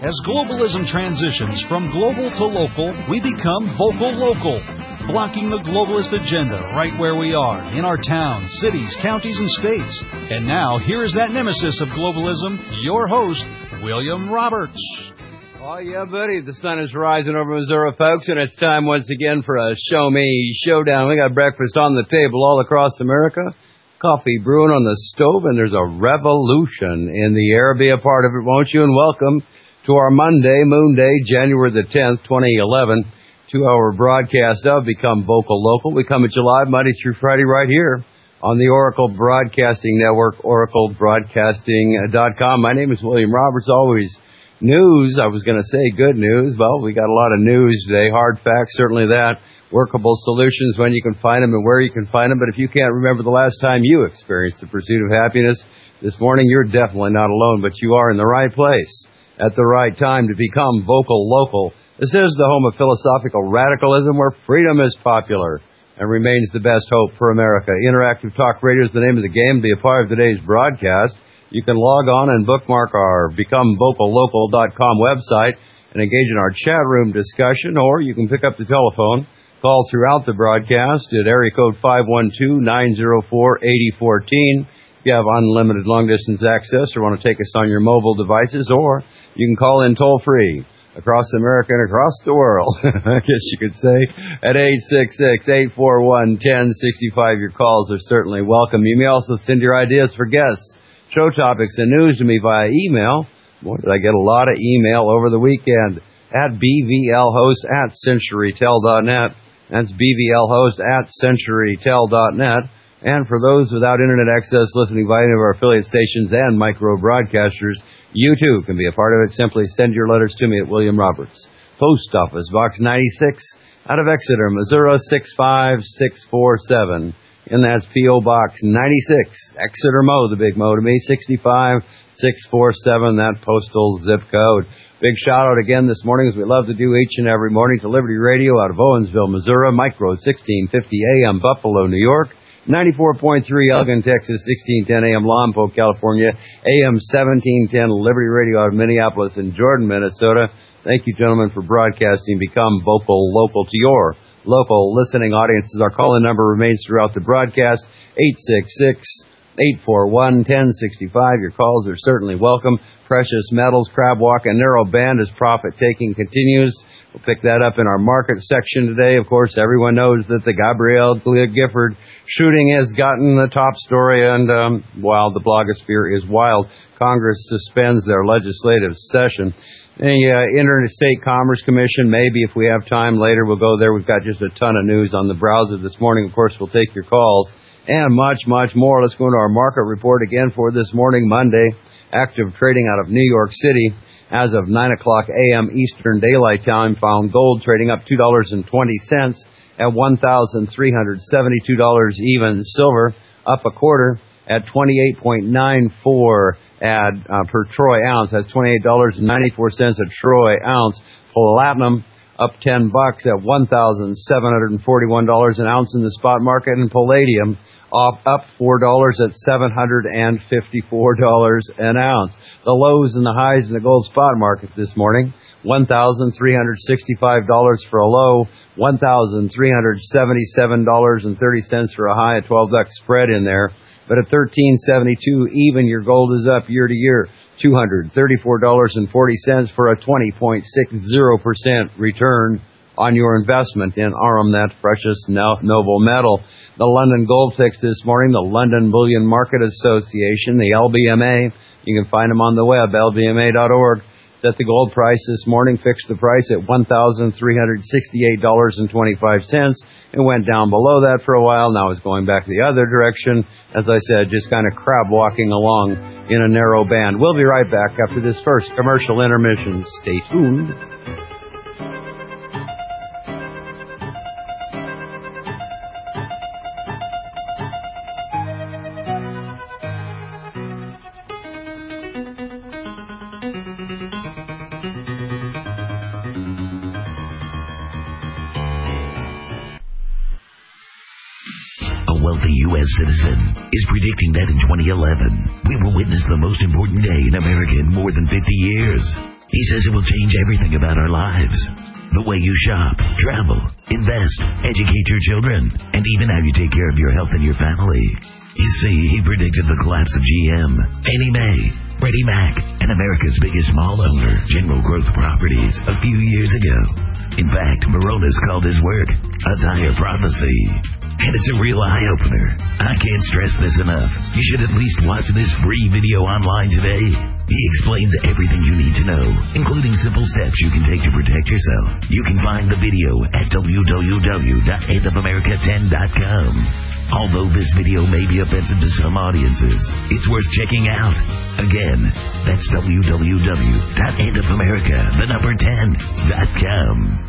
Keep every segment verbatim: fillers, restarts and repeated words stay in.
As globalism transitions from global to local, we become vocal local, blocking the globalist agenda right where we are, in our towns, cities, counties, and states. And now, here is that nemesis of globalism, your host, William Roberts. Oh, yeah, buddy. The sun is rising over Missouri, folks, and it's time once again for a Show Me Showdown. We got breakfast on the table all across America, coffee brewing on the stove, and there's a revolution in the air. Be a part of it, won't you? And welcome to our Monday, Moon Day, January the tenth, twenty eleven, two-hour broadcast of Become Vocal Local. We come at you live Monday through Friday right here on the Oracle Broadcasting Network, oracle broadcasting dot com. My name is William Roberts. Always news. I was going to say good news. Well, we got a lot of news today. Hard facts, certainly that. Workable solutions, when you can find them and where you can find them. But if you can't remember the last time you experienced the pursuit of happiness, this morning you're definitely not alone, but you are in the right place at the right time to become vocal local. This is the home of philosophical radicalism, where freedom is popular and remains the best hope for America. Interactive Talk Radio is the name of the game. Be a part of today's broadcast. You can log on and bookmark our become vocal local dot com website and engage in our chat room discussion, or you can pick up the telephone, call throughout the broadcast at area code five one two, nine zero four, eight zero one four. If you have unlimited long-distance access or want to take us on your mobile devices, or you can call in toll-free across America and across the world, I guess you could say, at eight six six, eight four one, one zero six five. Your calls are certainly welcome. You may also send your ideas for guests, show topics, and news to me via email. Boy, did I get a lot of email over the weekend at b v l host at century tel dot net. That's b v l host at century tel dot net. And for those without internet access listening via any of our affiliate stations and micro broadcasters, you too can be a part of it. Simply send your letters to me at William Roberts, Post Office Box ninety-six, out of Exeter, Missouri six five six four seven. And that's P O Box ninety-six, Exeter Mo, the big Mo to me, six five six four seven, that postal zip code. Big shout out again this morning, as we love to do each and every morning, to Liberty Radio out of Owensville, Missouri, micro sixteen fifty A M, Buffalo, New York, ninety-four point three Elgin, Texas, sixteen ten A M, Lompoc, California, A M seventeen ten Liberty Radio out of Minneapolis and Jordan, Minnesota. Thank you, gentlemen, for broadcasting Become Vocal Local to your local listening audiences. Our call-in number remains throughout the broadcast, eight six six, eight four one, one zero six five. Your calls are certainly welcome. Precious metals, crab walk, and narrow band as profit-taking continues. We'll pick that up in our market section today. Of course, everyone knows that the Gabrielle Gifford shooting has gotten the top story, and um, while the blogosphere is wild, Congress suspends their legislative session. The uh, Interstate Commerce Commission, maybe if we have time later, we'll go there. We've got just a ton of news on the browser this morning. Of course, we'll take your calls and much, much more. Let's go into our market report again for this morning, Monday. Active trading out of New York City as of nine o'clock A M Eastern Daylight Time found gold trading up two dollars and twenty cents at one thousand three hundred seventy-two dollars even. Silver up a quarter at twenty-eight point nine four at, uh, per troy ounce. That's twenty-eight dollars and ninety-four cents a troy ounce. Platinum up ten bucks at one thousand seven hundred forty-one dollars an ounce in the spot market. And palladium off up four dollars at seven hundred fifty-four dollars an ounce. The lows and the highs in the gold spot market this morning: one thousand three hundred sixty-five dollars for a low, one thousand three hundred seventy-seven dollars and thirty cents for a high, a twelve buck spread in there. But at thirteen seventy-two even, your gold is up year to year, two hundred thirty-four dollars and forty cents for a twenty point six zero percent return on your investment in Arum, that precious noble metal. The London Gold Fix this morning, the London Bullion Market Association, the L B M A. You can find them on the web, L B M A dot org. Set the gold price this morning, fixed the price at one thousand three hundred sixty-eight dollars and twenty-five cents. It went down below that for a while. Now it's going back the other direction. As I said, just kind of crab walking along in a narrow band. We'll be right back after this first commercial intermission. Stay tuned. wealthy U S citizen is predicting that in twenty eleven, we will witness the most important day in America in more than fifty years. He says it will change everything about our lives. The way you shop, travel, invest, educate your children, and even how you take care of your health and your family. You see, he predicted the collapse of G M, Fannie Mae, Freddie Mac, and America's biggest mall owner, General Growth Properties, a few years ago. In fact, Moronis called his work a dire prophecy. And it's a real eye-opener. I can't stress this enough. You should at least watch this free video online today. He explains everything you need to know, including simple steps you can take to protect yourself. You can find the video at w w w dot end of america ten dot com. Although this video may be offensive to some audiences, it's worth checking out. Again, that's w w w dot end of america the number ten dot com.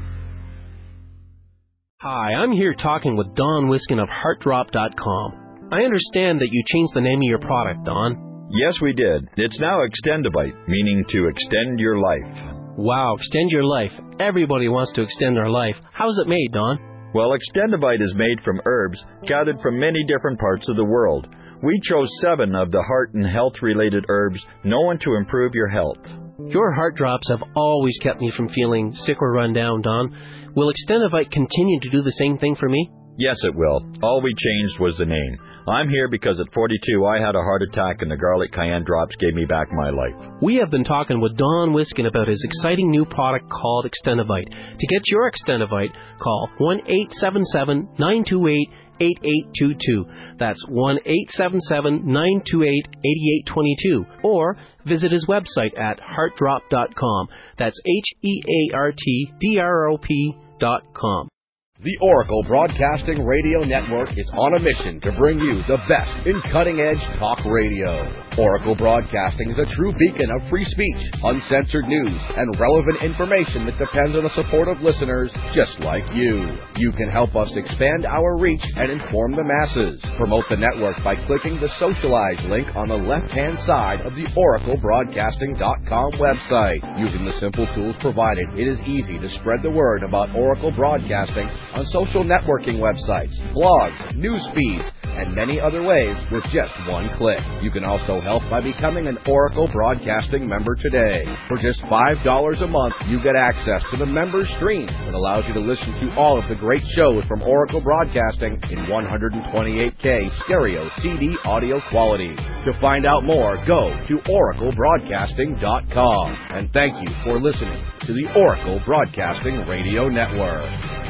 Hi, I'm here talking with Don Wiskin of heart drop dot com. I understand that you changed the name of your product, Don. Yes, we did. It's now Extendivite, meaning to extend your life. Wow, extend your life. Everybody wants to extend their life. How is it made, Don? Well, Extendivite is made from herbs gathered from many different parts of the world. We chose seven of the heart and health-related herbs known to improve your health. Your heart drops have always kept me from feeling sick or run down, Don. Will Extendivite continue to do the same thing for me? Yes, it will. All we changed was the name. I'm here because at forty-two I had a heart attack and the garlic cayenne drops gave me back my life. We have been talking with Don Wiskin about his exciting new product called Extendivite. To get your Extendivite, call one eight seven seven, nine two eight, eight eight two two. That's one eight seven seven, nine two eight, eight eight two two. Or visit his website at heart drop dot com. That's H E A R T D R O P dot com. The Oracle Broadcasting Radio Network is on a mission to bring you the best in cutting-edge talk radio. Oracle Broadcasting is a true beacon of free speech, uncensored news, and relevant information that depends on the support of listeners just like you. You can help us expand our reach and inform the masses. Promote the network by clicking the Socialize link on the left-hand side of the oracle broadcasting dot com website. Using the simple tools provided, it is easy to spread the word about Oracle Broadcasting on social networking websites, blogs, news feeds, and many other ways with just one click. You can also help by becoming an Oracle Broadcasting member today. For just five dollars a month, you get access to the member stream that allows you to listen to all of the great shows from Oracle Broadcasting in one twenty-eight K stereo C D audio quality. To find out more, go to oracle broadcasting dot com. And thank you for listening to the Oracle Broadcasting Radio Network.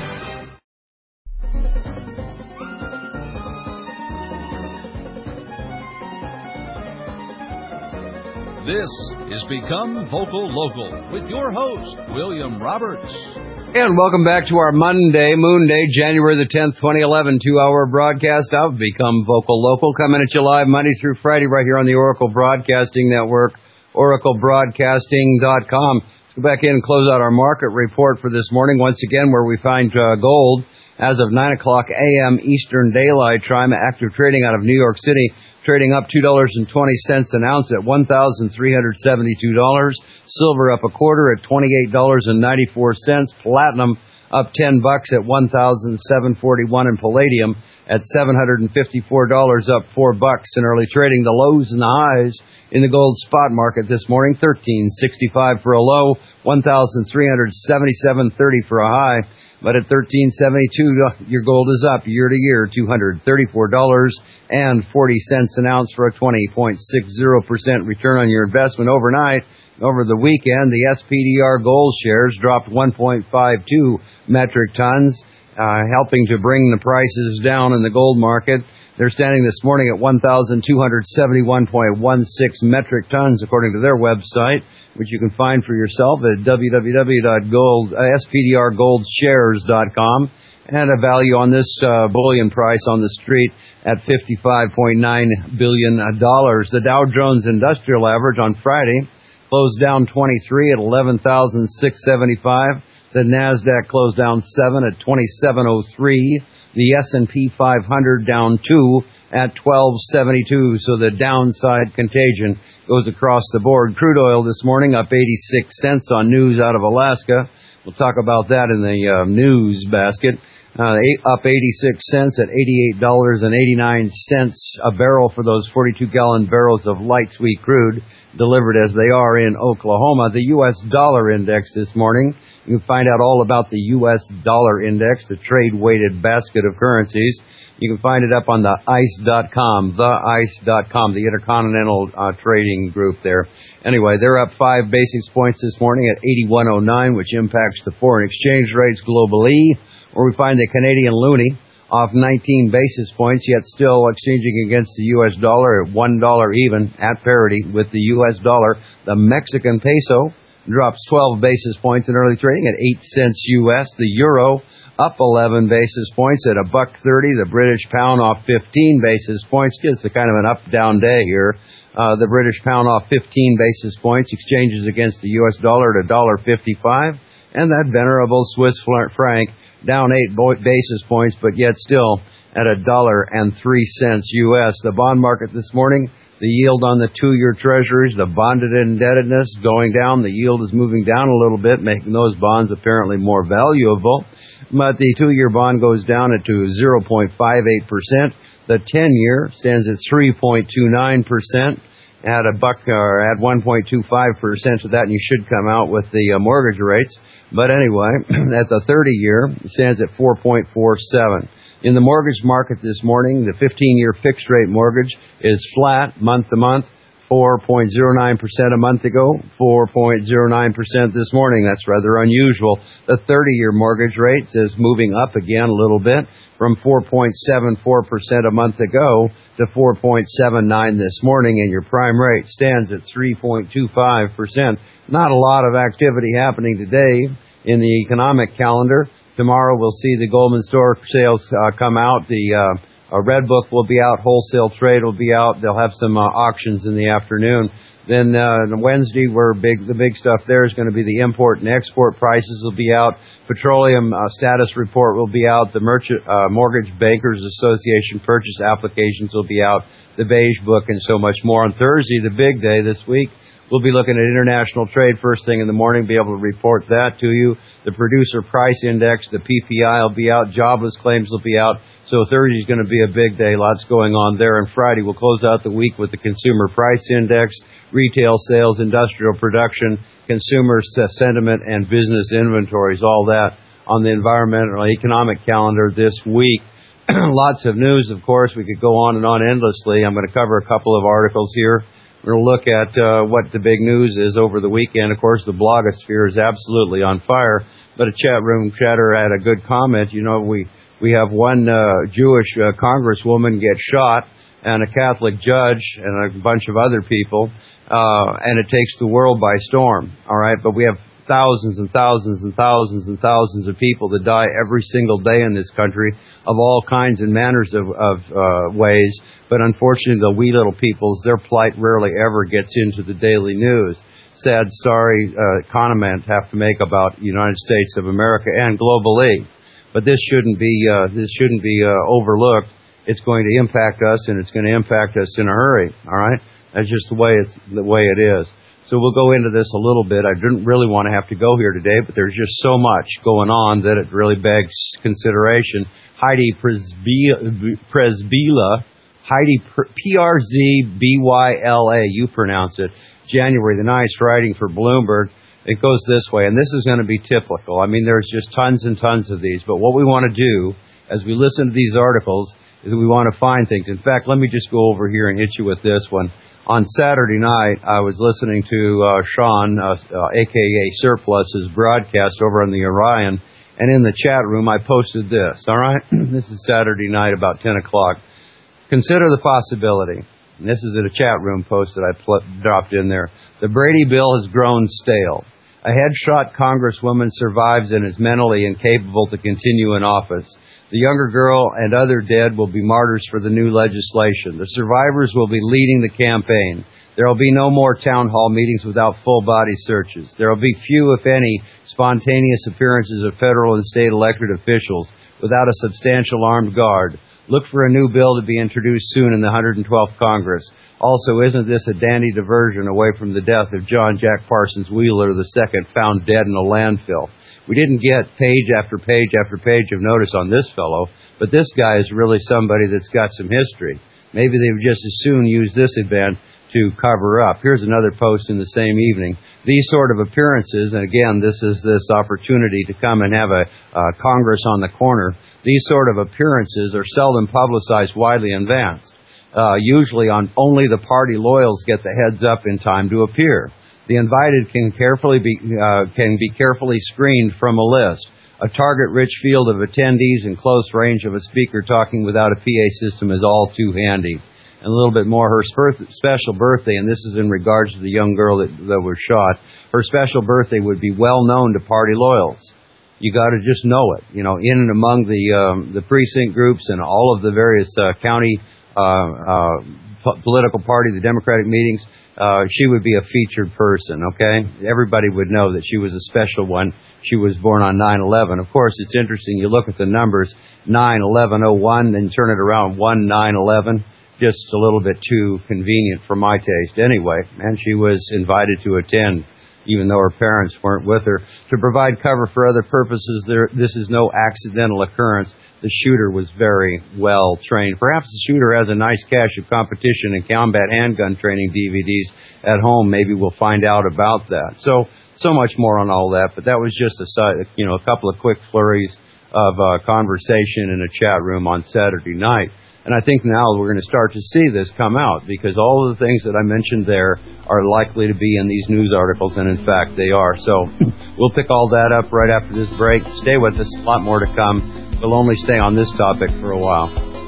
This is Become Vocal Local with your host, William Roberts. And welcome back to our Monday, Moon Day, January the tenth, twenty eleven, two-hour broadcast of Become Vocal Local, coming at you live Monday through Friday right here on the Oracle Broadcasting Network, oracle broadcasting dot com. Let's go back in and close out our market report for this morning, once again, where we find uh, gold as of nine o'clock a.m. Eastern Daylight Time, active trading out of New York City, trading up two dollars and twenty cents an ounce at one thousand three hundred seventy-two dollars. Silver up a quarter at twenty-eight dollars and ninety-four cents. Platinum up ten bucks at one thousand seven hundred forty-one dollars. And palladium at seven hundred fifty-four dollars, up four bucks in early trading. The lows and the highs in the gold spot market this morning: thirteen sixty-five for a low, one thousand three hundred seventy-seven thirty for a high. But at thirteen seventy-two, your gold is up year to year, two hundred thirty-four dollars and forty cents an ounce for a twenty point six zero percent return on your investment overnight. Over the weekend, the S P D R gold shares dropped one point five two metric tons, uh, helping to bring the prices down in the gold market. They're standing this morning at one thousand two hundred seventy-one point one six metric tons, according to their website, which you can find for yourself at w w w dot s p d r gold shares dot com, and a value on this uh, bullion price on the street at fifty-five point nine billion dollars. The Dow Jones Industrial Average on Friday closed down twenty-three at eleven thousand six hundred seventy-five. The NASDAQ closed down seven at twenty-seven oh three. The S and P five hundred down two at twelve seventy-two. So the downside contagion goes across the board. Crude oil this morning up eighty-six cents on news out of Alaska. We'll talk about that in the uh, news basket. Uh, up eighty-six cents at eighty-eight dollars and eighty-nine cents a barrel for those forty-two gallon barrels of light sweet crude delivered as they are in Oklahoma. The U S dollar index this morning. You can find out all about the U S dollar index, the trade-weighted basket of currencies. You can find it up on the I C E dot com, the I C E dot com, the Intercontinental uh, Trading Group there. Anyway, they're up five basis points this morning at eighty-one oh nine, which impacts the foreign exchange rates globally, where we find the Canadian loonie off nineteen basis points, yet still exchanging against the U S dollar at one dollar even, at parity with the U S dollar. The Mexican peso drops twelve basis points in early trading at eight cents U S. The euro up eleven basis points at a buck thirty. The British pound off fifteen basis points. Just a kind of an up-down day here. Uh, the British pound off fifteen basis points. Exchanges against the U S dollar at one dollar fifty-five. And that venerable Swiss franc down eight basis points, but yet still at a dollar and three cents U S. The bond market this morning, the yield on the two-year treasuries, the bonded indebtedness going down. The yield is moving down a little bit, making those bonds apparently more valuable. But the two-year bond goes down to zero point five eight percent. The ten-year stands at three point two nine percent. Add a buck or add one point two five percent to that, and you should come out with the uh, mortgage rates. But anyway, at the thirty-year, it stands at four point four seven. In the mortgage market this morning, the fifteen-year fixed-rate mortgage is flat month to month, four point zero nine percent a month ago, four point zero nine percent this morning. That's rather unusual. The thirty-year mortgage rate is moving up again a little bit from four point seven four percent a month ago to four point seven nine this morning, and your prime rate stands at three point two five percent. Not a lot of activity happening today in the economic calendar. Tomorrow we'll see the Goldman store sales uh, come out. The uh, a Red Book will be out. Wholesale trade will be out. They'll have some uh, auctions in the afternoon. Then uh, on Wednesday, we're big. The big stuff there is going to be the import and export prices will be out. Petroleum uh, status report will be out. The Merchant uh, Mortgage Bankers Association purchase applications will be out. The Beige Book and so much more. On Thursday, the big day this week, we'll be looking at international trade first thing in the morning. Be able to report that to you. The Producer Price Index, the P P I will be out. Jobless claims will be out. So Thursday is going to be a big day. Lots going on there. And Friday, we'll close out the week with the Consumer Price Index, retail sales, industrial production, consumer sentiment, and business inventories. All that on the environmental economic calendar this week. Lots of news, of course. We could go on and on endlessly. I'm going to cover a couple of articles here. We're going to look at uh, what the big news is over the weekend. Of course, the blogosphere is absolutely on fire. But a chat room chatter had a good comment. You know, we, we have one uh, Jewish uh, congresswoman get shot and a Catholic judge and a bunch of other people, uh, and it takes the world by storm. All right, but we have thousands and thousands and thousands and thousands of people that die every single day in this country of all kinds and manners of, of uh, ways. But unfortunately, the wee little peoples, their plight rarely ever gets into the daily news. Sad, sorry uh, comment have to make about the United States of America and globally. But this shouldn't be uh, this shouldn't be uh, overlooked. It's going to impact us, and it's going to impact us in a hurry. All right, that's just the way it's the way it is. So we'll go into this a little bit. I didn't really want to have to go here today, but there's just so much going on that it really begs consideration. Heidi Przybilla, Heidi P R Z B Y L A, you pronounce it, January the ninth, writing for Bloomberg. It goes this way, and this is going to be typical. I mean, there's just tons and tons of these, but what we want to do as we listen to these articles is we want to find things. In fact, let me just go over here and hit you with this one. On Saturday night, I was listening to uh, Sean, uh, uh, a k a. Surplus's broadcast over on the Orion, and in the chat room, I posted this, all right? This is Saturday night, about ten o'clock. Consider the possibility. And this is in a chat room post that I pl- dropped in there. The Brady bill has grown stale. A headshot congresswoman survives and is mentally incapable to continue in office. The younger girl and other dead will be martyrs for the new legislation. The survivors will be leading the campaign. There will be no more town hall meetings without full-body searches. There will be few, if any, spontaneous appearances of federal and state elected officials without a substantial armed guard. Look for a new bill to be introduced soon in the one hundred twelfth Congress. Also, isn't this a dandy diversion away from the death of John Jack Parsons Wheeler the Second, found dead in a landfill? We didn't get page after page after page of notice on this fellow, but this guy is really somebody that's got some history. Maybe they would just as soon use this event to cover up. Here's another post in the same evening. These sort of appearances, and again, this is this opportunity to come and have a uh, Congress on the corner. These sort of appearances are seldom publicized widely in advance. Uh, usually on only the party loyals get the heads up in time to appear. The invited can carefully be uh, can be carefully screened from a list. A target-rich field of attendees in close range of a speaker talking without a P A system is all too handy. And a little bit more, her special birthday, and this is in regards to the young girl that, that was shot, her special birthday would be well known to party loyals. You got to just know it. You know, in and among the um, the precinct groups and all of the various uh, county uh, uh, p- political party, the Democratic meetings, uh, she would be a featured person, okay? Everybody would know that she was a special one. She was born on nine eleven. Of course, it's interesting. You look at the numbers, nine eleven oh one, then turn it around, one nine eleven. Just a little bit too convenient for my taste anyway. And she was invited to attend, even though her parents weren't with her. To provide cover for other purposes, there, this is no accidental occurrence. The shooter was very well trained. Perhaps the shooter has a nice cache of competition and combat handgun training D V Ds at home. Maybe we'll find out about that. So, so much more on all that. But that was just a, you know, a couple of quick flurries of uh, conversation in a chat room on Saturday night. And I think now we're going to start to see this come out, because all of the things that I mentioned there are likely to be in these news articles, and in fact they are. So we'll pick all that up right after this break. Stay with us. A lot more to come. We'll only stay on this topic for a while.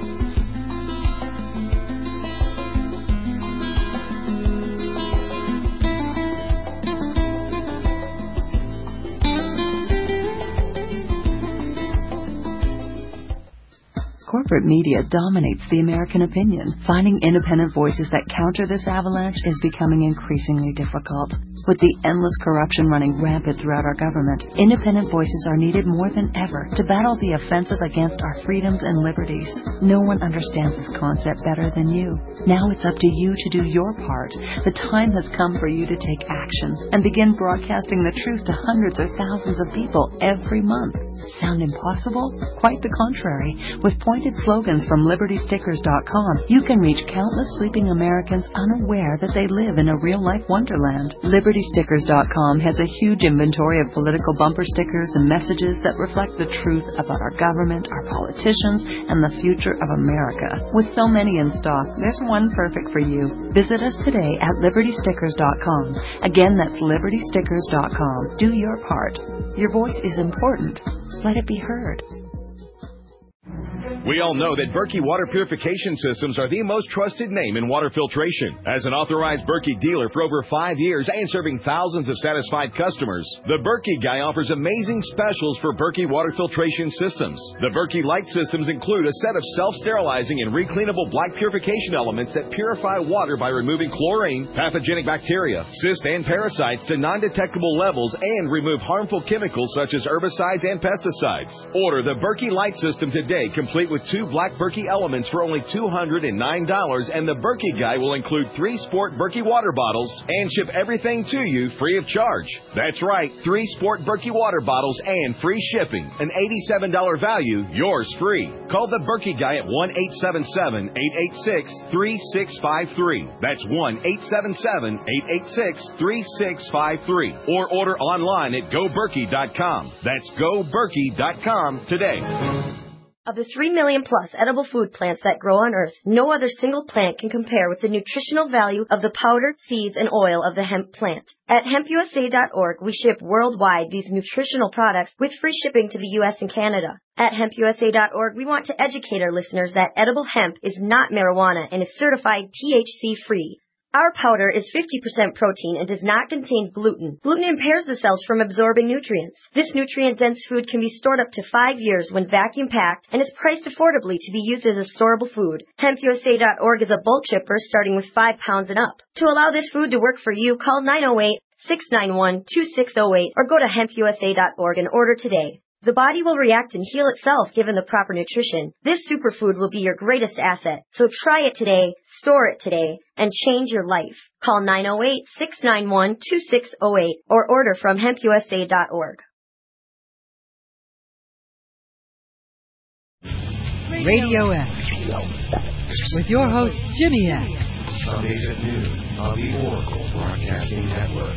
Corporate media dominates the American opinion. Finding independent voices that counter this avalanche is becoming increasingly difficult. With the endless corruption running rampant throughout our government, independent voices are needed more than ever to battle the offensive against our freedoms and liberties. No one understands this concept better than you. Now it's up to you to do your part. The time has come for you to take action and begin broadcasting the truth to hundreds or thousands of people every month. Sound impossible? Quite the contrary. With pointed slogans from Liberty Stickers dot com, you can reach countless sleeping Americans unaware that they live in a real-life wonderland. Liberty Stickers dot com has a huge inventory of political bumper stickers and messages that reflect the truth about our government, our politicians, and the future of America. With so many in stock, there's one perfect for you. Visit us today at Liberty Stickers dot com. Again, that's Liberty Stickers dot com. Do your part. Your voice is important. Let it be heard. We all know that Berkey Water Purification Systems are the most trusted name in water filtration. As an authorized Berkey dealer for over five years and serving thousands of satisfied customers, the Berkey Guy offers amazing specials for Berkey Water Filtration Systems. The Berkey Light Systems include a set of self-sterilizing and recleanable black purification elements that purify water by removing chlorine, pathogenic bacteria, cysts, and parasites to non-detectable levels and remove harmful chemicals such as herbicides and pesticides. Order the Berkey Light System today, complete with two black Berkey elements for only two hundred nine dollars, and the Berkey Guy will include three Sport Berkey water bottles and ship everything to you free of charge. That's right, three Sport Berkey water bottles and free shipping. An eighty-seven dollars value, yours free. Call the Berkey Guy at one eight seven seven, eight eight six, three six five three. That's one eight seven seven, eight eight six, three six five three. Or order online at go berkey dot com. That's go berkey dot com today. Of the three million plus edible food plants that grow on Earth, no other single plant can compare with the nutritional value of the powder, seeds, and oil of the hemp plant. At hemp U S A dot org, we ship worldwide these nutritional products with free shipping to the U S and Canada. At hemp U S A dot org, we want to educate our listeners that edible hemp is not marijuana and is certified T H C-free. Our powder is fifty percent protein and does not contain gluten. Gluten impairs the cells from absorbing nutrients. This nutrient-dense food can be stored up to five years when vacuum-packed and is priced affordably to be used as a storable food. hemp U S A dot org is a bulk shipper starting with five pounds and up. To allow this food to work for you, call nine oh eight, six nine one, two six oh eight or go to hemp U S A dot org and order today. The body will react and heal itself given the proper nutrition. This superfood will be your greatest asset. So try it today, store it today, and change your life. Call nine oh eight, six nine one, two six oh eight or order from hemp U S A dot org. Radio X. With your host, Jimmy X. Sundays at noon on the Oracle Broadcasting Network.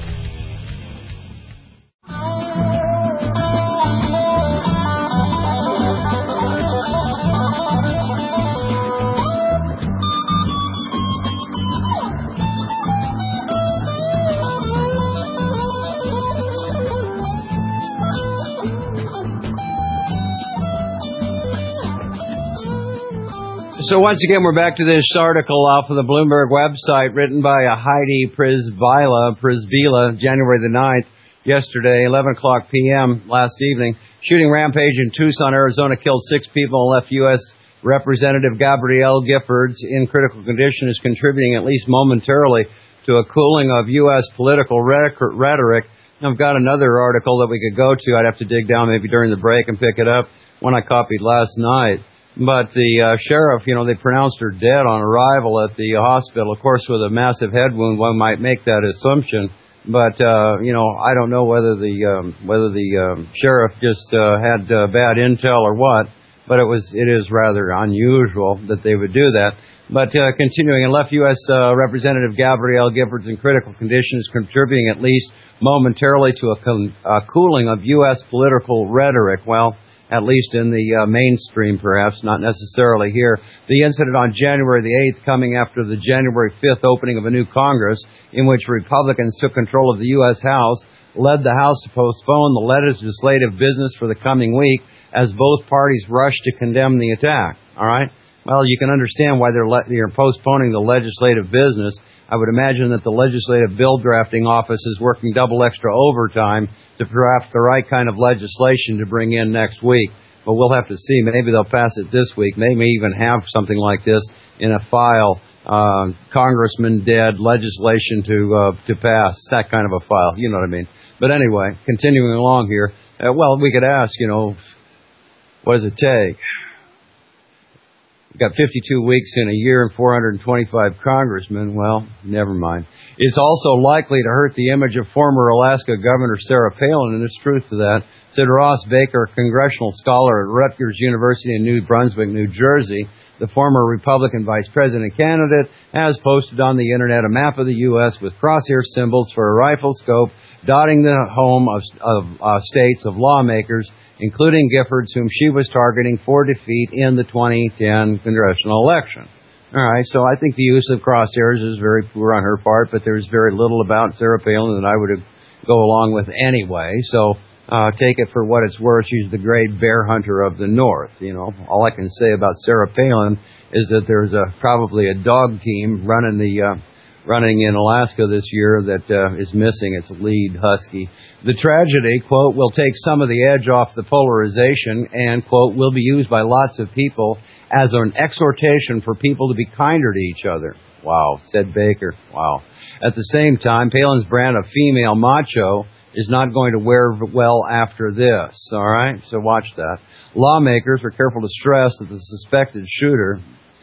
So once again, we're back to this article off of the Bloomberg website written by a Heidi Prisvila, Prisvila, January the ninth, yesterday, eleven o'clock p.m. last evening. Shooting rampage in Tucson, Arizona killed six people and left U S Representative Gabrielle Giffords in critical condition is contributing at least momentarily to a cooling of U S political rhetoric. I've got another article that we could go to. I'd have to dig down maybe during the break and pick it up, one I copied last night. But the uh, sheriff, you know, they pronounced her dead on arrival at the hospital. Of course, with a massive head wound, one might make that assumption. But, uh, you know, I don't know whether the um, whether the um, sheriff just uh, had uh, bad intel or what. But it was it is rather unusual that they would do that. But uh, continuing, and left U S Uh, Representative Gabrielle Giffords in critical condition is contributing at least momentarily to a, co- a cooling of U S political rhetoric. Well, at least in the uh, mainstream, perhaps, not necessarily here. The incident on January the eighth coming after the January fifth opening of a new Congress in which Republicans took control of the U S House, led the House to postpone the legislative business for the coming week as both parties rushed to condemn the attack. All right? Well, you can understand why they're, le- they're postponing the legislative business. I would imagine that the legislative bill drafting office is working double extra overtime to draft the right kind of legislation to bring in next week. But we'll have to see. Maybe they'll pass it this week. Maybe even have something like this in a file. Uh, Congressman dead, legislation to uh, to pass, that kind of a file. You know what I mean? But anyway, continuing along here. Uh, well, we could ask, you know, what does it take? Got fifty-two weeks in a year and four hundred twenty-five congressmen. Well, never mind. It's also likely to hurt the image of former Alaska Governor Sarah Palin, and there's truth to that, said Ross Baker, a congressional scholar at Rutgers University in New Brunswick, New Jersey. The former Republican vice president candidate has posted on the internet a map of the U S with crosshair symbols for a rifle scope dotting the home of, of uh, states of lawmakers, including Giffords, whom she was targeting for defeat in the twenty ten congressional election. All right, so I think the use of crosshairs is very poor on her part, but there's very little about Sarah Palin that I would go along with anyway. So uh, take it for what it's worth. She's the great bear hunter of the North. You know, all I can say about Sarah Palin is that there's a probably a dog team running the uh, running in Alaska this year that uh, is missing its lead husky. The tragedy, quote, will take some of the edge off the polarization and, quote, will be used by lots of people as an exhortation for people to be kinder to each other. Wow, said Baker. Wow. At the same time, Palin's brand of female macho is not going to wear well after this, all right? So watch that. Lawmakers are careful to stress that the suspected shooter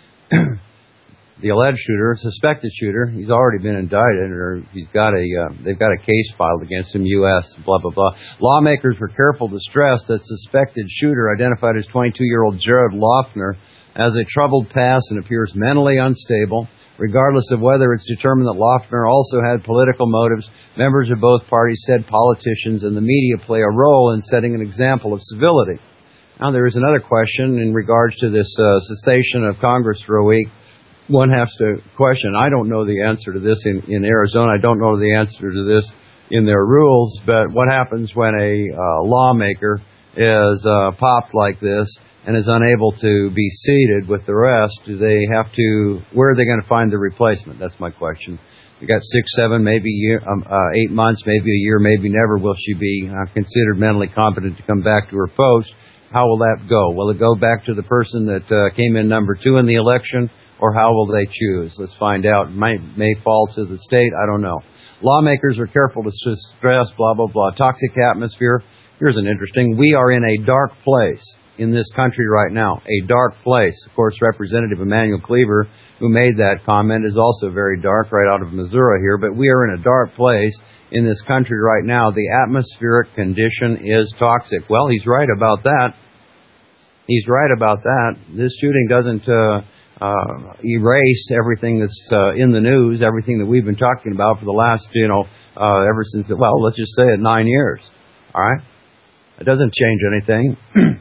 the alleged shooter, suspected shooter, he's already been indicted, or he's got a, uh, they've got a case filed against him, U S, blah, blah, blah. Lawmakers were careful to stress that suspected shooter, identified as twenty-two-year-old Jared Loeffner, has a troubled past and appears mentally unstable. Regardless of whether it's determined that Loeffner also had political motives, members of both parties said politicians and the media play a role in setting an example of civility. Now, there is another question in regards to this uh, cessation of Congress for a week. One has to question, I don't know the answer to this in, in Arizona. I don't know the answer to this in their rules, but what happens when a uh, lawmaker is uh, popped like this and is unable to be seated with the rest? Do they have to, where are they going to find the replacement? That's my question. You got six, seven, maybe year, um, uh, eight months, maybe a year, maybe never will she be uh, considered mentally competent to come back to her post. How will that go? Will it go back to the person that uh, came in number two in the election? Or how will they choose? Let's find out. It might, may fall to the state. I don't know. Lawmakers are careful to stress, blah, blah, blah. Toxic atmosphere. Here's an interesting. We are in a dark place in this country right now. A dark place. Of course, Representative Emanuel Cleaver, who made that comment, is also very dark, right out of Missouri here. But we are in a dark place in this country right now. The atmospheric condition is toxic. Well, he's right about that. He's right about that. This shooting doesn't uh, uh, erase everything that's uh, in the news, everything that we've been talking about for the last, you know, uh, ever since, well, let's just say it, nine years. All right? It doesn't change anything.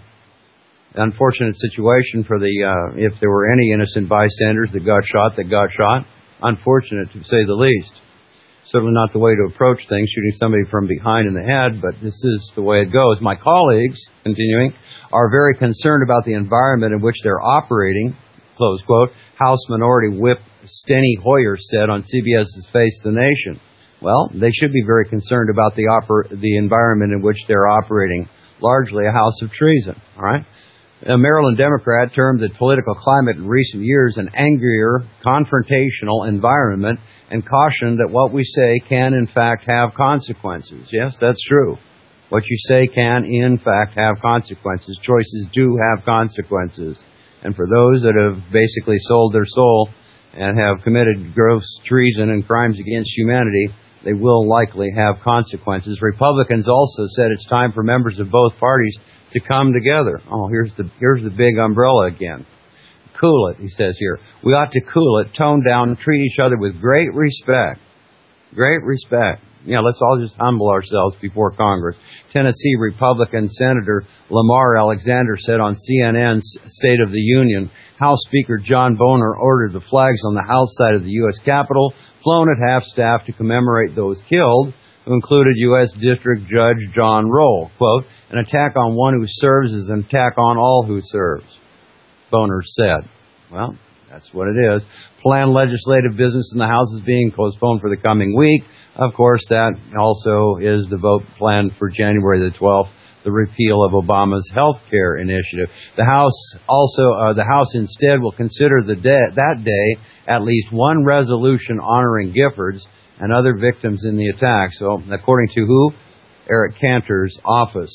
Unfortunate situation for the, uh, if there were any innocent bystanders that got shot, that got shot. Unfortunate, to say the least. Certainly not the way to approach things, shooting somebody from behind in the head, but this is the way it goes. My colleagues, continuing, are very concerned about the environment in which they're operating, close quote, House Minority Whip Steny Hoyer said on CBS's Face the Nation. Well, they should be very concerned about the oper- the environment in which they're operating, largely a house of treason, all right? A Maryland Democrat termed the political climate in recent years an angrier, confrontational environment and cautioned that what we say can, in fact, have consequences. Yes, that's true. What you say can, in fact, have consequences. Choices do have consequences. And for those that have basically sold their soul and have committed gross treason and crimes against humanity, they will likely have consequences. Republicans also said it's time for members of both parties to come together. Oh, here's the here's the big umbrella again. Cool it, he says here. We ought to cool it, tone down, and treat each other with great respect. Great respect. Yeah, let's all just humble ourselves before Congress. Tennessee Republican Senator Lamar Alexander said on C N N's State of the Union, House Speaker John Boehner ordered the flags on the House side of the U S Capitol flown at half-staff to commemorate those killed, who included U S District Judge John Roll. Quote, an attack on one who serves is an attack on all who serves, Boehner said. Well, that's what it is. Planned legislative business in the House is being postponed for the coming week. Of course, that also is the vote planned for January the twelfth, the repeal of Obama's health care initiative. The House also, uh, the House instead will consider the day, that day at least one resolution honoring Giffords and other victims in the attack. So, according to who? Eric Cantor's office.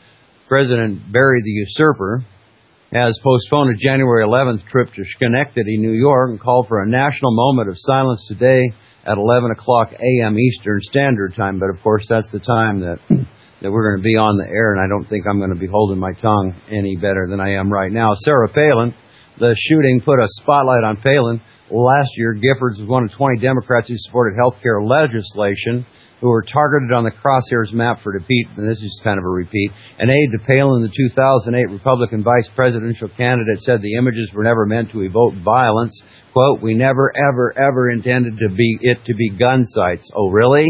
President Barry the Usurper has postponed a January eleventh trip to Schenectady, New York, and called for a national moment of silence today at eleven o'clock a.m. Eastern Standard Time. But, of course, that's the time that that we're going to be on the air, and I don't think I'm going to be holding my tongue any better than I am right now. Sarah Palin, the shooting put a spotlight on Palin. Last year, Giffords was one of twenty Democrats who supported health care legislation who were targeted on the crosshairs map for defeat, and this is kind of a repeat. An aide to Palin, the two thousand eight Republican vice presidential candidate, said the images were never meant to evoke violence. Quote, we never, ever, ever intended to be it to be gun sites. Oh, really?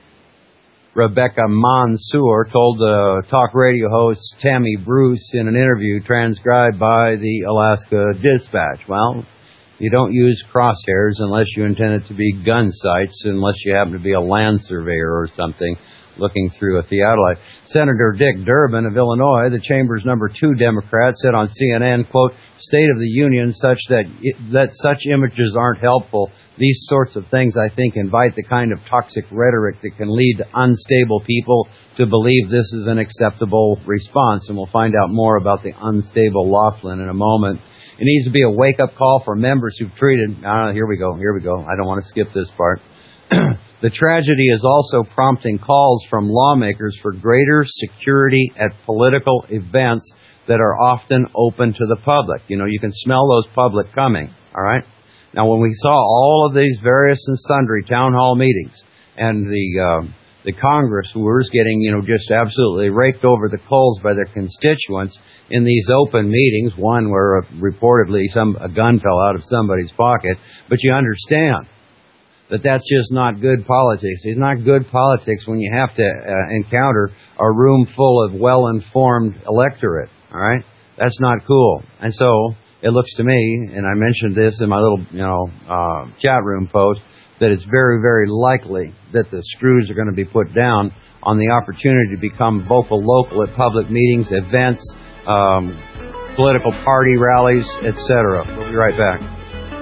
Rebecca Mansour told the talk radio host Tammy Bruce in an interview transcribed by the Alaska Dispatch. Well, you don't use crosshairs unless you intend it to be gun sites, unless you happen to be a land surveyor or something looking through a theodolite. Senator Dick Durbin of Illinois, the chamber's number two Democrat, said on C N N, quote, State of the Union such that that such images aren't helpful. These sorts of things, I think, invite the kind of toxic rhetoric that can lead unstable people to believe this is an acceptable response. And we'll find out more about the unstable Laughlin in a moment. It needs to be a wake-up call for members who've treated... Uh, here we go, here we go. I don't want to skip this part. The tragedy is also prompting calls from lawmakers for greater security at political events that are often open to the public. You know, you can smell those public coming, all right? Now, when we saw all of these various and sundry town hall meetings and the... Uh, the Congresswoers getting, you know, just absolutely raked over the coals by their constituents in these open meetings, one where uh, reportedly some a gun fell out of somebody's pocket. But you understand that that's just not good politics. It's not good politics when you have to uh, encounter a room full of well-informed electorate, all right? That's not cool. And so it looks to me, and I mentioned this in my little, you know, uh, chat room post, that it's very, very likely that the screws are going to be put down on the opportunity to become vocal local at public meetings, events, um, political party rallies, et cetera. We'll be right back.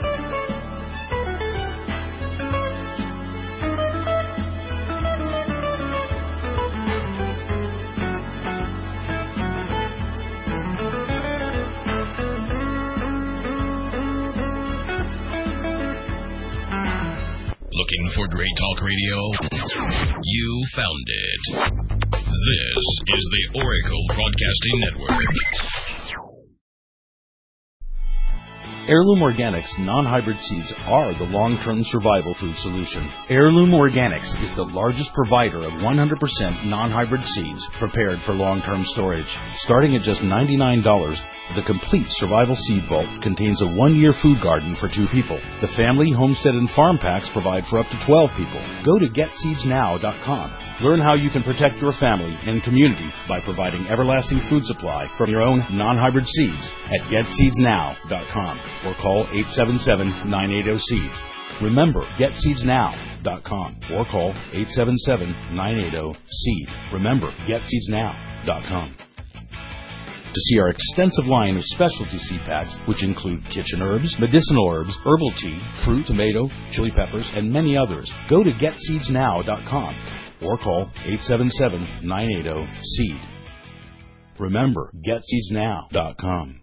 Looking for great talk radio? You found it. This is the Oracle Broadcasting Network. Heirloom Organics non-hybrid seeds are the long-term survival food solution. Heirloom Organics is the largest provider of one hundred percent non-hybrid seeds prepared for long-term storage. Starting at just ninety-nine dollars, the complete survival seed vault contains a one-year food garden for two people. The family, homestead, and farm packs provide for up to twelve people. Go to get seeds now dot com. Learn how you can protect your family and community by providing everlasting food supply from your own non-hybrid seeds at get seeds now dot com or call eight seven seven, nine eight zero, seed. Remember, get seeds now dot com or call eight seven seven, nine eight zero, seed. Remember, get seeds now dot com. To see our extensive line of specialty seed packs, which include kitchen herbs, medicinal herbs, herbal tea, fruit, tomato, chili peppers, and many others, go to get seeds now dot com or call eight seven seven, nine eight zero, seed. Remember, get seeds now dot com.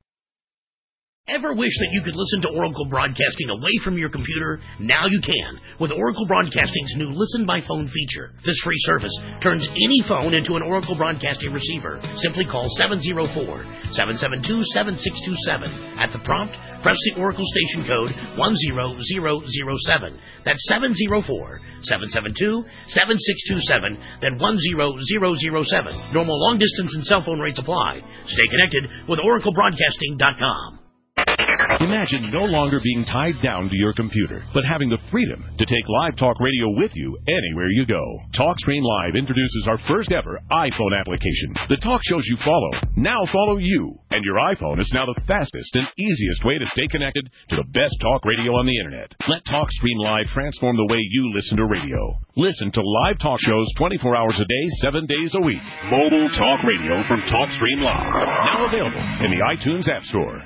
Ever wish that you could listen to Oracle Broadcasting away from your computer? Now you can with Oracle Broadcasting's new Listen by Phone feature. This free service turns any phone into an Oracle Broadcasting receiver. Simply call seven zero four, seven seven two, seven six two seven. At the prompt, press the Oracle station code one zero zero zero seven. That's seven zero four, seven seven two, seven six two seven, then one zero zero zero seven. Normal long distance and cell phone rates apply. Stay connected with Oracle Broadcasting dot com. Imagine no longer being tied down to your computer, but having the freedom to take Live Talk Radio with you anywhere you go. TalkStream Live introduces our first ever iPhone application. The talk shows you follow now follow you, and your iPhone is now the fastest and easiest way to stay connected to the best talk radio on the internet. Let TalkStream Live transform the way you listen to radio. Listen to live talk shows twenty-four hours a day, seven days a week. Mobile talk radio from TalkStream Live. Now available in the iTunes App Store.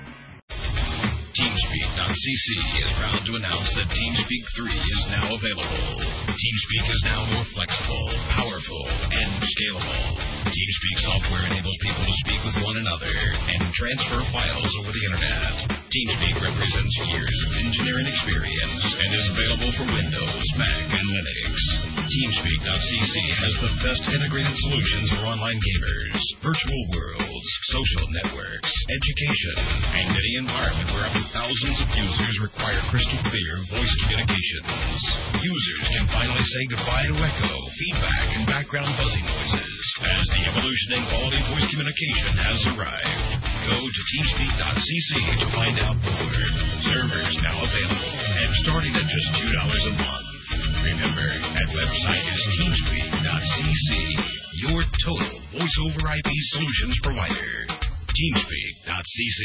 TeamSpeak dot c c is proud to announce that TeamSpeak three is now available. TeamSpeak is now more flexible, powerful, and scalable. TeamSpeak software enables people to speak with one another and transfer files over the internet. TeamSpeak represents years of engineering experience and is available for Windows, Mac, and Linux. TeamSpeak dot c c has the best integrated solutions for online gamers, virtual worlds, social networks, education, and any environment where up to thousands of users require crystal clear voice communications. Users can finally say goodbye to echo, feedback, and background buzzing noises as the evolution in quality voice communication has arrived. Go to TeamSpeak dot c c to find out more. Servers now available and starting at just two dollars a month. Remember, that website is TeamSpeak dot c c, your total voice over I P solutions provider. TeamSpeak dot c c.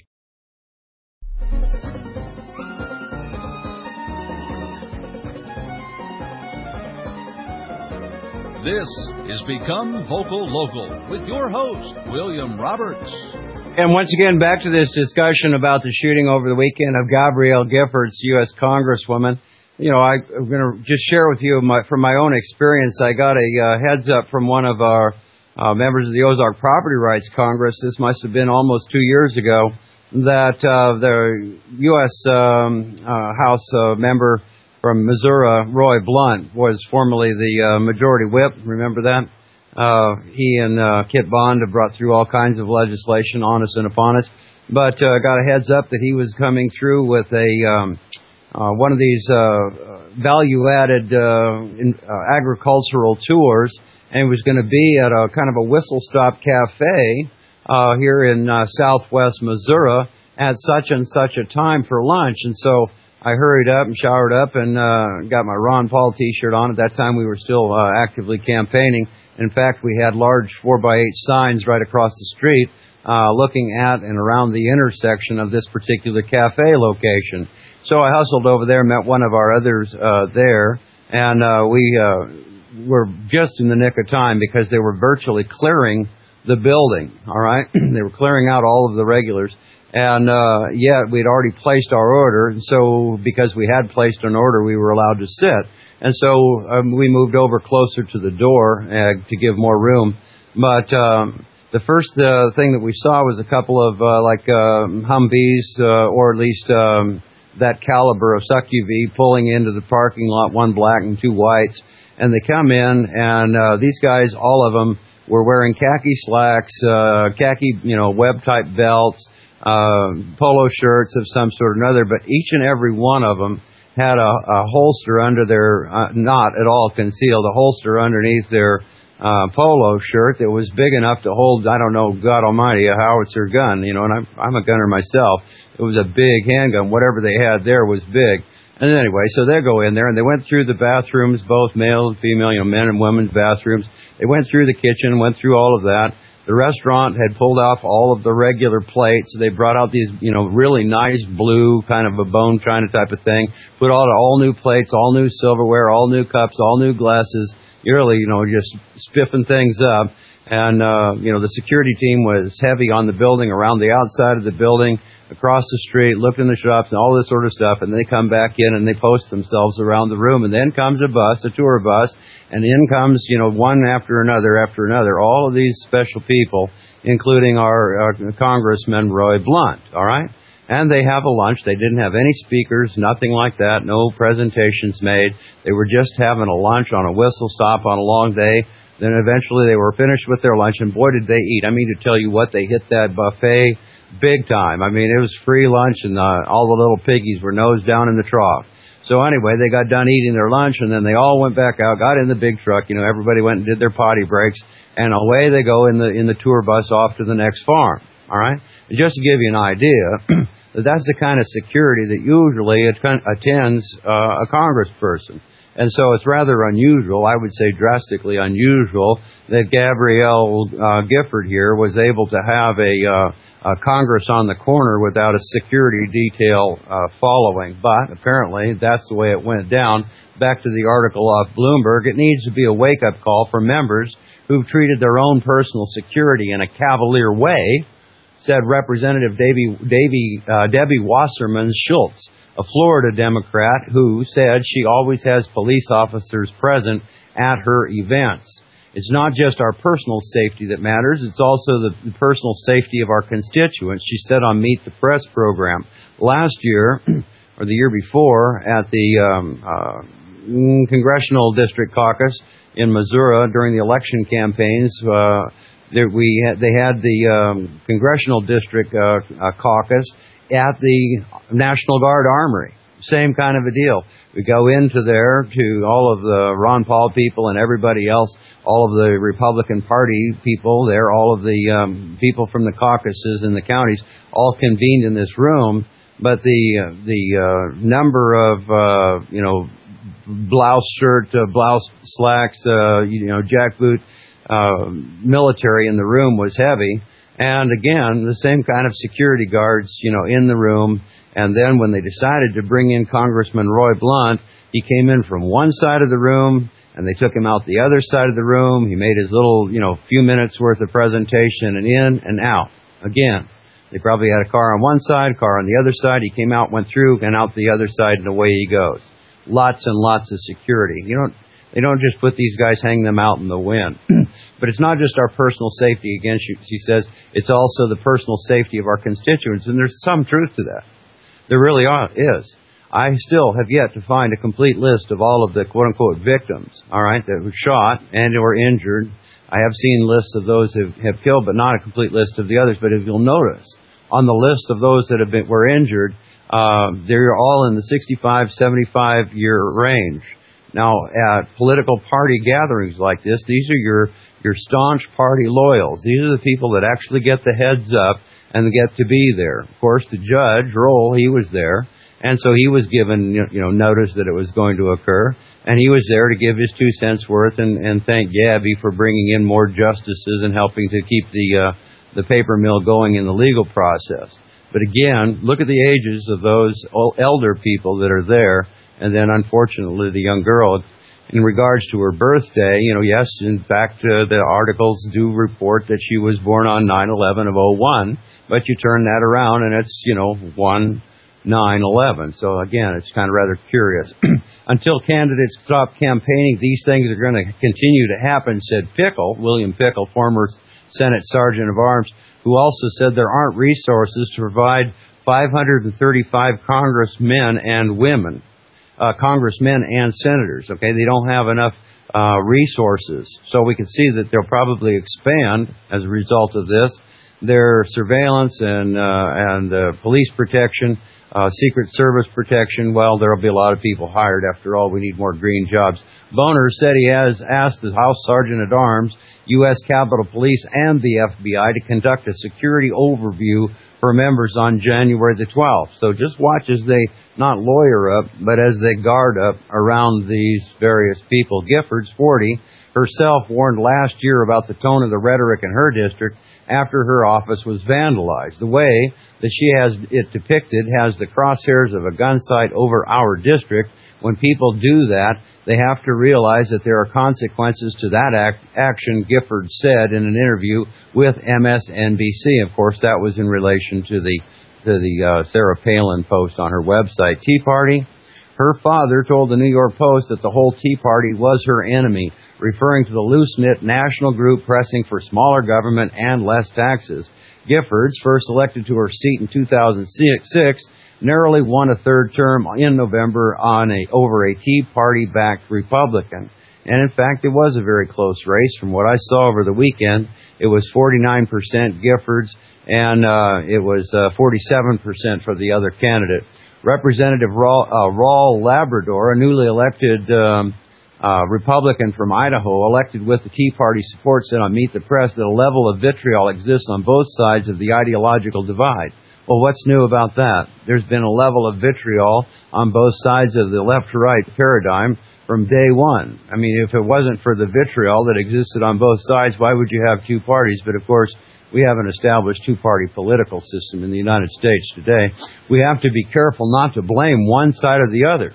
This is Become Vocal Local with your host, William Roberts. And once again, back to this discussion about the shooting over the weekend of Gabrielle Giffords, U S Congresswoman. You know, I, I'm going to just share with you my, from my own experience. I got a uh, heads up from one of our uh, members of the Ozark Property Rights Congress. This must have been almost two years ago. That uh, the U S Um, uh, House uh, member from Missouri, Roy Blunt, was formerly the uh, majority whip. Remember that? Uh, he and uh, Kit Bond have brought through all kinds of legislation on us and upon us. But uh, got a heads up that he was coming through with a um, uh, one of these uh, value-added uh, in, uh, agricultural tours, and it was going to be at a kind of a whistle-stop cafe Uh, here in uh, southwest Missouri at such and such a time for lunch. And so I hurried up and showered up and uh, got my Ron Paul T-shirt on. At that time, we were still uh, actively campaigning. In fact, we had large four by eight signs right across the street uh, looking at and around the intersection of this particular cafe location. So I hustled over there, met one of our others uh, there, and uh, we uh, were just in the nick of time because they were virtually clearing the building, all right? They were clearing out all of the regulars. And uh, yet we'd already placed our order. And so because we had placed an order, we were allowed to sit. And so um, we moved over closer to the door uh, to give more room. But um, the first uh, thing that we saw was a couple of uh, like uh, Humvees, uh, or at least um, that caliber of S U V pulling into the parking lot, one black and two whites. And they come in, and uh, these guys, all of them, were wearing khaki slacks, uh, khaki, you know, web-type belts, uh, polo shirts of some sort or another, but each and every one of them had a, a holster under their, uh, not at all concealed, a holster underneath their uh, polo shirt that was big enough to hold, I don't know, God almighty, a howitzer gun, you know, and I'm, I'm a gunner myself. It was a big handgun. Whatever they had there was big. And anyway, so they go in there, and they went through the bathrooms, both male and female, you know, men and women's bathrooms. They went through the kitchen, went through all of that. The restaurant had pulled off all of the regular plates. They brought out these, you know, really nice blue, kind of a bone china type of thing. Put out all new plates, all new silverware, all new cups, all new glasses. Really, you know, just spiffing things up. And, uh, you know, the security team was heavy on the building, around the outside of the building, across the street, lifting the shops and all this sort of stuff. And they come back in and they post themselves around the room. And then comes a bus, a tour bus, and in comes, you know, one after another after another. All of these special people, including our, our Congressman Roy Blunt, all right? And they have a lunch. They didn't have any speakers, nothing like that, no presentations made. They were just having a lunch on a whistle stop on a long day. Then eventually they were finished with their lunch, and boy, did they eat. I mean, to tell you what, they hit that buffet big time. I mean, it was free lunch, and uh, all the little piggies were nose down in the trough. So anyway, they got done eating their lunch, and then they all went back out, got in the big truck. You know, everybody went and did their potty breaks, and away they go in the in the tour bus off to the next farm. All right? And just to give you an idea, that's the kind of security that usually attends uh, a congressperson. And so it's rather unusual, I would say drastically unusual, that Gabrielle uh, Gifford here was able to have a, uh, a Congress on the corner without a security detail uh, following. But apparently that's the way it went down. Back to the article off Bloomberg, it needs to be a wake-up call for members who've treated their own personal security in a cavalier way, said Representative Davy, Davy, uh, Debbie Wasserman Schultz, a Florida Democrat who said she always has police officers present at her events. It's not just our personal safety that matters, it's also the personal safety of our constituents, she said on Meet the Press program. Last year, or the year before, at the um, uh, Congressional District Caucus in Missouri during the election campaigns, uh, there we had, they had the um, Congressional District uh, uh, Caucus at the National Guard Armory. Same kind of a deal. We go into there to all of the Ron Paul people and everybody else, all of the Republican Party people there, all of the um, people from the caucuses in the counties, all convened in this room. But the uh, the uh, number of uh, you know blouse shirt, uh, blouse slacks, uh, you know jackboot uh, military in the room was heavy. And again, the same kind of security guards, you know, in the room. And then when they decided to bring in Congressman Roy Blunt, he came in from one side of the room, and they took him out the other side of the room. He made his little, you know, few minutes worth of presentation, and in and out. Again, they probably had a car on one side, car on the other side. He came out, went through, and out the other side, and away he goes. Lots and lots of security. You don't, they don't just put these guys, hang them out in the wind. But it's not just our personal safety, again, she, she says, it's also the personal safety of our constituents, and there's some truth to that. There really are, is. I still have yet to find a complete list of all of the quote-unquote victims, all right, that were shot and or injured. I have seen lists of those who have killed, but not a complete list of the others. But if you'll notice, on the list of those that have been were injured, uh, they're all in the sixty-five, seventy-five year range. Now, at political party gatherings like this, these are your your staunch party loyals. These are the people that actually get the heads up and get to be there. Of course, the judge, Roll, he was there, and so he was given, you know, notice that it was going to occur, and he was there to give his two cents worth and, and thank Gabby for bringing in more justices and helping to keep the uh, the paper mill going in the legal process. But again, look at the ages of those elder people that are there, and then unfortunately the young girl. In regards to her birthday, you know, yes, in fact, uh, the articles do report that she was born on nine eleven of oh one, but you turn that around and it's, you know, one nine eleven. So again, it's kind of rather curious. Until candidates stop campaigning, these things are going to continue to happen, said Pickle, William Pickle, former Senate Sergeant of Arms, who also said there aren't resources to provide five hundred thirty-five congressmen and women. Uh, congressmen and senators, okay? They don't have enough uh, resources. So we can see that they'll probably expand as a result of this. their surveillance and uh, and uh, police protection, uh, Secret Service protection, well, there will be a lot of people hired. After all, we need more green jobs. Boner said he has asked the House Sergeant at Arms, U S Capitol Police, and the F B I to conduct a security overview for members on January the twelfth. So just watch as they not lawyer up, but as they guard up around these various people. Giffords, forty, herself warned last year about the tone of the rhetoric in her district after her office was vandalized. The way that she has it depicted has the crosshairs of a gun sight over our district. When people do that, they have to realize that there are consequences to that act, action, Gifford said in an interview with M S N B C. Of course, that was in relation to the to the uh, Sarah Palin post on her website. Tea Party, her father told the New York Post that the whole Tea Party was her enemy, referring to the loose-knit national group pressing for smaller government and less taxes. Giffords, first elected to her seat in two thousand six, narrowly won a third term in November on a over a Tea Party-backed Republican. And in fact, it was a very close race. From what I saw over the weekend, it was forty-nine percent Giffords, and uh, it was uh, forty-seven percent for the other candidate. Representative Raul, uh, Raul Labrador, a newly elected um, uh, Republican from Idaho, elected with the Tea Party support, said on Meet the Press that a level of vitriol exists on both sides of the ideological divide. Well, what's new about that? There's been a level of vitriol on both sides of the left-right paradigm from day one. I mean, if it wasn't for the vitriol that existed on both sides, why would you have two parties? But of course, we have an established two-party political system in the United States today. We have to be careful not to blame one side or the other.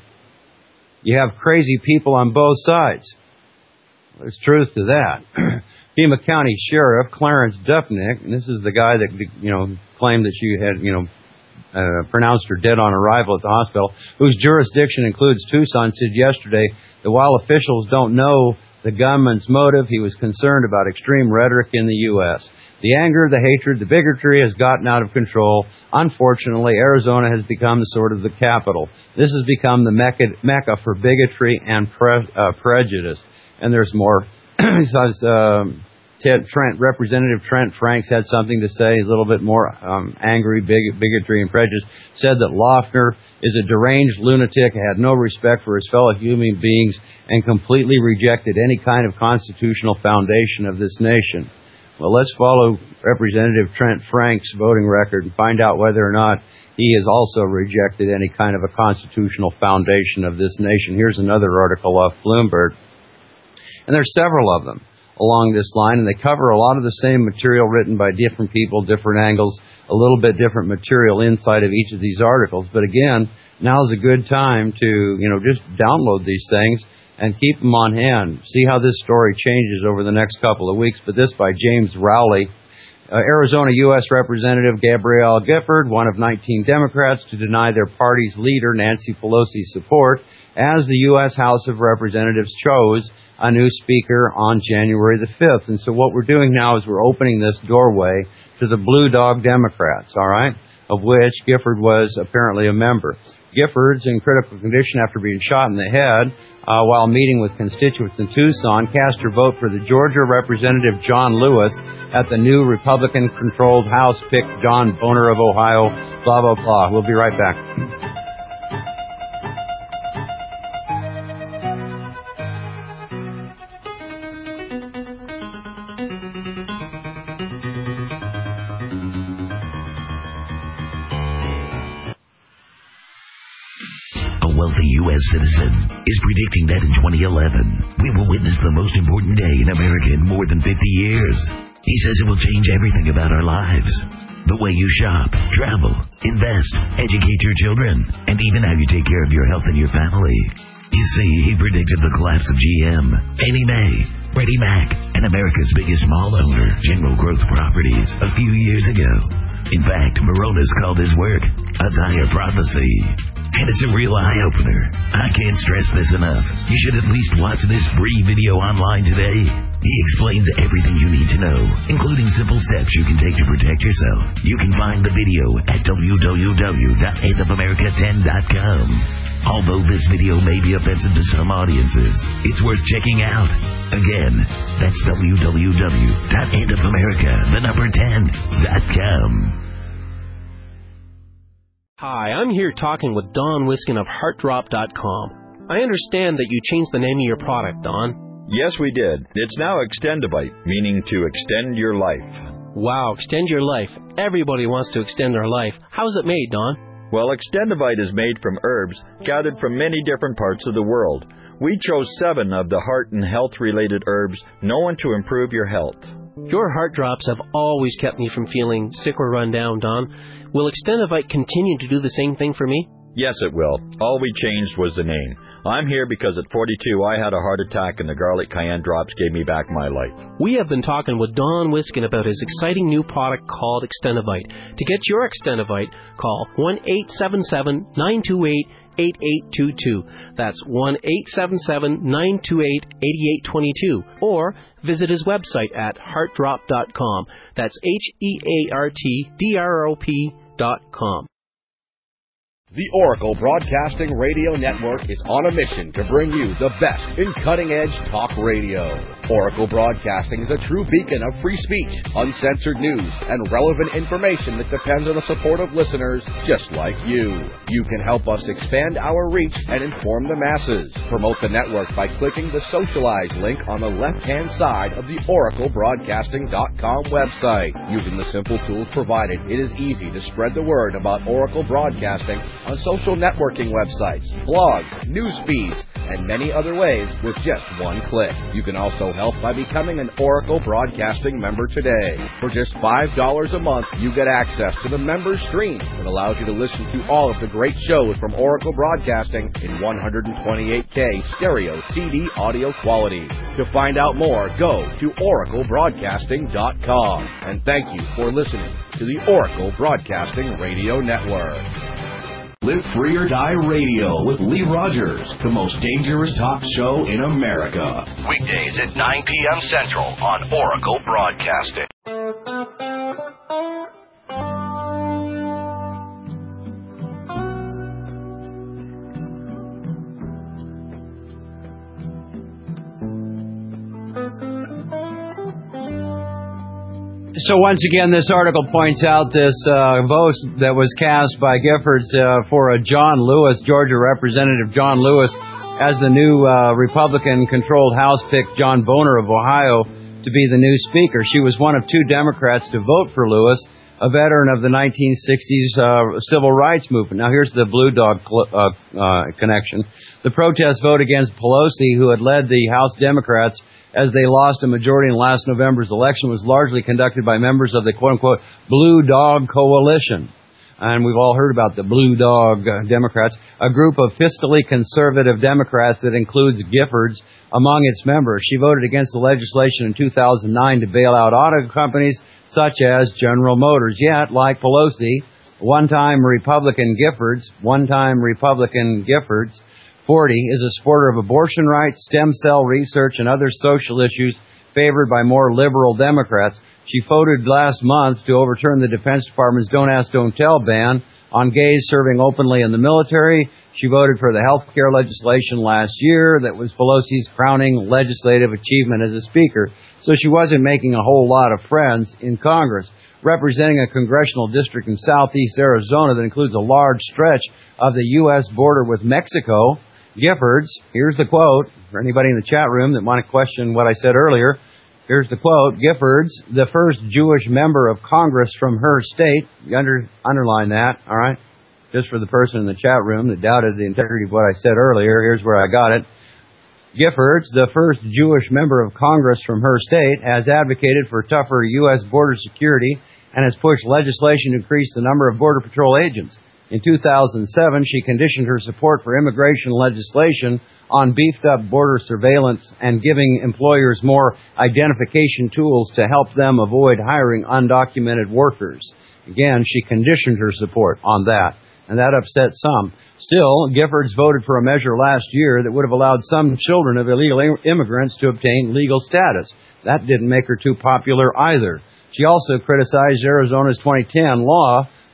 You have crazy people on both sides. There's truth to that. Pima County Sheriff Clarence Dupnick, and this is the guy that, you know, claimed that she had, you know, uh, pronounced her dead on arrival at the hospital, whose jurisdiction includes Tucson, said yesterday that while officials don't know the gunman's motive, he was concerned about extreme rhetoric in the U S The anger, the hatred, the bigotry has gotten out of control. Unfortunately, Arizona has become sort of the capital. This has become the mecca, mecca for bigotry and pre, uh, prejudice. And there's more. Besides, um, Ted Trent, Representative Trent Franks had something to say, a little bit more um, angry, big, bigotry and prejudice, said that Loeffner is a deranged lunatic, had no respect for his fellow human beings, and completely rejected any kind of constitutional foundation of this nation. Well, let's follow Representative Trent Franks' voting record and find out whether or not he has also rejected any kind of a constitutional foundation of this nation. Here's another article off Bloomberg. And there's several of them along this line, and they cover a lot of the same material written by different people, different angles, a little bit different material inside of each of these articles. But again, now is a good time to, you know, just download these things and keep them on hand. See how this story changes over the next couple of weeks. But this by James Rowley. Uh, Arizona U S Representative Gabrielle Gifford, one of nineteen Democrats to deny their party's leader Nancy Pelosi's support as the U S House of Representatives chose a new speaker on January the fifth. And so what we're doing now is we're opening this doorway to the Blue Dog Democrats, all right, of which Gifford was apparently a member. Gifford's in critical condition after being shot in the head uh, while meeting with constituents in Tucson, cast her vote for the Georgia Representative John Lewis at the new Republican-controlled House, picked John Boner of Ohio, blah, blah, blah. We'll be right back. Wealthy U S citizen is predicting that in twenty eleven, we will witness the most important day in America in more than fifty years. He says it will change everything about our lives. The way you shop, travel, invest, educate your children, and even how you take care of your health and your family. You see, he predicted the collapse of G M, Fannie Mae, Freddie Mac, and America's biggest mall owner, General Growth Properties, a few years ago. In fact, Moronis called his work a dire prophecy. And it's a real eye-opener. I can't stress this enough. You should at least watch this free video online today. He explains everything you need to know, including simple steps you can take to protect yourself. You can find the video at w w w dot eighth of america ten dot com. Although this video may be offensive to some audiences, it's worth checking out. Again, that's w w w dot end of america the number ten dot com. Hi, I'm here talking with Don Wiskin of heart drop dot com. I understand that you changed the name of your product, Don. Yes, we did. It's now Extendivite, meaning to extend your life. Wow, extend your life. Everybody wants to extend their life. How's it made, Don? Well, Extendivite is made from herbs gathered from many different parts of the world. We chose seven of the heart and health-related herbs known to improve your health. Your heart drops have always kept me from feeling sick or run down, Don. Will Extendivite continue to do the same thing for me? Yes, it will. All we changed was the name. I'm here because at forty-two I had a heart attack and the garlic cayenne drops gave me back my life. We have been talking with Don Wiskin about his exciting new product called Extendivite. To get your Extendivite, call one eight seven seven, nine two eight, eight eight two two. That's one eight seven seven, nine two eight, eight eight two two. Or visit his website at heart drop dot com. That's H E A R T D R O P dot com. The Oracle Broadcasting Radio Network is on a mission to bring you the best in cutting-edge talk radio. Oracle Broadcasting is a true beacon of free speech, uncensored news, and relevant information that depends on the support of listeners just like you. You can help us expand our reach and inform the masses. Promote the network by clicking the Socialize link on the left-hand side of the oracle broadcasting dot com website. Using the simple tools provided, it is easy to spread the word about Oracle Broadcasting on social networking websites, blogs, news feeds, and many other ways with just one click. You can also help by becoming an Oracle Broadcasting member today. For just five dollars a month, you get access to the member stream that allows you to listen to all of the great shows from Oracle Broadcasting in one twenty-eight K stereo C D audio quality. To find out more, go to oracle broadcasting dot com. And thank you for listening to the Oracle Broadcasting Radio Network. Live Free or Die Radio with Lee Rogers, the most dangerous talk show in America. Weekdays at nine p.m. Central on Oracle Broadcasting. So once again, this article points out this uh, vote that was cast by Giffords uh, for a John Lewis, Georgia Representative John Lewis, as the new uh, Republican-controlled House picked John Boehner of Ohio to be the new Speaker. She was one of two Democrats to vote for Lewis, a veteran of the nineteen sixties uh, civil rights movement. Now here's the Blue Dog cl- uh, uh, connection. The protest vote against Pelosi, who had led the House Democrats as they lost a majority in last November's election, was largely conducted by members of the quote-unquote Blue Dog Coalition. And we've all heard about the Blue Dog uh, Democrats, a group of fiscally conservative Democrats that includes Giffords among its members. She voted against the legislation in two thousand nine to bail out auto companies such as General Motors. Yet, like Pelosi, one-time Republican Giffords, one-time Republican Giffords, forty, is a supporter of abortion rights, stem cell research, and other social issues favored by more liberal Democrats. She voted last month to overturn the Defense Department's Don't Ask, Don't Tell ban on gays serving openly in the military. She voted for the health care legislation last year that was Pelosi's crowning legislative achievement as a speaker. So she wasn't making a whole lot of friends in Congress. Representing a congressional district in southeast Arizona that includes a large stretch of the U S border with Mexico, Giffords, here's the quote, for anybody in the chat room that might question what I said earlier, here's the quote, Giffords, the first Jewish member of Congress from her state, you under, underline that, all right, just for the person in the chat room that doubted the integrity of what I said earlier, here's where I got it. Giffords, the first Jewish member of Congress from her state, has advocated for tougher U S border security and has pushed legislation to increase the number of Border Patrol agents. In two thousand seven, she conditioned her support for immigration legislation on beefed-up border surveillance and giving employers more identification tools to help them avoid hiring undocumented workers. Again, she conditioned her support on that, and that upset some. Still, Giffords voted for a measure last year that would have allowed some children of illegal immigrants to obtain legal status. That didn't make her too popular either. She also criticized Arizona's twenty ten law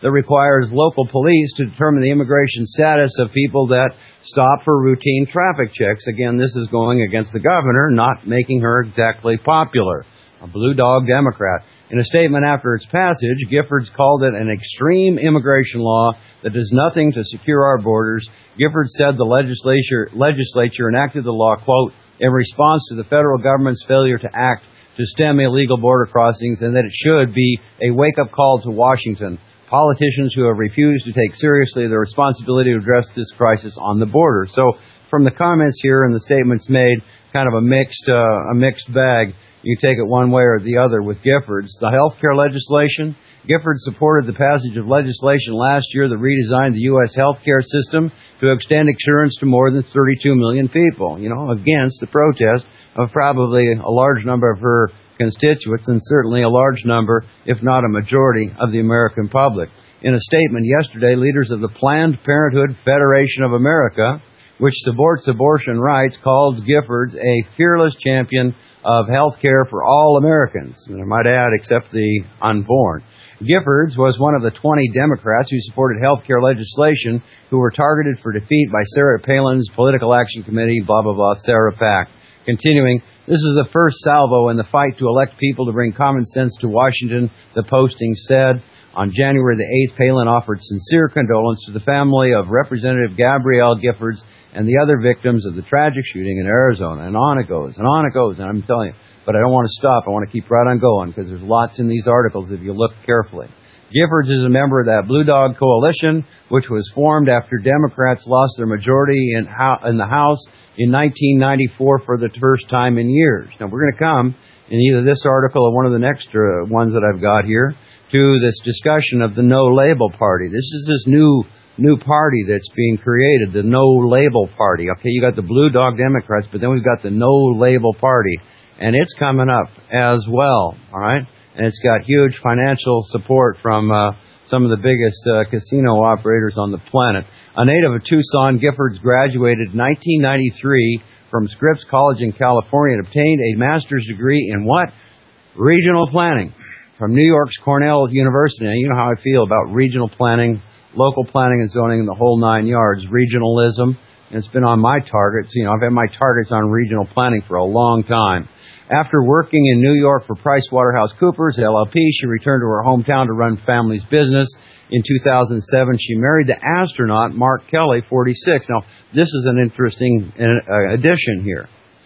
that requires local police to determine the immigration status of people that stop for routine traffic checks. Again, this is going against the governor, not making her exactly popular. A blue dog Democrat. In a statement after its passage, Giffords called it an extreme immigration law that does nothing to secure our borders. Giffords said the legislature, legislature enacted the law, quote, in response to the federal government's failure to act to stem illegal border crossings, and that it should be a wake-up call to Washington, politicians who have refused to take seriously the responsibility to address this crisis on the border. So from the comments here and the statements made, kind of a mixed, uh, a mixed bag. You take it one way or the other with Giffords. The health care legislation, Giffords supported the passage of legislation last year that redesigned the U S health care system to extend insurance to more than thirty-two million people, you know, against the protest of probably a large number of her constituents and certainly a large number, if not a majority, of the American public. In a statement yesterday, leaders of the Planned Parenthood Federation of America, which supports abortion rights, called Giffords a fearless champion of health care for all Americans, and I might add, except the unborn. Giffords was one of the twenty Democrats who supported health care legislation who were targeted for defeat by Sarah Palin's Political Action Committee, blah, blah, blah, Sarah PAC. Continuing, this is the first salvo in the fight to elect people to bring common sense to Washington, the posting said. On January the eighth, Palin offered sincere condolence to the family of Representative Gabrielle Giffords and the other victims of the tragic shooting in Arizona. And on it goes, and on it goes, and I'm telling you. But I don't want to stop. I want to keep right on going because there's lots in these articles if you look carefully. Giffords is a member of that Blue Dog Coalition, which was formed after Democrats lost their majority in, in the House in nineteen ninety-four for the first time in years. Now, we're going to come in either this article or one of the next uh, ones that I've got here to this discussion of the No Label Party. This is this new new party that's being created, the No Label Party. Okay, you got the Blue Dog Democrats, but then we've got the No Label Party, and it's coming up as well, all right? And it's got huge financial support from uh, some of the biggest uh, casino operators on the planet. A native of Tucson, Giffords graduated in nineteen ninety-three from Scripps College in California and obtained a master's degree in what? Regional planning from New York's Cornell University. Now, you know how I feel about regional planning, local planning and zoning, and the whole nine yards. Regionalism, and it's been on my targets. You know, I've had my targets on regional planning for a long time. After working in New York for PricewaterhouseCoopers, L L P, she returned to her hometown to run family's business. In two thousand seven, she married the astronaut Mark Kelly, forty-six. Now, this is an interesting addition here.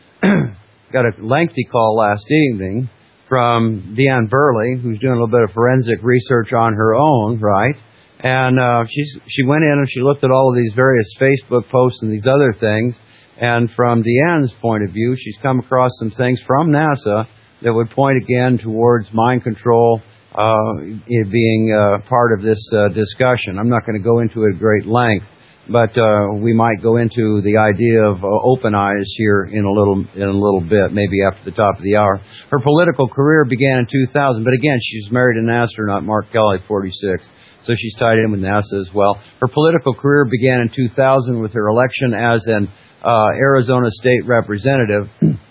Got a lengthy call last evening from Deanne Burley, who's doing a little bit of forensic research on her own, right? And uh, she's, she went in and she looked at all of these various Facebook posts and these other things. And from Deanne's point of view, she's come across some things from NASA that would point again towards mind control uh, it being uh, part of this uh, discussion. I'm not going to go into it at great length, but uh, we might go into the idea of uh, open eyes here in a little in a little bit, maybe after the top of the hour. Her political career began in two thousand, but again, she's married an astronaut, Mark Kelly, forty-six. So she's tied in with NASA as well. Her political career began in two thousand with her election as an Uh, Arizona State Representative.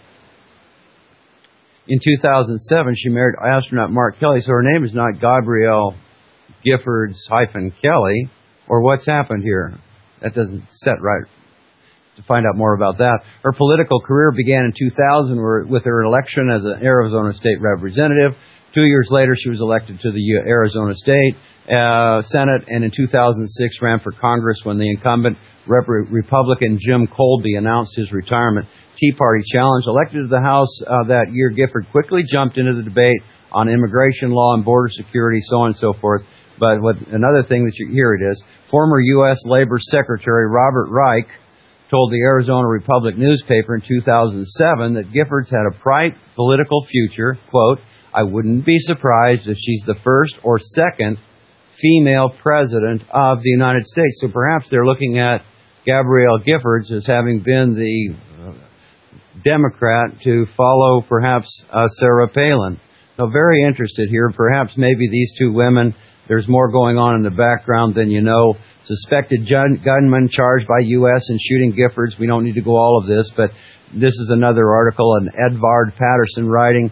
In two thousand seven, she married astronaut Mark Kelly, so her name is not Gabrielle Giffords hyphen Kelly, or what's happened here. That doesn't set right. To find out more about that, her political career began in two thousand with her election as an Arizona State Representative. Two years later, she was elected to the Arizona State uh, Senate, and in two thousand six ran for Congress when the incumbent Rep- Republican Jim Colby announced his retirement. Tea Party challenge. Elected to the House uh, that year, Gifford quickly jumped into the debate on immigration law and border security, so on and so forth. But what, another thing that you, here it is, former U S Labor Secretary Robert Reich told the Arizona Republic newspaper in two thousand seven that Giffords had a bright political future. Quote, I wouldn't be surprised if she's the first or second female president of the United States. So perhaps they're looking at Gabrielle Giffords as having been the uh, Democrat to follow perhaps uh, Sarah Palin. So very interested here. Perhaps maybe these two women, there's more going on in the background than you know. Suspected gun- gunman charged by U S in shooting Giffords. We don't need to go all of this, but this is another article, an Edvard Patterson writing.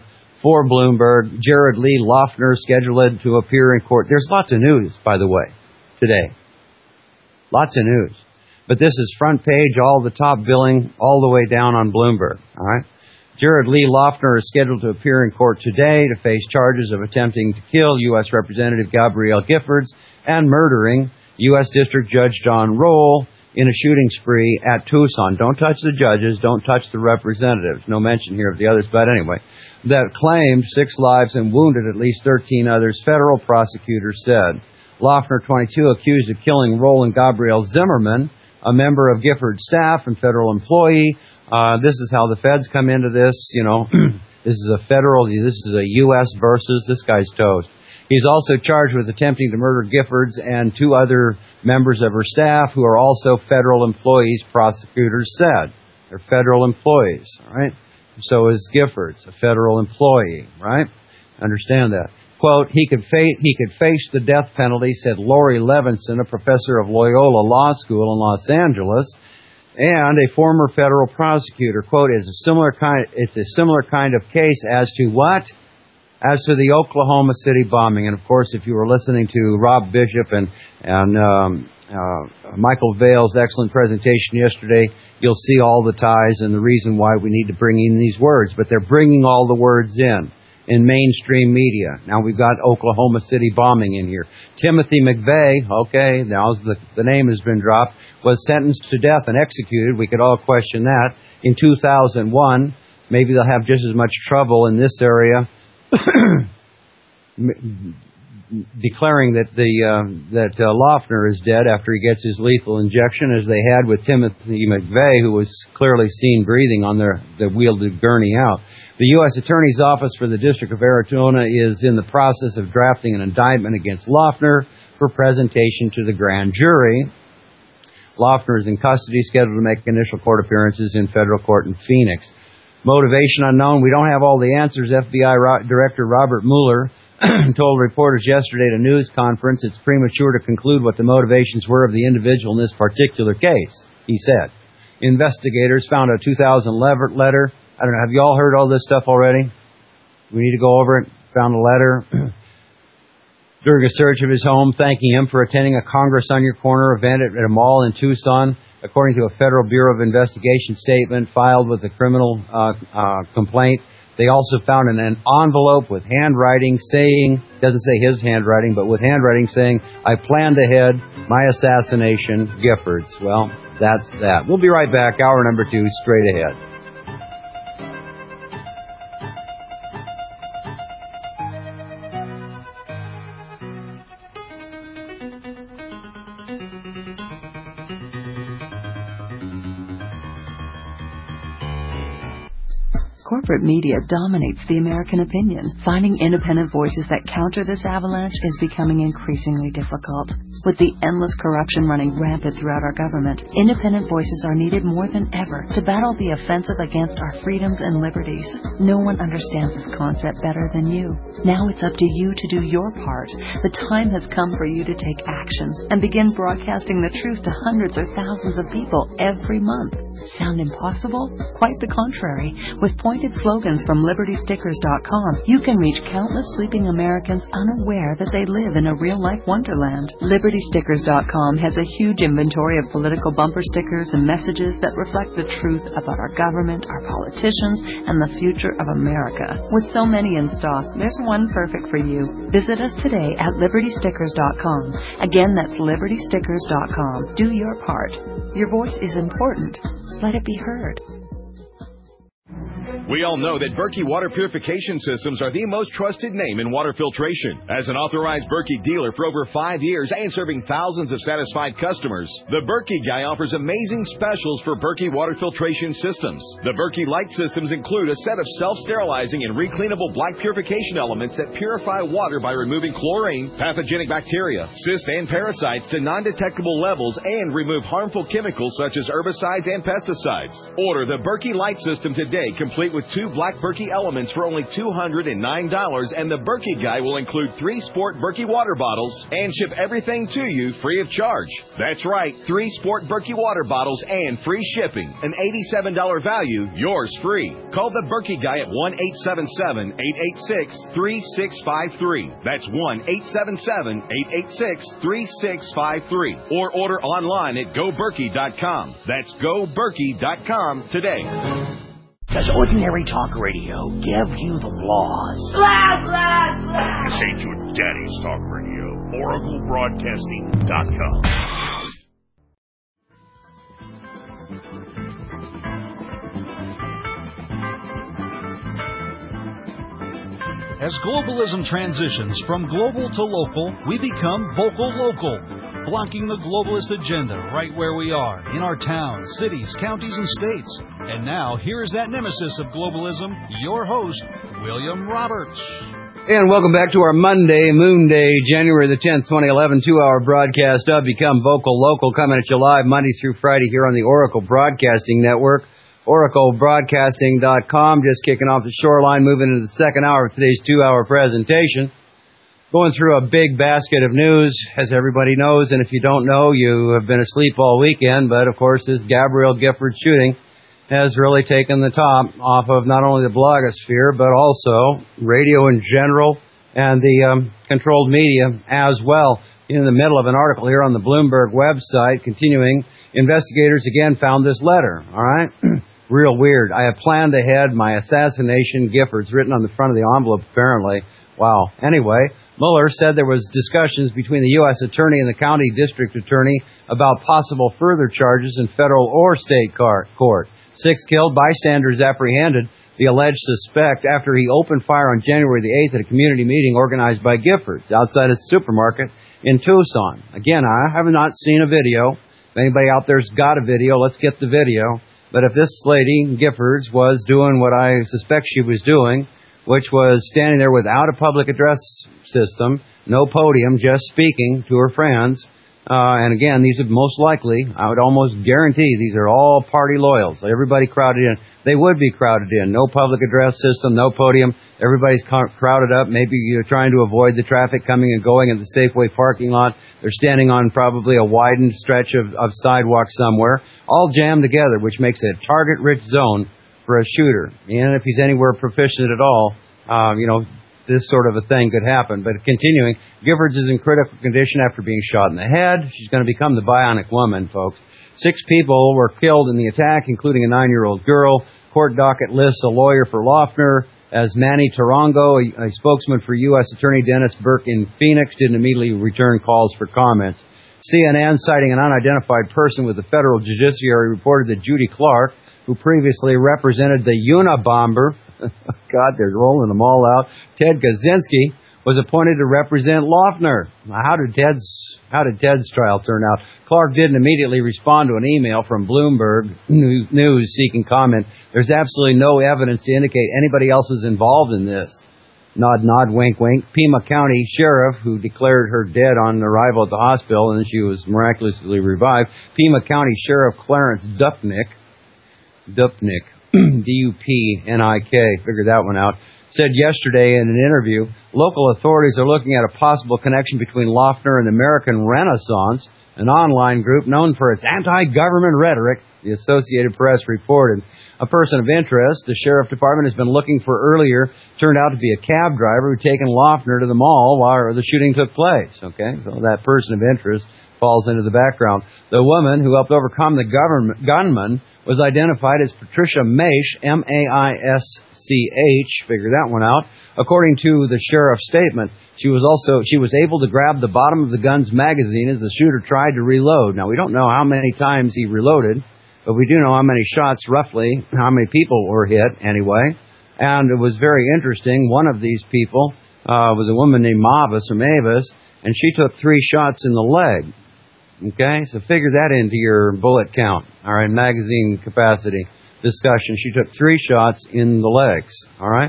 for Bloomberg. Jared Lee Loughner scheduled to appear in court. There's lots of news, by the way, today. Lots of news. But this is front page, all the top billing, all the way down on Bloomberg. All right. Jared Lee Loughner is scheduled to appear in court today to face charges of attempting to kill U S Representative Gabrielle Giffords and murdering U S District Judge John Roll in a shooting spree at Tucson. Don't touch the judges. Don't touch the representatives. No mention here of the others, but anyway. That claimed six lives and wounded at least thirteen others, federal prosecutors said. Loughner, twenty-two, accused of killing Roll and Gabrielle Zimmerman, a member of Giffords' staff and federal employee. Uh, this is how the feds come into this, you know. This is a federal, this is a U S versus, this guy's toast. He's also charged with attempting to murder Giffords and two other members of her staff who are also federal employees, prosecutors said. They're federal employees, all right? So is Giffords, a federal employee, right? Understand that. Quote, he could, fa- he could face the death penalty, said Lori Levinson, a professor of Loyola Law School in Los Angeles, and a former federal prosecutor. Quote, is a similar kind, it's a similar kind of case as to what? As to the Oklahoma City bombing. And of course, if you were listening to Rob Bishop and, and um, uh, Michael Vale's excellent presentation yesterday, you'll see all the ties and the reason why we need to bring in these words. But they're bringing all the words in, in mainstream media. Now we've got Oklahoma City bombing in here. Timothy McVeigh, okay, now the, the name has been dropped, was sentenced to death and executed. We could all question that. In two thousand one, maybe they'll have just as much trouble in this area declaring that the uh, that uh, Loughner is dead after he gets his lethal injection, as they had with Timothy McVeigh, who was clearly seen breathing on their the wheeled gurney out. The U S Attorney's Office for the District of Arizona is in the process of drafting an indictment against Loughner for presentation to the grand jury. Loughner is in custody, scheduled to make initial court appearances in federal court in Phoenix. Motivation unknown. We don't have all the answers. F B I Ro- Director Robert Mueller told reporters yesterday at a news conference it's premature to conclude what the motivations were of the individual in this particular case, he said. Investigators found a two thousand letter. I don't know, have you all heard all this stuff already? We need to go over it. Found a letter during a search of his home thanking him for attending a Congress on Your Corner event at, at a mall in Tucson. According to a Federal Bureau of Investigation statement filed with a criminal uh, uh, complaint, they also found an, an envelope with handwriting saying, doesn't say his handwriting, but with handwriting saying, I planned ahead my assassination, Giffords. Well, that's that. We'll be right back. Hour number two, straight ahead. Corporate media dominates the American opinion. Finding independent voices that counter this avalanche is becoming increasingly difficult. With the endless corruption running rampant throughout our government, independent voices are needed more than ever to battle the offensive against our freedoms and liberties. No one understands this concept better than you. Now it's up to you to do your part. The time has come for you to take action and begin broadcasting the truth to hundreds or thousands of people every month. Sound impossible? Quite the contrary. With pointed slogans from Liberty Stickers dot com, you can reach countless sleeping Americans unaware that they live in a real-life wonderland. Liberty Stickers dot com has a huge inventory of political bumper stickers and messages that reflect the truth about our government, our politicians, and the future of America. With so many in stock, there's one perfect for you. Visit us today at Liberty Stickers dot com. Again, that's Liberty Stickers dot com. Do your part. Your voice is important. Let it be heard. We all know that Berkey Water Purification Systems are the most trusted name in water filtration. As an authorized Berkey dealer for over five years and serving thousands of satisfied customers, the Berkey Guy offers amazing specials for Berkey Water Filtration Systems. The Berkey Light Systems include a set of self-sterilizing and recleanable black purification elements that purify water by removing chlorine, pathogenic bacteria, cysts, and parasites to non-detectable levels and remove harmful chemicals such as herbicides and pesticides. Order the Berkey Light System today, complete with two black Berkey Elements for only two hundred nine dollars, and the Berkey Guy will include three Sport Berkey water bottles and ship everything to you free of charge. That's right, three Sport Berkey water bottles and free shipping. An eighty-seven dollars value, yours free. Call the Berkey Guy at one eight seven seven, eight eight six, three six five three. That's one eight seven seven, eight eight six, three six five three. Or order online at go berkey dot com. That's go berkey dot com today. Does ordinary talk radio give you the laws? Blah, blah, blah. This ain't your daddy's talk radio. Oracle Broadcasting dot com. As globalism transitions from global to local, we become vocal local, blocking the globalist agenda right where we are, in our towns, cities, counties, and states. And now, here is that nemesis of globalism, your host, William Roberts. And welcome back to our Monday, Moon Day, January the tenth, twenty eleven, two-hour broadcast of Become Vocal Local, coming at you live Monday through Friday here on the Oracle Broadcasting Network. Oracle Broadcasting dot com, just kicking off the shoreline, moving into the second hour of today's two-hour presentation. Going through a big basket of news, as everybody knows, and if you don't know, you have been asleep all weekend, but of course this Gabrielle Gifford shooting has really taken the top off of not only the blogosphere, but also radio in general and the um, controlled media as well. In the middle of an article here on the Bloomberg website, continuing, investigators again found this letter, all right? Real weird. I have planned ahead my assassination. Giffords written on the front of the envelope, apparently. Wow. Anyway, Mueller said there was discussions between the U S attorney and the county district attorney about possible further charges in federal or state court. Six killed, bystanders apprehended the alleged suspect after he opened fire on January the eighth at a community meeting organized by Giffords outside a supermarket in Tucson. Again, I have not seen a video. If anybody out there's got a video, let's get the video. But if this lady, Giffords, was doing what I suspect she was doing, which was standing there without a public address system, no podium, just speaking to her friends, uh, and again, these are most likely, I would almost guarantee, these are all party loyals. Everybody crowded in. They would be crowded in. No public address system, no podium. Everybody's crowded up. Maybe you're trying to avoid the traffic coming and going in the Safeway parking lot. They're standing on probably a widened stretch of, of sidewalk somewhere, all jammed together, which makes it a target-rich zone for a shooter. And if he's anywhere proficient at all, um, you know, this sort of a thing could happen. But continuing, Giffords is in critical condition after being shot in the head. She's going to become the bionic woman, folks. Six people were killed in the attack, including a nine-year-old girl. Court docket lists a lawyer for Loeffner as Manny Tarango, a, a spokesman for U S Attorney Dennis Burke in Phoenix, didn't immediately return calls for comments. C N N, citing an unidentified person with the federal judiciary, reported that Judy Clark, who previously represented the Unabomber, God, they're rolling them all out, Ted Kaczynski, was appointed to represent Loeffner. How did Ted's how did Ted's trial turn out? Clark didn't immediately respond to an email from Bloomberg News seeking comment. There's absolutely no evidence to indicate anybody else is involved in this. Nod, nod, wink, wink. Pima County Sheriff, who declared her dead on arrival at the hospital and then she was miraculously revived. Pima County Sheriff Clarence Dupnick, Dupnick, D U P N I K, figured that one out, said yesterday in an interview, local authorities are looking at a possible connection between Loeffner and American Renaissance, an online group known for its anti-government rhetoric, the Associated Press reported. A person of interest the Sheriff Department has been looking for earlier turned out to be a cab driver who'd taken Loeffner to the mall while the shooting took place. Okay, so that person of interest falls into the background. The woman who helped overcome the government gunman was identified as Patricia Maish, M A I S C H, figure that one out. According to the sheriff's statement, she was also she was able to grab the bottom of the gun's magazine as the shooter tried to reload. Now, we don't know how many times he reloaded, but we do know how many shots, roughly, how many people were hit, anyway. And it was very interesting. One of these people uh, was a woman named Mavis, or Mavis, and she took three shots in the leg. Okay, so figure that into your bullet count, all right, magazine capacity discussion. She took three shots in the legs, all right,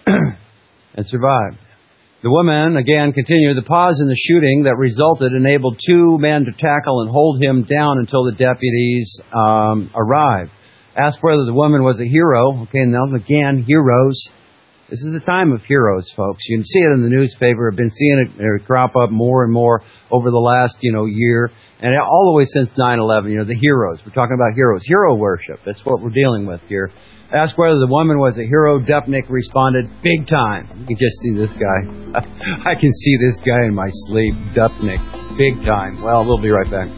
and survived. The woman, again, continued, the pause in the shooting that resulted enabled two men to tackle and hold him down until the deputies um, arrived. Asked whether the woman was a hero. Okay, now again, heroes. This is a time of heroes, folks. You can see it in the newspaper. I've been seeing it uh, crop up more and more over the last, you know, year. And all the way since nine eleven, you know, the heroes. We're talking about heroes. Hero worship. That's what we're dealing with here. Asked whether the woman was a hero. Dupnick responded, big time. You can just see this guy. I can see this guy in my sleep. Dupnick. Big time. Well, we'll be right back.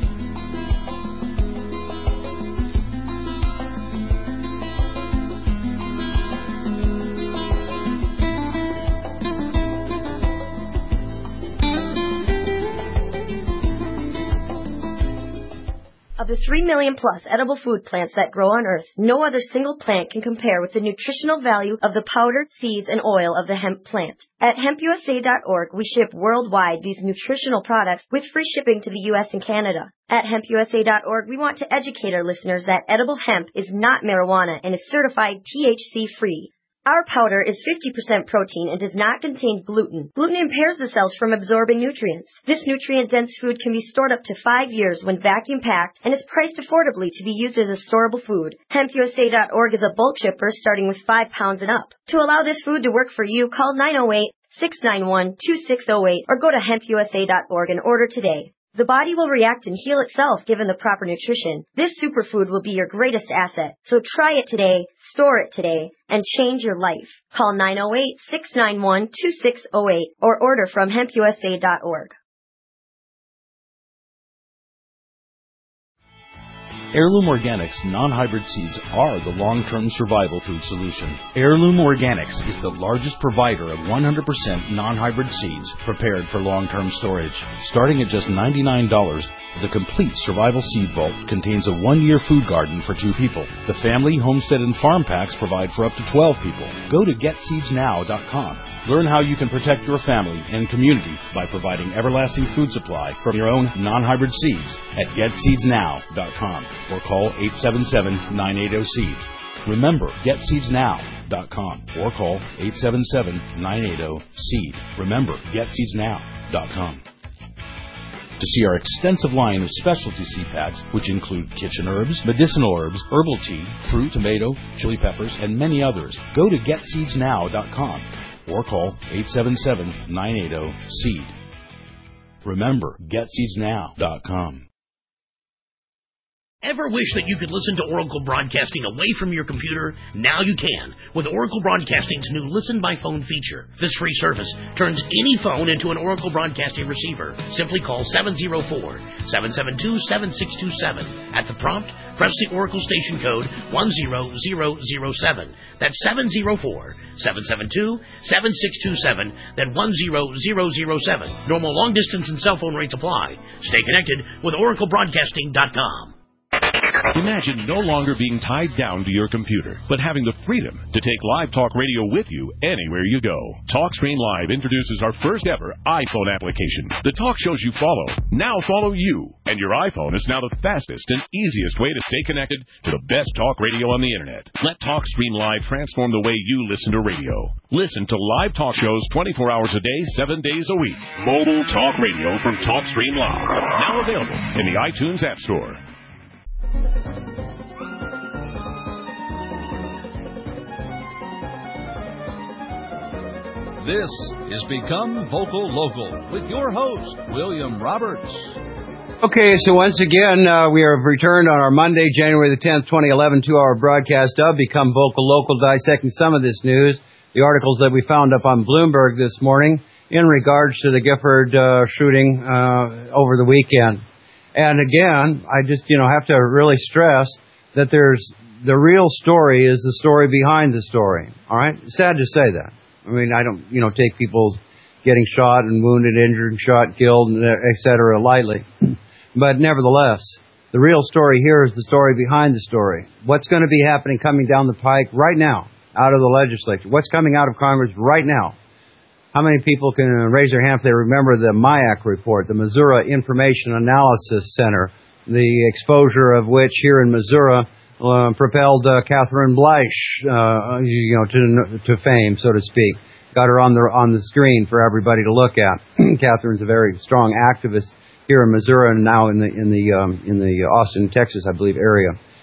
Of the three million plus edible food plants that grow on Earth, no other single plant can compare with the nutritional value of the powder, seeds, and oil of the hemp plant. At hemp U S A dot org, we ship worldwide these nutritional products with free shipping to the U S and Canada. At hemp U S A dot org, we want to educate our listeners that edible hemp is not marijuana and is certified T H C-free. Our powder is fifty percent protein and does not contain gluten. Gluten impairs the cells from absorbing nutrients. This nutrient-dense food can be stored up to five years when vacuum-packed and is priced affordably to be used as a storable food. hemp U S A dot org is a bulk shipper starting with five pounds and up. To allow this food to work for you, call nine oh eight, six nine one, two six oh eight or go to hemp U S A dot org and order today. The body will react and heal itself given the proper nutrition. This superfood will be your greatest asset. So try it today, store it today, and change your life. Call nine oh eight, six nine one, two six oh eight or order from hemp U S A dot org. Heirloom Organics non-hybrid seeds are the long-term survival food solution. Heirloom Organics is the largest provider of one hundred percent non-hybrid seeds prepared for long-term storage. Starting at just ninety-nine dollars, the complete survival seed vault contains a one-year food garden for two people. The family, homestead, and farm packs provide for up to twelve people. Go to get seeds now dot com. Learn how you can protect your family and community by providing everlasting food supply from your own non-hybrid seeds at get seeds now dot com. Or call eight seven seven, nine eight zero, seeds. Remember, get seeds now dot com or call eight seven seven, nine eight zero, seed. Remember, get seeds now dot com. To see our extensive line of specialty seed packs, which include kitchen herbs, medicinal herbs, herbal tea, fruit, tomato, chili peppers, and many others, go to get seeds now dot com or call eight seven seven, nine eight zero, seed. Remember, get seeds now dot com. Ever wish that you could listen to Oracle Broadcasting away from your computer? Now you can with Oracle Broadcasting's new Listen by Phone feature. This free service turns any phone into an Oracle Broadcasting receiver. Simply call seven oh four, seven seven two, seven six two seven. At the prompt, press the Oracle station code one zero zero zero seven. That's seven oh four, seven seven two, seven six two seven. Then one zero zero zero seven. Normal long distance and cell phone rates apply. Stay connected with Oracle Broadcasting dot com. Imagine no longer being tied down to your computer, but having the freedom to take Live Talk Radio with you anywhere you go. TalkScreen Live introduces our first ever iPhone application. The talk shows you follow now follow you, and your iPhone is now the fastest and easiest way to stay connected to the best talk radio on the internet. Let TalkScreen Live transform the way you listen to radio. Listen to live talk shows twenty-four hours a day, seven days a week. Mobile talk radio from TalkScreen Live. Now available in the iTunes App Store. This is Become Vocal Local with your host, William Roberts. Okay, so once again, uh, we have returned on our Monday, January the tenth, twenty eleven, two-hour broadcast of Become Vocal Local, dissecting some of this news, the articles that we found up on Bloomberg this morning in regards to the Gifford uh, shooting uh, over the weekend. And again, I just, you know, have to really stress that there's the real story is the story behind the story. All right? Sad to say that. I mean, I don't, you know, take people getting shot and wounded, injured, shot, killed, et cetera lightly. But nevertheless, the real story here is the story behind the story. What's going to be happening coming down the pike right now out of the legislature? What's coming out of Congress right now? How many people can raise their hand if they remember the MIAC report, the Missouri Information Analysis Center, the exposure of which here in Missouri uh, propelled uh, Catherine Bleish, uh, you know, to to fame, so to speak. Got her on the on the screen for everybody to look at. Catherine's a very strong activist here in Missouri and now in the in the um, in the Austin, Texas, I believe, area.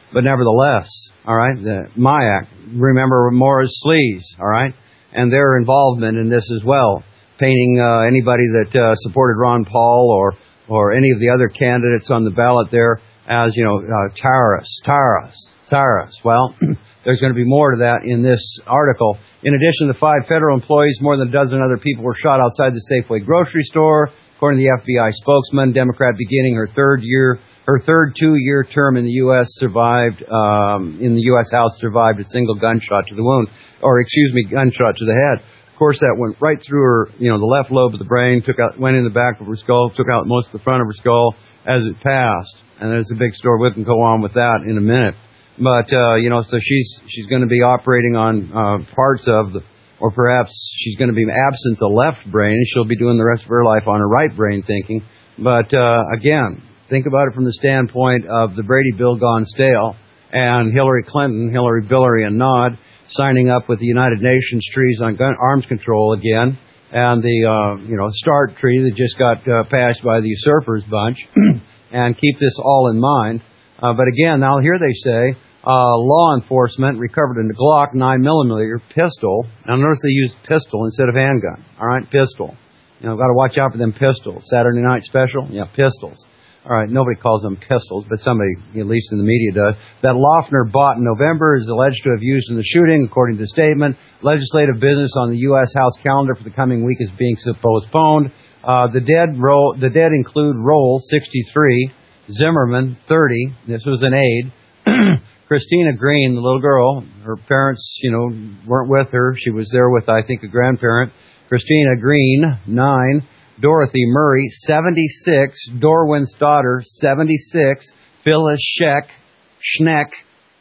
But nevertheless, all right, the M I A C, remember Morris Sleaze, all right, and their involvement in this as well, painting uh, anybody that uh, supported Ron Paul or or any of the other candidates on the ballot there as, you know, uh, terrorists, terrorists, terrorists. Well, there's going to be more to that in this article. In addition, the five federal employees, more than a dozen other people were shot outside the Safeway grocery store. According to the F B I spokesman, Democrat beginning her third year, her third two-year term in the U S survived, um, in the U S House survived a single gunshot to the wound, or excuse me, gunshot to the head. Of course, that went right through her, you know, the left lobe of the brain, took out, went in the back of her skull, took out most of the front of her skull as it passed. And there's a big story. We can go on with that in a minute. But, uh, you know, so she's, she's going to be operating on, uh, parts of the, or perhaps she's going to be absent the left brain, and she'll be doing the rest of her life on her right brain thinking. But, uh, again, think about it from the standpoint of the Brady bill gone stale, and Hillary Clinton, Hillary, Billary, and Nod signing up with the United Nations treaties on gun, arms control again, and the, uh, you know, START treaty that just got uh, passed by the usurpers bunch, and keep this all in mind. Uh, but again, now here they say, Uh, law enforcement recovered a Glock nine millimeter pistol. Now notice they used pistol instead of handgun. All right, pistol. You know, got to watch out for them pistols. Saturday Night Special, yeah, pistols. All right, nobody calls them pistols, but somebody, at least in the media, does. That Loeffner bought in November is alleged to have used in the shooting, according to the statement. Legislative business on the U S House calendar for the coming week is being postponed. Uh, the dead roll, the dead include Roll, sixty-three, Zimmerman, thirty. This was an aide. Christina Green, the little girl, her parents, you know, weren't with her. She was there with, I think, a grandparent. Christina Green, nine. Dorothy Murray, seventy-six. Dorwin's daughter, seventy-six. Phyllis Scheck, Schneck,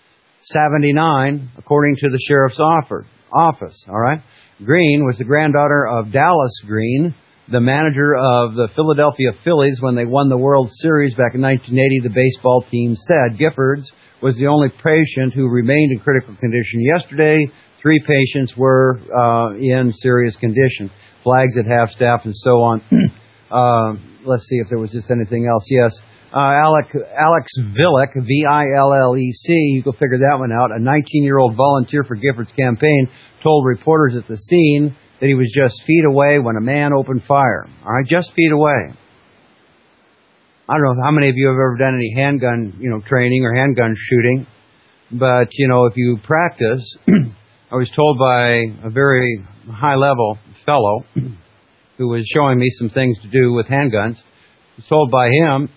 seventy-nine, according to the sheriff's office. All right. Green was the granddaughter of Dallas Green, the manager of the Philadelphia Phillies when they won the World Series back in nineteen eighty. The baseball team said Giffords was the only patient who remained in critical condition yesterday. Three patients were uh, in serious condition. Flags at half-staff and so on. uh, let's see if there was just anything else. Yes. Uh, Alec, Alex Villick, V I L L E C, you go figure that one out, a nineteen-year-old volunteer for Giffords' campaign, told reporters at the scene that he was just feet away when a man opened fire. All right, just feet away. I don't know how many of you have ever done any handgun, you know, training or handgun shooting, but, you know, if you practice, I was told by a very high-level fellow who was showing me some things to do with handguns, I was told by him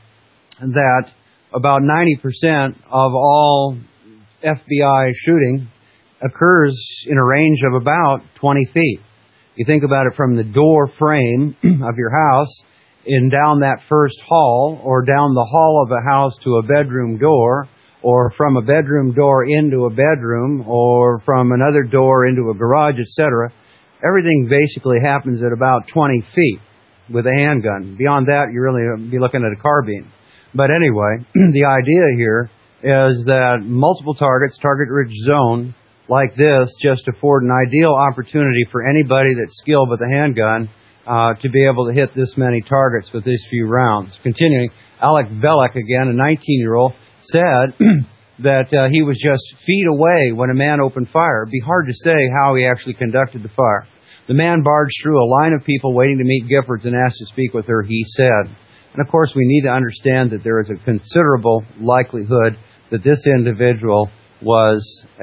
that about ninety percent of all F B I shooting occurs in a range of about twenty feet. You think about it from the door frame of your house, in down that first hall, or down the hall of a house to a bedroom door, or from a bedroom door into a bedroom, or from another door into a garage, et cetera. Everything basically happens at about twenty feet with a handgun. Beyond that, you really be looking at a carbine. But anyway, the idea here is that multiple targets, target-rich zone like this, just afford an ideal opportunity for anybody that's skilled with a handgun Uh, to be able to hit this many targets with these few rounds. Continuing, Alec Velek, again, a nineteen-year-old, said that uh, he was just feet away when a man opened fire. It'd be hard to say how he actually conducted the fire. The man barged through a line of people waiting to meet Giffords and asked to speak with her, he said. And, of course, we need to understand that there is a considerable likelihood that this individual was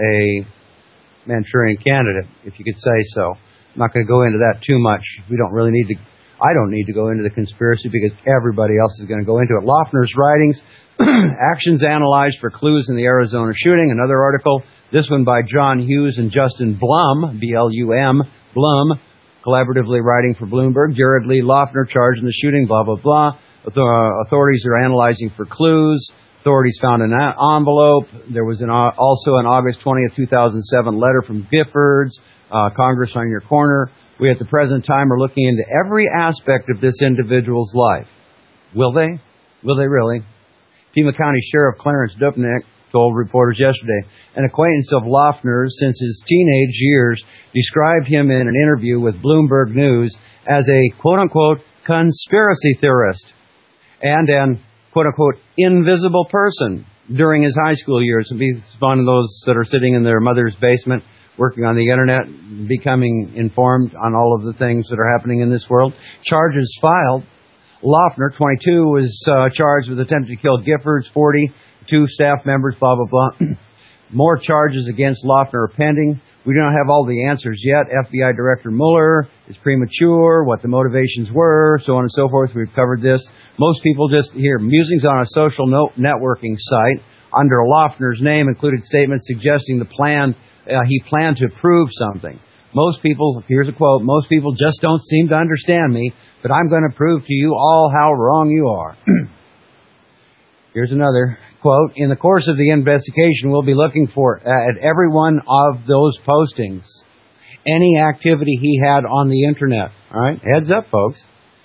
a Manchurian candidate, if you could say so. I'm not going to go into that too much. We don't really need to, I don't need to go into the conspiracy because everybody else is going to go into it. Loeffner's writings, actions analyzed for clues in the Arizona shooting. Another article, this one by John Hughes and Justin Blum, B L U M, Blum, collaboratively writing for Bloomberg. Jared Lee Loeffner charged in the shooting, blah, blah, blah. Authorities are analyzing for clues. Authorities found an envelope. There was an, also an August twentieth, two thousand seven letter from Giffords. Uh, Congress on your corner. We at the present time are looking into every aspect of this individual's life. Will they? Will they really? Pima County Sheriff Clarence Dupnick told reporters yesterday an acquaintance of Loeffner's since his teenage years described him in an interview with Bloomberg News as a quote-unquote conspiracy theorist and an quote-unquote invisible person. during his high school years. He'll be one of those that are sitting in their mother's basement working on the internet, becoming informed on all of the things that are happening in this world. Charges filed. Loeffner, twenty-two, was uh, charged with attempting to kill Giffords, forty, two staff members, blah, blah, blah. More charges against Loeffner are pending. We don't have all the answers yet. F B I Director Mueller is premature, what the motivations were, so on and so forth. We've covered this. Most people just hear musings on a social no- networking site under Loeffner's name included statements suggesting the plan uh, he planned to prove something. Most people, here's a quote, most people just don't seem to understand me, but I'm going to prove to you all how wrong you are. Here's another quote. In the course of the investigation, we'll be looking for, uh, at every one of those postings, any activity he had on the Internet. All right? Heads up, folks.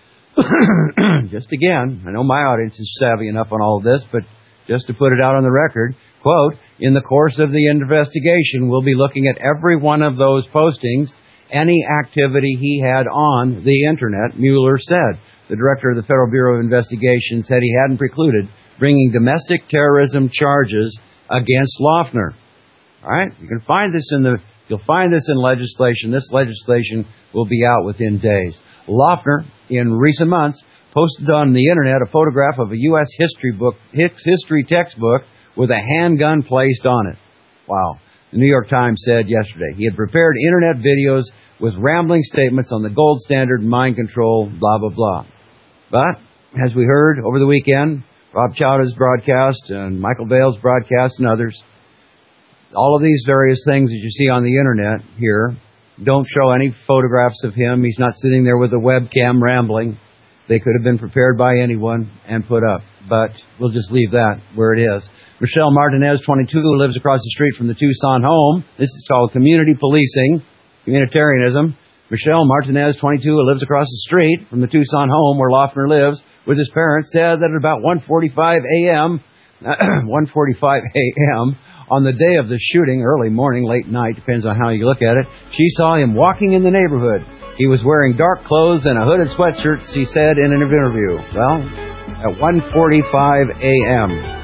Just again, I know my audience is savvy enough on all of this, but just to put it out on the record, quote, in the course of the investigation, we'll be looking at every one of those postings, any activity he had on the Internet, Mueller said. The director of the Federal Bureau of Investigation said he hadn't precluded bringing domestic terrorism charges against Loeffner. All right? You can find this in the, you'll find this in legislation. This legislation will be out within days. Loeffner, in recent months, posted on the Internet a photograph of a U S history book, history textbook with a handgun placed on it. Wow. The New York Times said yesterday he had prepared Internet videos with rambling statements on the gold standard, mind control, blah, blah, blah. But, as we heard over the weekend, Rob Chowda's broadcast and Michael Vale's broadcast and others, all of these various things that you see on the Internet here don't show any photographs of him. He's not sitting there with a webcam rambling. They could have been prepared by anyone and put up. But we'll just leave that where it is. Michelle Martinez, twenty-two, who lives across the street from the Tucson home. This is called community policing, communitarianism. Michelle Martinez, twenty-two, who lives across the street from the Tucson home where Loeffner lives with his parents, said that at about one forty-five a.m., one forty-five a.m., on the day of the shooting, early morning, late night, depends on how you look at it, she saw him walking in the neighborhood. He was wearing dark clothes and a hooded sweatshirt, she said in an interview. Well, at one forty-five a.m.,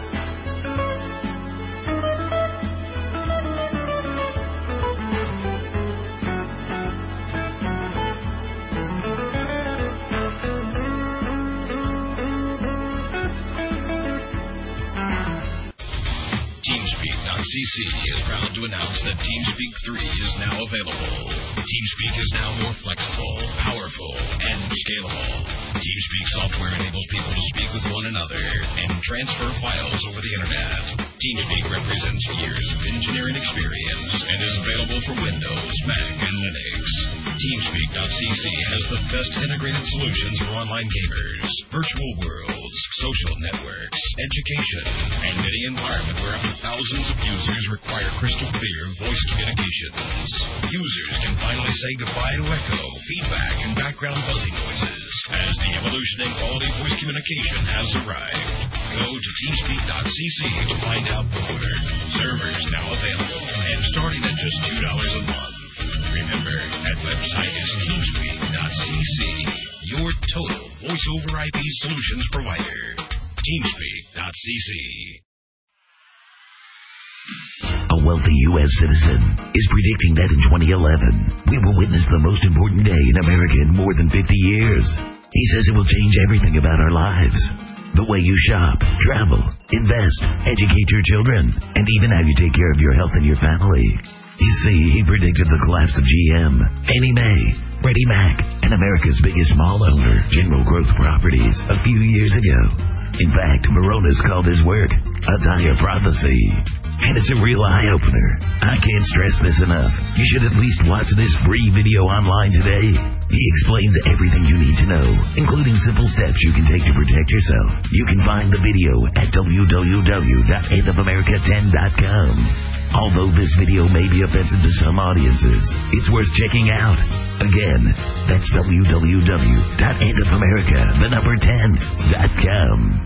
C C is proud to announce that TeamSpeak three is now available. TeamSpeak is now more flexible, powerful, and scalable. TeamSpeak software enables people to speak with one another and transfer files over the Internet. TeamSpeak represents years of engineering experience and is available for Windows, Mac, and Linux. TeamSpeak dot c c has the best integrated solutions for online gamers, virtual worlds, social networks, education, and any environment where up to thousands of users require crystal clear voice communications. Users can finally say goodbye to echo, feedback, and background buzzing noises as the evolution in quality voice communication has arrived. Go to TeamSpeak dot c c to find out more. Servers now available and starting at just two dollars a month. Remember, that website is TeamSpeak dot c c, your total voice over I P solutions provider. TeamSpeak dot c c. A wealthy U S citizen is predicting that in twenty eleven, we will witness the most important day in America in more than fifty years. He says it will change everything about our lives. The way you shop, travel, invest, educate your children, and even how you take care of your health and your family. You see, he predicted the collapse of G M, Fannie Mae, Freddie Mac, and America's biggest mall owner, General Growth Properties, a few years ago. In fact, Moronis called his work a dire prophecy. And it's a real eye-opener. I can't stress this enough. You should at least watch this free video online today. He explains everything you need to know, including simple steps you can take to protect yourself. You can find the video at w w w dot end of america ten dot com. Although this video may be offensive to some audiences, it's worth checking out. Again, that's w w w dot end of america the number ten dot com.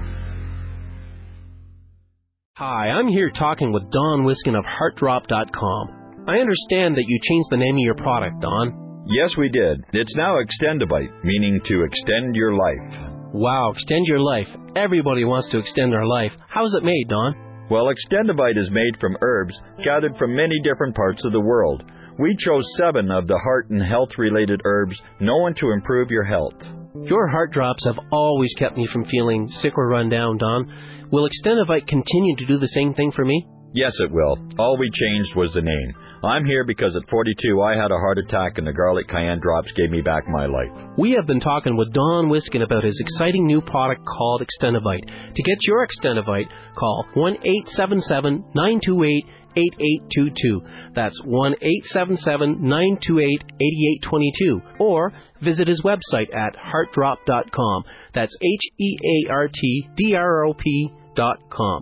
Hi, I'm here talking with Don Wiskin of heart drop dot com. I understand that you changed the name of your product, Don. Yes, we did. It's now Extendivite, meaning to extend your life. Wow, extend your life. Everybody wants to extend their life. How's it made, Don? Well, Extendivite is made from herbs gathered from many different parts of the world. We chose seven of the heart and health-related herbs known to improve your health. Your heart drops have always kept me from feeling sick or run down, Don. Will Extendivite continue to do the same thing for me? Yes, it will. All we changed was the name. I'm here because at forty-two I had a heart attack and the garlic cayenne drops gave me back my life. We have been talking with Don Wiskin about his exciting new product called Extendivite. To get your Extendivite, call one eight seven seven, nine two eight, eight eight two two. That's one eight seven seven, nine two eight, eight eight two two. Or visit his website at heart drop dot com. That's H E A R T D R O P dot com.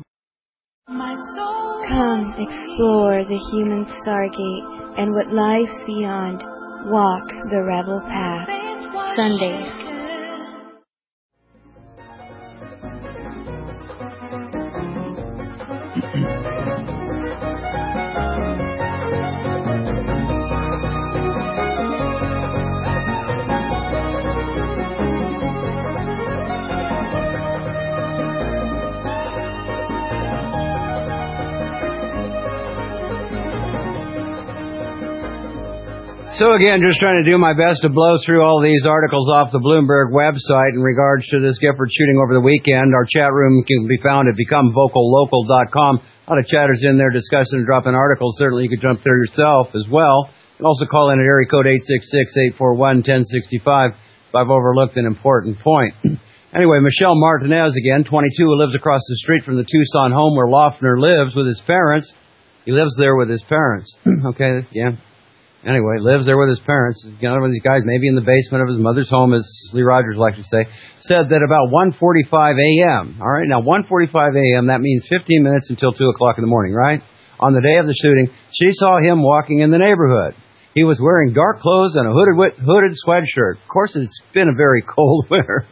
Come explore the human stargate and what lies beyond. Walk the rebel path. Sundays. So again, just trying to do my best to blow through all these articles off the Bloomberg website in regards to this Gifford shooting over the weekend. Our chat room can be found at become vocal local dot com. A lot of chatters in there discussing and dropping articles. Certainly you could jump there yourself as well. You can also call in at area code eight six six, eight four one, one zero six five if I've overlooked an important point. Anyway, Michelle Martinez again, twenty-two, who lives across the street from the Tucson home where Loeffner lives with his parents. He lives there with his parents. Okay, yeah. Anyway, lives there with his parents. One of these guys, maybe in the basement of his mother's home, as Lee Rogers likes to say, said that about one forty-five a.m., all right, now one forty-five a.m., that means fifteen minutes until two o'clock in the morning, right? On the day of the shooting, she saw him walking in the neighborhood. He was wearing dark clothes and a hooded, hooded sweatshirt. Of course, it's been a very cold winter.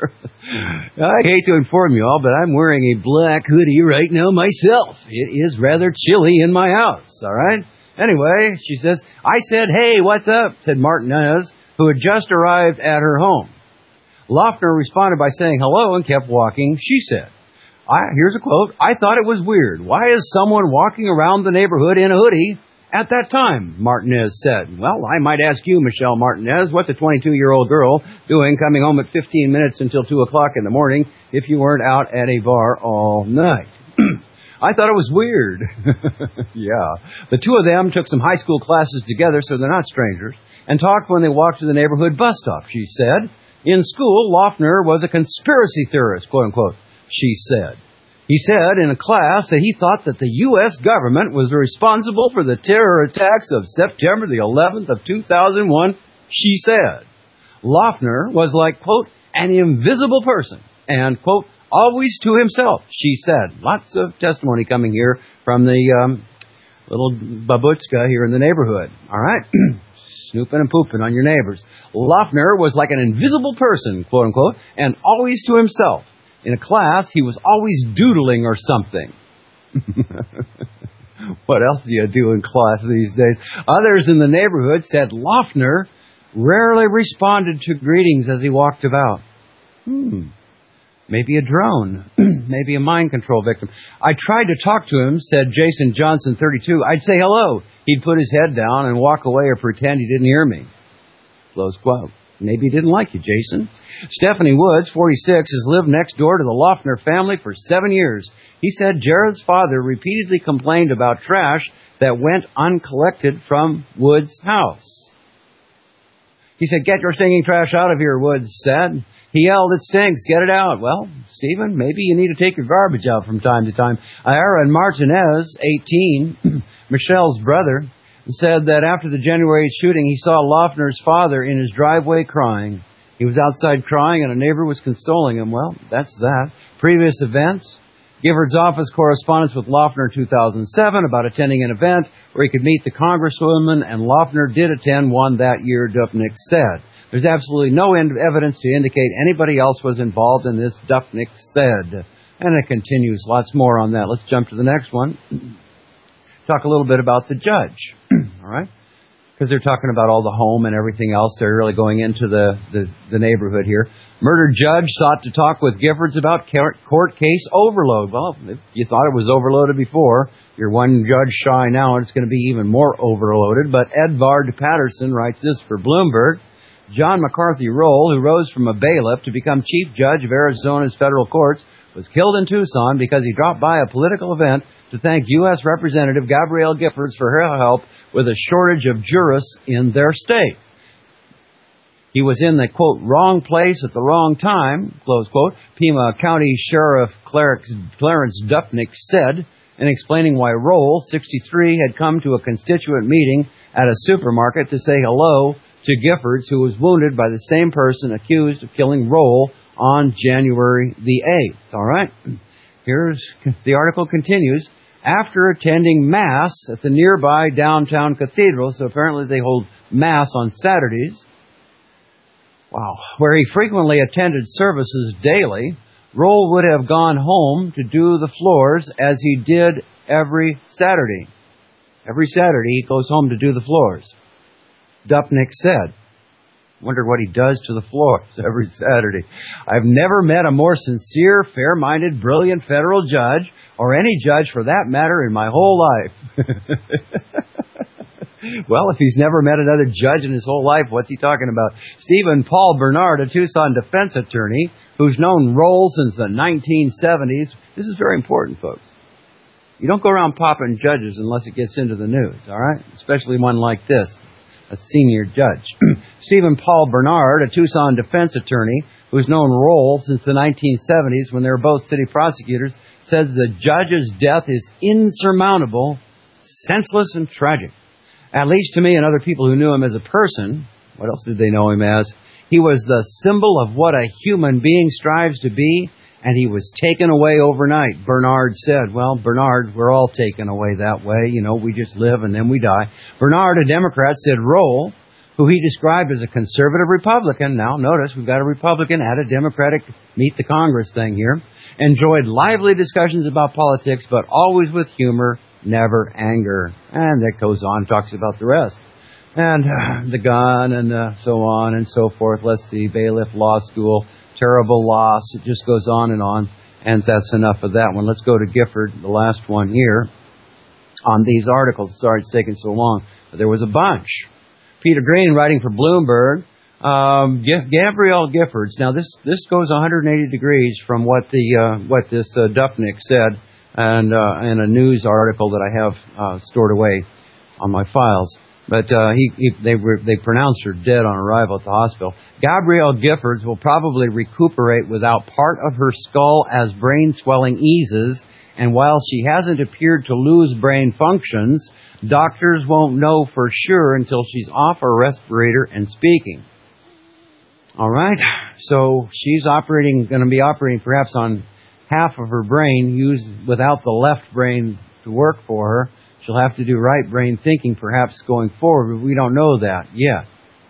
I hate to inform you all, but I'm wearing a black hoodie right now myself. It is rather chilly in my house, all right? Anyway, she says, I said, hey, what's up, said Martinez, who had just arrived at her home. Loeffner responded by saying hello and kept walking, she said. I, here's a quote, I thought it was weird. Why is someone walking around the neighborhood in a hoodie at that time, Martinez said. Well, I might ask you, Michelle Martinez, what's a twenty-two-year-old girl doing coming home at fifteen minutes until two o'clock in the morning if you weren't out at a bar all night? I thought it was weird. Yeah. The two of them took some high school classes together, so they're not strangers, and talked when they walked to the neighborhood bus stop, she said. In school, Loeffner was a conspiracy theorist, quote unquote, she said. He said in a class that he thought that the U S government was responsible for the terror attacks of September the eleventh of two thousand one, she said. Loeffner was like, quote, an invisible person, and, quote, always to himself, she said. Lots of testimony coming here from the um, little babushka here in the neighborhood. All right? Snooping and pooping on your neighbors. Loeffner was like an invisible person, quote unquote, and always to himself. In a class, he was always doodling or something. What else do you do in class these days? Others in the neighborhood said Loeffner rarely responded to greetings as he walked about. Hmm. Maybe a drone. Maybe a mind control victim. I tried to talk to him, said Jason Johnson, thirty-two. I'd say hello. He'd put his head down and walk away or pretend he didn't hear me. Close quote. Maybe he didn't like you, Jason. Stephanie Woods, forty-six, has lived next door to the Loeffner family for seven years. He said Jared's father repeatedly complained about trash that went uncollected from Woods' house. He said, get your stinking trash out of here, Woods said. He yelled, it stinks, get it out. Well, Stephen, maybe you need to take your garbage out from time to time. Aaron Martinez, eighteen, Michelle's brother, said that after the January eighth shooting, he saw Loeffner's father in his driveway crying. He was outside crying and a neighbor was consoling him. Well, that's that. Previous events. Gifford's office correspondence with Loeffner in two thousand seven about attending an event where he could meet the Congresswoman, and Loeffner did attend one that year, Dupnick said. There's absolutely no evidence to indicate anybody else was involved in this, Dupnick said. And it continues. Lots more on that. Let's jump to the next one. Talk a little bit about the judge. All right? because they're talking about all the home and everything else. They're really going into the, the, the neighborhood here. Murdered judge sought to talk with Giffords about court case overload. Well, if you thought it was overloaded before, you're one judge shy now, and it's going to be even more overloaded. But Edvard Patterson writes this for Bloomberg. John McCarthy Roll, who rose from a bailiff to become chief judge of Arizona's federal courts, was killed in Tucson because he dropped by a political event to thank U S Representative Gabrielle Giffords for her help with a shortage of jurists in their state. He was in the, quote, wrong place at the wrong time, close quote, Pima County Sheriff Clarence Dupnick said, in explaining why Roll, sixty-three, had come to a constituent meeting at a supermarket to say hello to Giffords, who was wounded by the same person accused of killing Roll on January the eighth. All right. Here's the article continues. After attending Mass at the nearby downtown cathedral, so apparently they hold Mass on Saturdays, wow, where he frequently attended services daily, Roll would have gone home to do the floors as he did every Saturday. Every Saturday he goes home to do the floors. Dupnick said. Wondered what he does to the floors every Saturday. I've never met a more sincere, fair-minded, brilliant federal judge, or any judge for that matter, in my whole life. Well, if he's never met another judge in his whole life, what's he talking about? Stephen Paul Bernard, a Tucson defense attorney who's known Roll since the nineteen seventies. This is very important, folks. You don't go around popping judges unless it gets into the news, all right? Especially one like this, a senior judge. Stephen Paul Bernard, a Tucson defense attorney who's known Roll since the nineteen seventies when they were both city prosecutors, says the judge's death is insurmountable, senseless, and tragic. At least to me and other people who knew him as a person, what else did they know him as? He was the symbol of what a human being strives to be, and he was taken away overnight. Bernard said, well, Bernard, we're all taken away that way. You know, we just live and then we die. Bernard, a Democrat, said Roll, who he described as a conservative Republican, now notice we've got a Republican at a Democratic meet the Congress thing here, enjoyed lively discussions about politics, but always with humor, never anger. And that goes on, talks about the rest. And uh, the gun and uh, so on and so forth. Let's see, bailiff, law school, terrible loss. It just goes on and on. And that's enough of that one. Let's go to Gifford, the last one here, on these articles. Sorry it's taken so long, but there was a bunch. Peter Green, writing for Bloomberg, um, Gabrielle Giffords. Now this this goes one hundred eighty degrees from what the uh, what this uh, Dupnick said, and uh, in a news article that I have uh, stored away on my files. But uh, he, he they were, they pronounced her dead on arrival at the hospital. Gabrielle Giffords will probably recuperate without part of her skull as brain swelling eases. And while she hasn't appeared to lose brain functions, doctors won't know for sure until she's off a respirator and speaking. All right, so she's operating, going to be operating perhaps on half of her brain, used without the left brain to work for her. She'll have to do right brain thinking perhaps going forward, but we don't know that yet.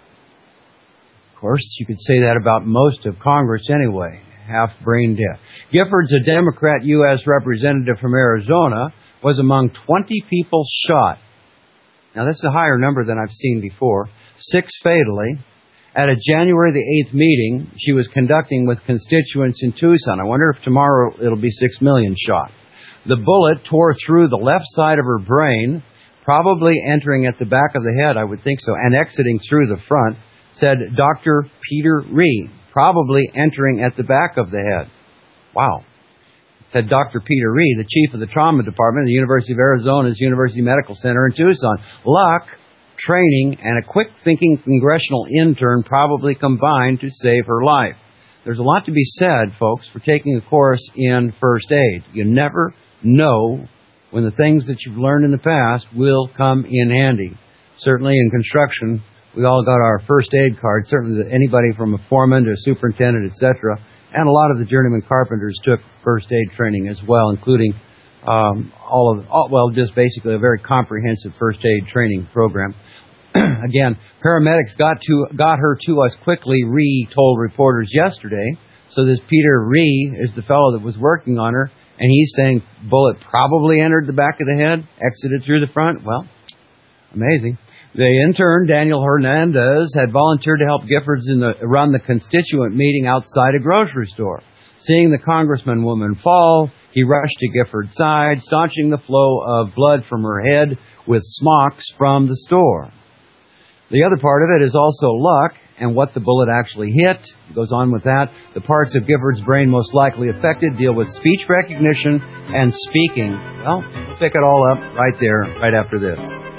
Of course, you could say that about most of Congress anyway, half brain dead. Giffords, a Democrat U S representative from Arizona, was among twenty people shot. Now, that's a higher number than I've seen before. Six fatally. At a January the eighth meeting she was conducting with constituents in Tucson. I wonder if tomorrow it'll be six million shot. The bullet tore through the left side of her brain, probably entering at the back of the head, I would think so, and exiting through the front, said Doctor Peter Rhee, probably entering at the back of the head. Wow. Said Doctor Peter Rhee, the chief of the trauma department at the University of Arizona's University Medical Center in Tucson. Luck, training, and a quick-thinking congressional intern probably combined to save her life. There's a lot to be said, folks, for taking a course in first aid. You never know when the things that you've learned in the past will come in handy. Certainly in construction, we all got our first aid cards. Certainly anybody from a foreman to a superintendent, et cetera. And a lot of the journeyman carpenters took first aid training as well, including um, all of, all, well, just basically a very comprehensive first aid training program. Again, paramedics got to got her to us quickly, Rhee told reporters yesterday. So this Peter Rhee is the fellow that was working on her, and he's saying bullet probably entered the back of the head, exited through the front. Well, amazing. The intern, Daniel Hernandez, had volunteered to help Giffords in the, run the constituent meeting outside a grocery store. Seeing the congressman woman fall, he rushed to Gifford's side, staunching the flow of blood from her head with smocks from the store. The other part of it is also luck and what the bullet actually hit. It goes on with that. The parts of Gifford's brain most likely affected deal with speech recognition and speaking. Well, we'll pick it all up right there, right after this.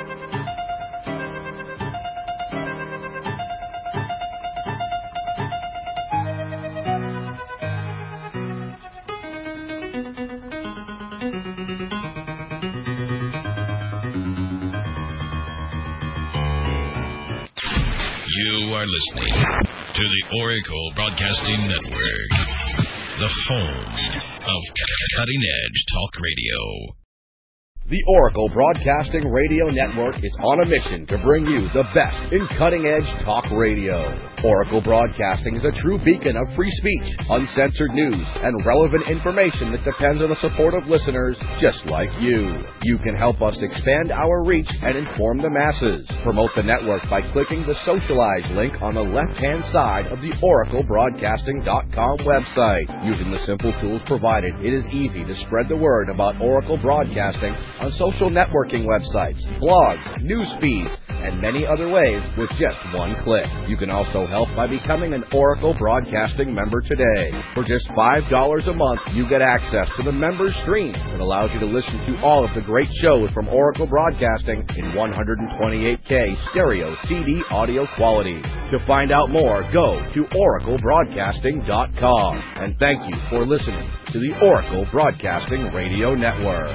Listening to the Oracle Broadcasting Network, the home of cutting-edge talk radio. The Oracle Broadcasting Radio Network is on a mission to bring you the best in cutting-edge talk radio. Oracle Broadcasting is a true beacon of free speech, uncensored news, and relevant information that depends on the support of listeners just like you. You can help us expand our reach and inform the masses. Promote the network by clicking the Socialize link on the left-hand side of the Oracle Broadcasting dot com website. Using the simple tools provided, it is easy to spread the word about Oracle Broadcasting on social networking websites, blogs, news feeds, and many other ways with just one click. You can also help by becoming an Oracle Broadcasting member today. For just five dollars a month, you get access to the members stream that allows you to listen to all of the great shows from Oracle Broadcasting in one twenty-eight K stereo C D audio quality. To find out more, go to Oracle Broadcasting dot com. And thank you for listening to the Oracle Broadcasting Radio Network.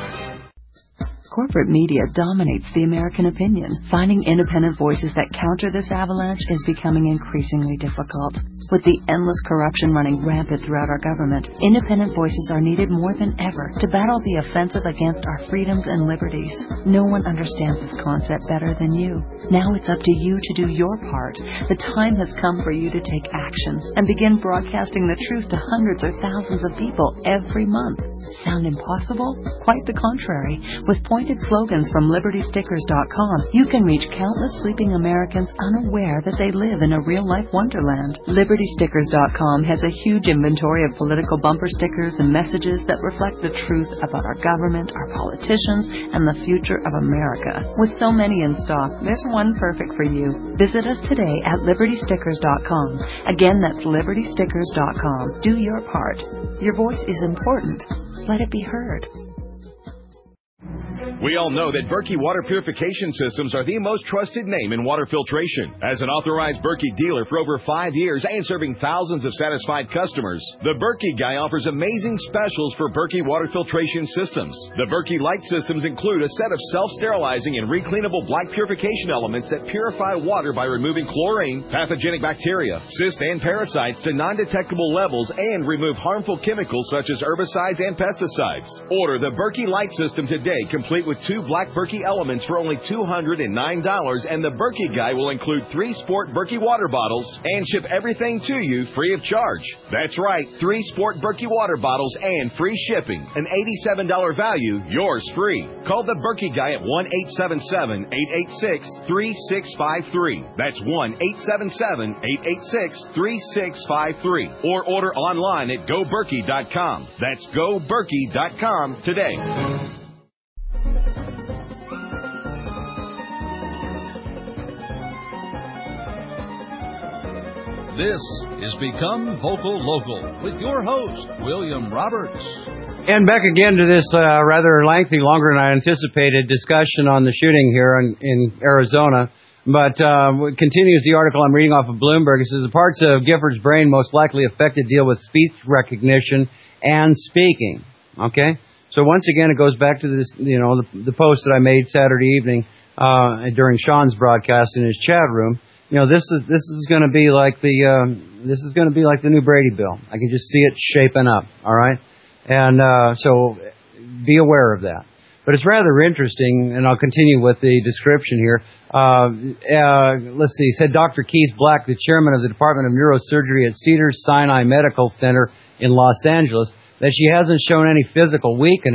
Corporate media dominates the American opinion. Finding independent voices that counter this avalanche is becoming increasingly difficult. With the endless corruption running rampant throughout our government, independent voices are needed more than ever to battle the offensive against our freedoms and liberties. No one understands this concept better than you. Now it's up to you to do your part. The time has come for you to take action and begin broadcasting the truth to hundreds or thousands of people every month. Sound impossible? Quite the contrary. With pointed slogans from Liberty Stickers dot com, you can reach countless sleeping Americans unaware that they live in a real-life wonderland. Liberty Stickers dot com has a huge inventory of political bumper stickers and messages that reflect the truth about our government, our politicians, and the future of America. With so many in stock, there's one perfect for you. Visit us today at Liberty Stickers dot com. Again, that's Liberty Stickers dot com. Do your part. Your voice is important. Let it be heard. We all know that Berkey Water Purification Systems are the most trusted name in water filtration. As an authorized Berkey dealer for over five years and serving thousands of satisfied customers, the Berkey Guy offers amazing specials for Berkey Water Filtration Systems. The Berkey Light Systems include a set of self-sterilizing and recleanable black purification elements that purify water by removing chlorine, pathogenic bacteria, cysts, and parasites to non-detectable levels and remove harmful chemicals such as herbicides and pesticides. Order the Berkey Light System today, complete with two black Berkey elements for only two hundred nine dollars, and the Berkey Guy will include three Sport Berkey water bottles and ship everything to you free of charge. That's right, three Sport Berkey water bottles and free shipping. An eighty-seven dollars value, yours free. Call the Berkey Guy at one eight seven seven, eight eight six, three six five three. That's one eight seven seven, eight eight six, three six five three. Or order online at go berkey dot com. That's go berkey dot com today. This is Become Vocal Local with your host, William Roberts. And back again to this uh, rather lengthy, longer than I anticipated, discussion on the shooting here in, in Arizona. But uh, continues the article I'm reading off of Bloomberg. It says the parts of Gifford's brain most likely affected deal with speech recognition and speaking. Okay? So once again, it goes back to this, you know, the, the post that I made Saturday evening uh, during Sean's broadcast in his chat room. You know, this is this is going to be like the um, this is going to be like the new Brady bill. I can just see it shaping up. All right, and uh, so be aware of that. But it's rather interesting, and I'll continue with the description here. Uh, uh, let's see. Said Doctor Keith Black, the chairman of the Department of Neurosurgery at Cedars-Sinai Medical Center in Los Angeles, that she hasn't shown any physical weakening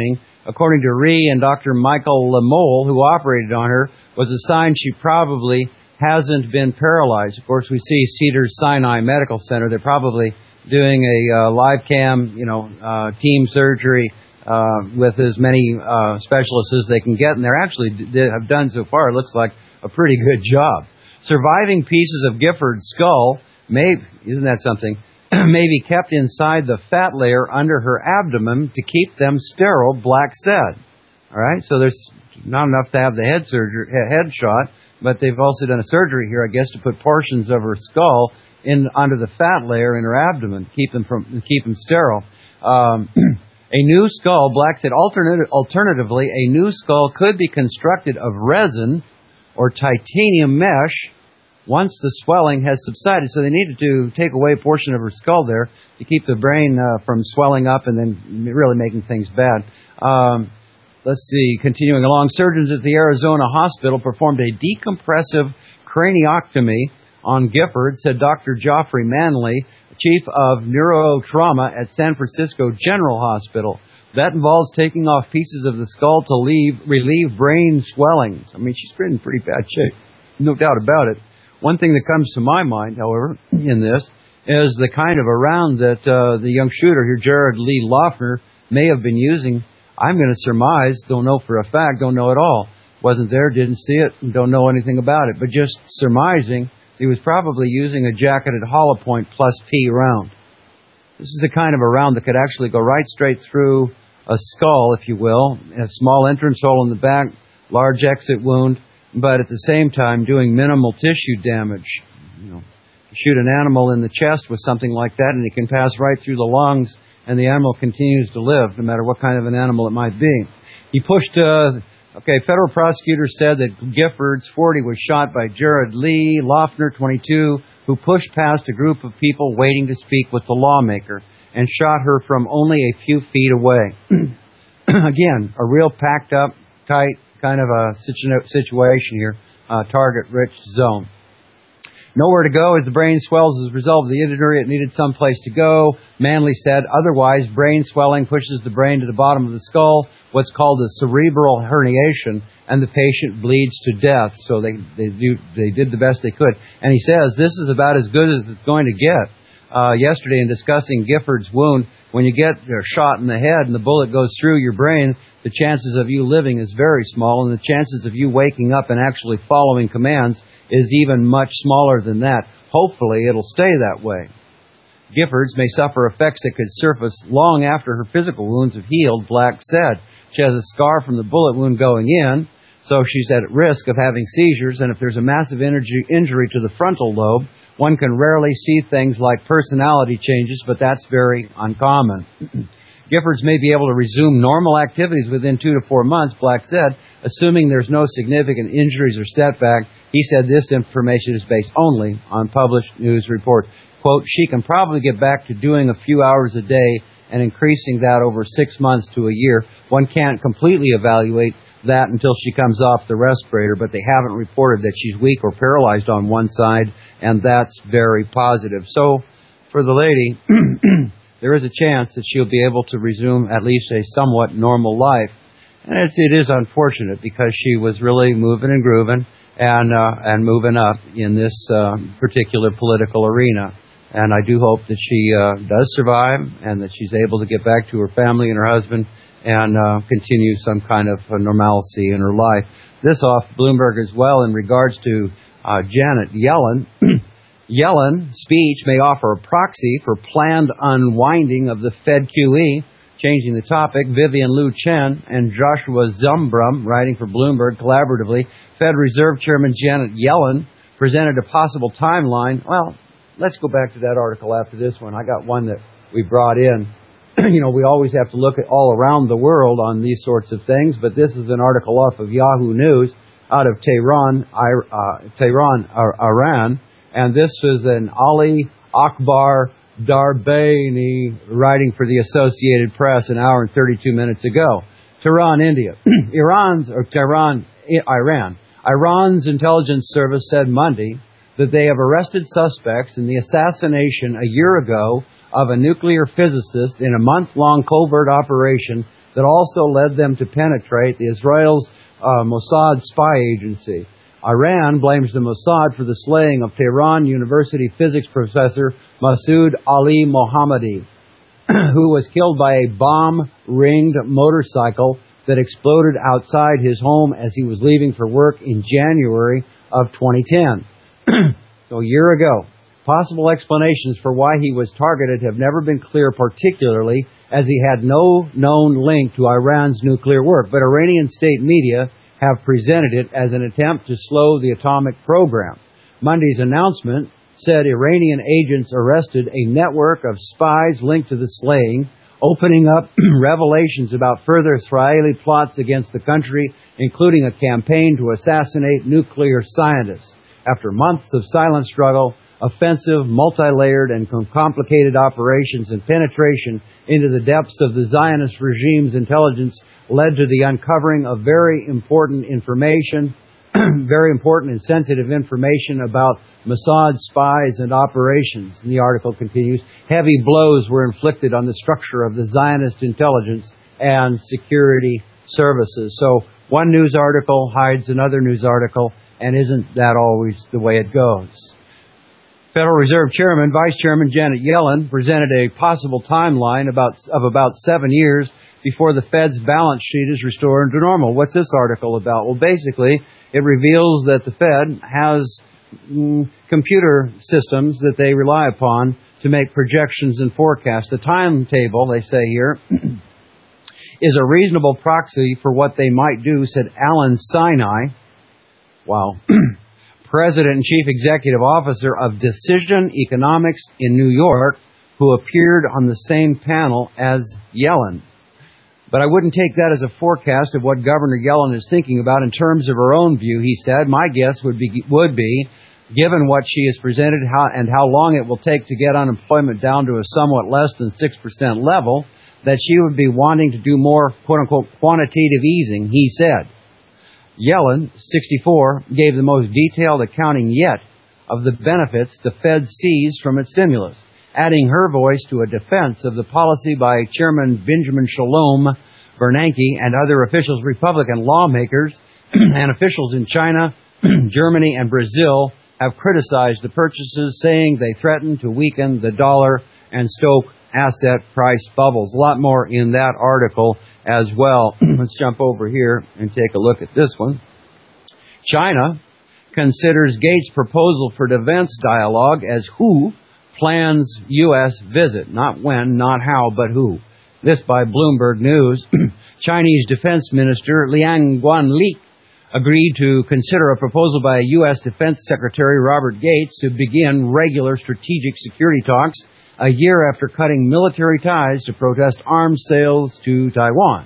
according to Rhee and Doctor Michael Lamole, who operated on her, was a sign she probably hasn't been paralyzed. Of course, we see Cedars-Sinai Medical Center. They're probably doing a uh, live cam, you know, uh, team surgery uh, with as many uh, specialists as they can get, and they're actually they have done so far. It looks like a pretty good job. Surviving pieces of Gifford's skull may, isn't that something, may be kept inside the fat layer under her abdomen to keep them sterile, Black said. All right, so there's not enough to have the head surgery, head shot, but they've also done a surgery here, I guess, to put portions of her skull in under the fat layer in her abdomen, keep them from keep them sterile. Um, a new skull, Black said. Alternative, alternatively, a new skull could be constructed of resin or titanium mesh once the swelling has subsided. So they needed to take away a portion of her skull there to keep the brain uh, from swelling up and then really making things bad. Um, let's see, continuing along, surgeons at the Arizona hospital performed a decompressive craniotomy on Gifford, said Doctor Geoffrey Manley, chief of neurotrauma at San Francisco General Hospital. That involves taking off pieces of the skull to leave, relieve brain swelling. I mean, she's in pretty bad shape, no doubt about it. One thing that comes to my mind, however, in this, is the kind of a round that uh, the young shooter here, Jared Lee Loughner, may have been using. I'm going to surmise, don't know for a fact, don't know at all. Wasn't there, didn't see it, don't know anything about it. But just surmising, he was probably using a jacketed hollow point plus P round. This is the kind of a round that could actually go right straight through a skull, if you will, a small entrance hole in the back, large exit wound, but at the same time doing minimal tissue damage. You know, you shoot an animal in the chest with something like that, and it can pass right through the lungs, and the animal continues to live, no matter what kind of an animal it might be. He pushed. Uh, okay, federal prosecutors said that Giffords, forty, was shot by Jared Lee Loughner, twenty-two, who pushed past a group of people waiting to speak with the lawmaker and shot her from only a few feet away. Again, a real packed up, tight kind of a situ- situation here, uh, target-rich zone. Nowhere to go as the brain swells as a result of the injury. It needed some place to go. Manley said, otherwise, brain swelling pushes the brain to the bottom of the skull, what's called a cerebral herniation, and the patient bleeds to death. So they they do they did the best they could. And he says, this is about as good as it's going to get. Uh, yesterday in discussing Gifford's wound, when you get a shot in the head and the bullet goes through your brain, the chances of you living is very small, and the chances of you waking up and actually following commands is even much smaller than that. Hopefully, it'll stay that way. Giffords may suffer effects that could surface long after her physical wounds have healed, Black said. She has a scar from the bullet wound going in, so she's at risk of having seizures, and if there's a massive injury to the frontal lobe, one can rarely see things like personality changes, but that's very uncommon. Giffords may be able to resume normal activities within two to four months, Black said, assuming there's no significant injuries or setback. He said this information is based only on published news reports. Quote, she can probably get back to doing a few hours a day and increasing that over six months to a year. One can't completely evaluate that until she comes off the respirator, but they haven't reported that she's weak or paralyzed on one side, and that's very positive. So, for the lady, there is a chance that she'll be able to resume at least a somewhat normal life. And it's, it is unfortunate because she was really moving and grooving and uh, and moving up in this uh, particular political arena. And I do hope that she uh, does survive and that she's able to get back to her family and her husband and uh, continue some kind of uh, normalcy in her life. This off Bloomberg as well in regards to uh, Janet Yellen. Yellen's speech may offer a proxy for planned unwinding of the Fed Q E. Changing the topic, Vivian Liu Chen and Joshua Zumbrum, writing for Bloomberg collaboratively, Fed Reserve Chairman Janet Yellen presented a possible timeline. Well, let's go back to that article after this one. I got one that we brought in. You know, we always have to look at all around the world on these sorts of things, but this is an article off of Yahoo News out of Tehran, uh, Tehran, Iran, and this is an Ali Akbar Darbani writing for the Associated Press an hour and thirty-two minutes ago. Tehran, India. Iran's, or Tehran, Iran. Iran's intelligence service said Monday that they have arrested suspects in the assassination a year ago of a nuclear physicist in a month-long covert operation that also led them to penetrate the Israel's uh, Mossad spy agency. Iran blames the Mossad for the slaying of Tehran University physics professor Masoud Ali Mohammadi, who was killed by a bomb-ringed motorcycle that exploded outside his home as he was leaving for work in January of twenty ten. So a year ago. Possible explanations for why he was targeted have never been clear, particularly as he had no known link to Iran's nuclear work. But Iranian state media have presented it as an attempt to slow the atomic program. Monday's announcement said Iranian agents arrested a network of spies linked to the slaying, opening up revelations about further Israeli plots against the country, including a campaign to assassinate nuclear scientists. After months of silent struggle, offensive, multi-layered, and complicated operations and penetration into the depths of the Zionist regime's intelligence led to the uncovering of very important information, very important and sensitive information about Mossad spies and operations. And the article continues, heavy blows were inflicted on the structure of the Zionist intelligence and security services. So one news article hides another news article, and isn't that always the way it goes? Federal Reserve Chairman, Vice Chairman Janet Yellen presented a possible timeline about, of about seven years before the Fed's balance sheet is restored to normal. What's this article about? Well, basically, it reveals that the Fed has mm, computer systems that they rely upon to make projections and forecasts. The timetable, they say here, is a reasonable proxy for what they might do, said Alan Sinai. Wow. President and Chief Executive Officer of Decision Economics in New York, who appeared on the same panel as Yellen. But I wouldn't take that as a forecast of what Governor Yellen is thinking about in terms of her own view, he said. My guess would be, would be given what she has presented how, and how long it will take to get unemployment down to a somewhat less than six percent level, that she would be wanting to do more, quote-unquote, quantitative easing, he said. Yellen, sixty-four, gave the most detailed accounting yet of the benefits the Fed sees from its stimulus, adding her voice to a defense of the policy by Chairman Benjamin Shalom Bernanke and other officials, Republican lawmakers, and officials in China, Germany, and Brazil have criticized the purchases, saying they threaten to weaken the dollar and stoke asset price bubbles. A lot more in that article as well. Let's jump over here and take a look at this one. China considers Gates' proposal for defense dialogue as who plans U S visit. Not when, not how, but who. This by Bloomberg News. Chinese Defense Minister Liang Guanli agreed to consider a proposal by U S Defense Secretary Robert Gates to begin regular strategic security talks a year after cutting military ties to protest arms sales to Taiwan.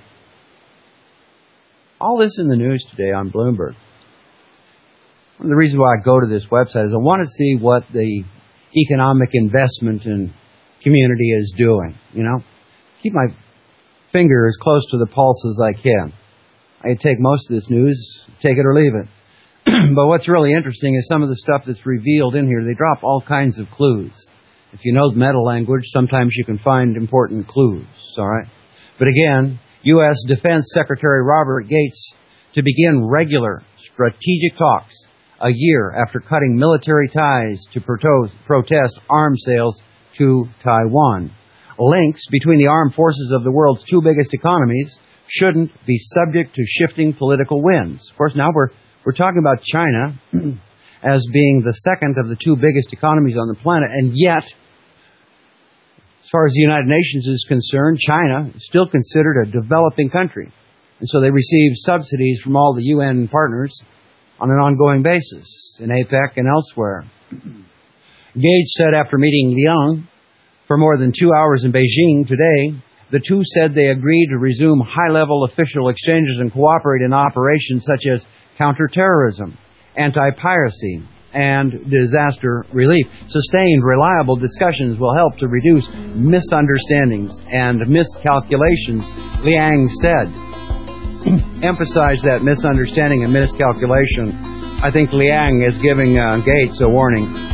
All this in the news today on Bloomberg. One of the reasons why I go to this website is I want to see what the economic investment and community is doing. You know, keep my finger as close to the pulse as I can. I take most of this news, take it or leave it. But what's really interesting is some of the stuff that's revealed in here. They drop all kinds of clues. If you know the meta language, sometimes you can find important clues, all right? But again, U S Defense Secretary Robert Gates to begin regular strategic talks a year after cutting military ties to protest arms sales to Taiwan. Links between the armed forces of the world's two biggest economies shouldn't be subject to shifting political winds. Of course, now we're we're talking about China as being the second of the two biggest economies on the planet, and yet, as far as the United Nations is concerned, China is still considered a developing country. And so they receive subsidies from all the U N partners on an ongoing basis in APEC and elsewhere. Gates said after meeting Liang for more than two hours in Beijing today, the two said they agreed to resume high-level official exchanges and cooperate in operations such as counterterrorism, anti-piracy, and disaster relief. Sustained, reliable discussions will help to reduce misunderstandings and miscalculations, Liang said. Emphasize that misunderstanding and miscalculation. I think Liang is giving uh, Gates a warning.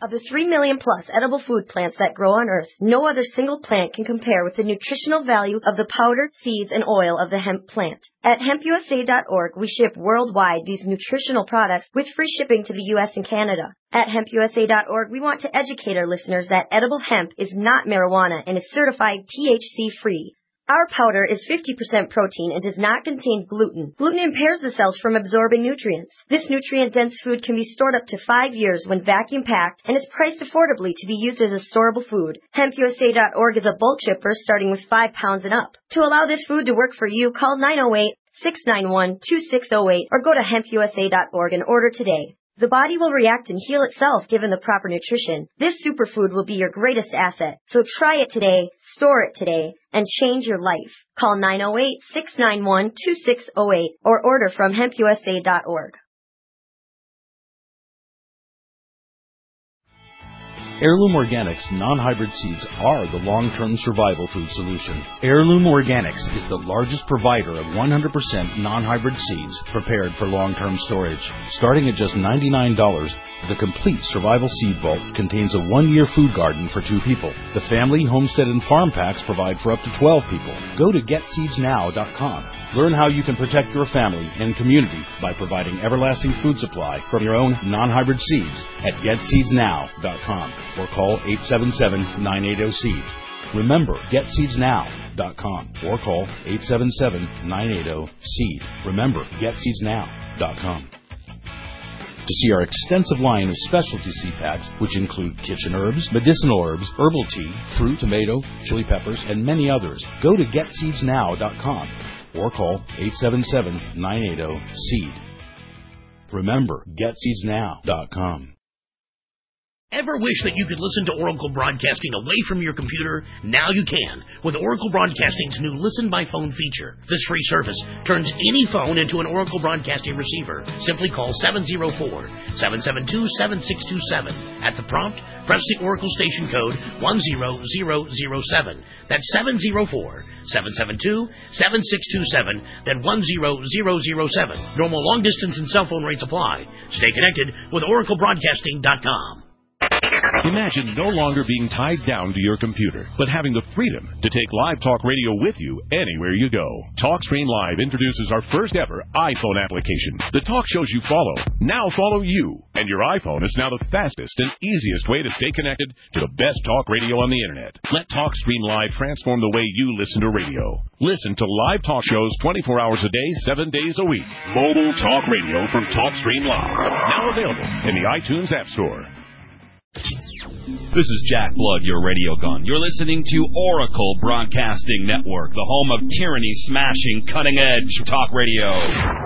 Of the three million plus edible food plants that grow on Earth, no other single plant can compare with the nutritional value of the powder, seeds, and oil of the hemp plant. At hemp U S A dot org, we ship worldwide these nutritional products with free shipping to the U S and Canada. At hemp U S A dot org, we want to educate our listeners that edible hemp is not marijuana and is certified T H C-free. Our powder is fifty percent protein and does not contain gluten. Gluten impairs the cells from absorbing nutrients. This nutrient-dense food can be stored up to five years when vacuum-packed and is priced affordably to be used as a storable food. hemp U S A dot org is a bulk shipper starting with five pounds and up. To allow this food to work for you, call nine oh eight, six nine one, two six oh eight or go to hemp U S A dot org and order today. The body will react and heal itself given the proper nutrition. This superfood will be your greatest asset. So try it today, store it today, and change your life. Call nine oh eight, six nine one, two six oh eight or order from hemp U S A dot org. Heirloom Organics non-hybrid seeds are the long-term survival food solution. Heirloom Organics is the largest provider of one hundred percent non-hybrid seeds prepared for long-term storage. Starting at just ninety-nine dollars, the complete survival seed vault contains a one-year food garden for two people. The family, homestead, and farm packs provide for up to twelve people. Go to get seeds now dot com. Learn how you can protect your family and community by providing everlasting food supply from your own non-hybrid seeds at get seeds now dot com. Or call eight seven seven, nine eight zero, seed. Remember, get seeds now dot com or call eight seven seven, nine eight zero, seed. Remember, get seeds now dot com. To see our extensive line of specialty seed packs, which include kitchen herbs, medicinal herbs, herbal tea, fruit, tomato, chili peppers, and many others, go to get seeds now dot com or call eight seven seven, nine eight zero, seed. Remember, get seeds now dot com. Ever wish that you could listen to Oracle Broadcasting away from your computer? Now you can, with Oracle Broadcasting's new Listen by Phone feature. This free service turns any phone into an Oracle Broadcasting receiver. Simply call seven oh four, seven seven two, seven six two seven. At the prompt, press the Oracle station code one zero zero zero seven. That's seven oh four, seven seven two, seven six two seven, then one zero zero zero seven. Normal long distance and cell phone rates apply. Stay connected with Oracle Broadcasting dot com. Imagine no longer being tied down to your computer, but having the freedom to take Live Talk Radio with you anywhere you go. TalkScreen Live introduces our first ever iPhone application. The talk shows you follow now follow you, and your iPhone is now the fastest and easiest way to stay connected to the best talk radio on the internet. Let TalkScreen Live transform the way you listen to radio. Listen to live talk shows twenty-four hours a day, seven days a week. Mobile talk radio from TalkScreen Live. Now available in the iTunes App Store. This is Jack Blood, your radio gun. You're listening to Oracle Broadcasting Network, the home of tyranny-smashing, cutting-edge talk radio.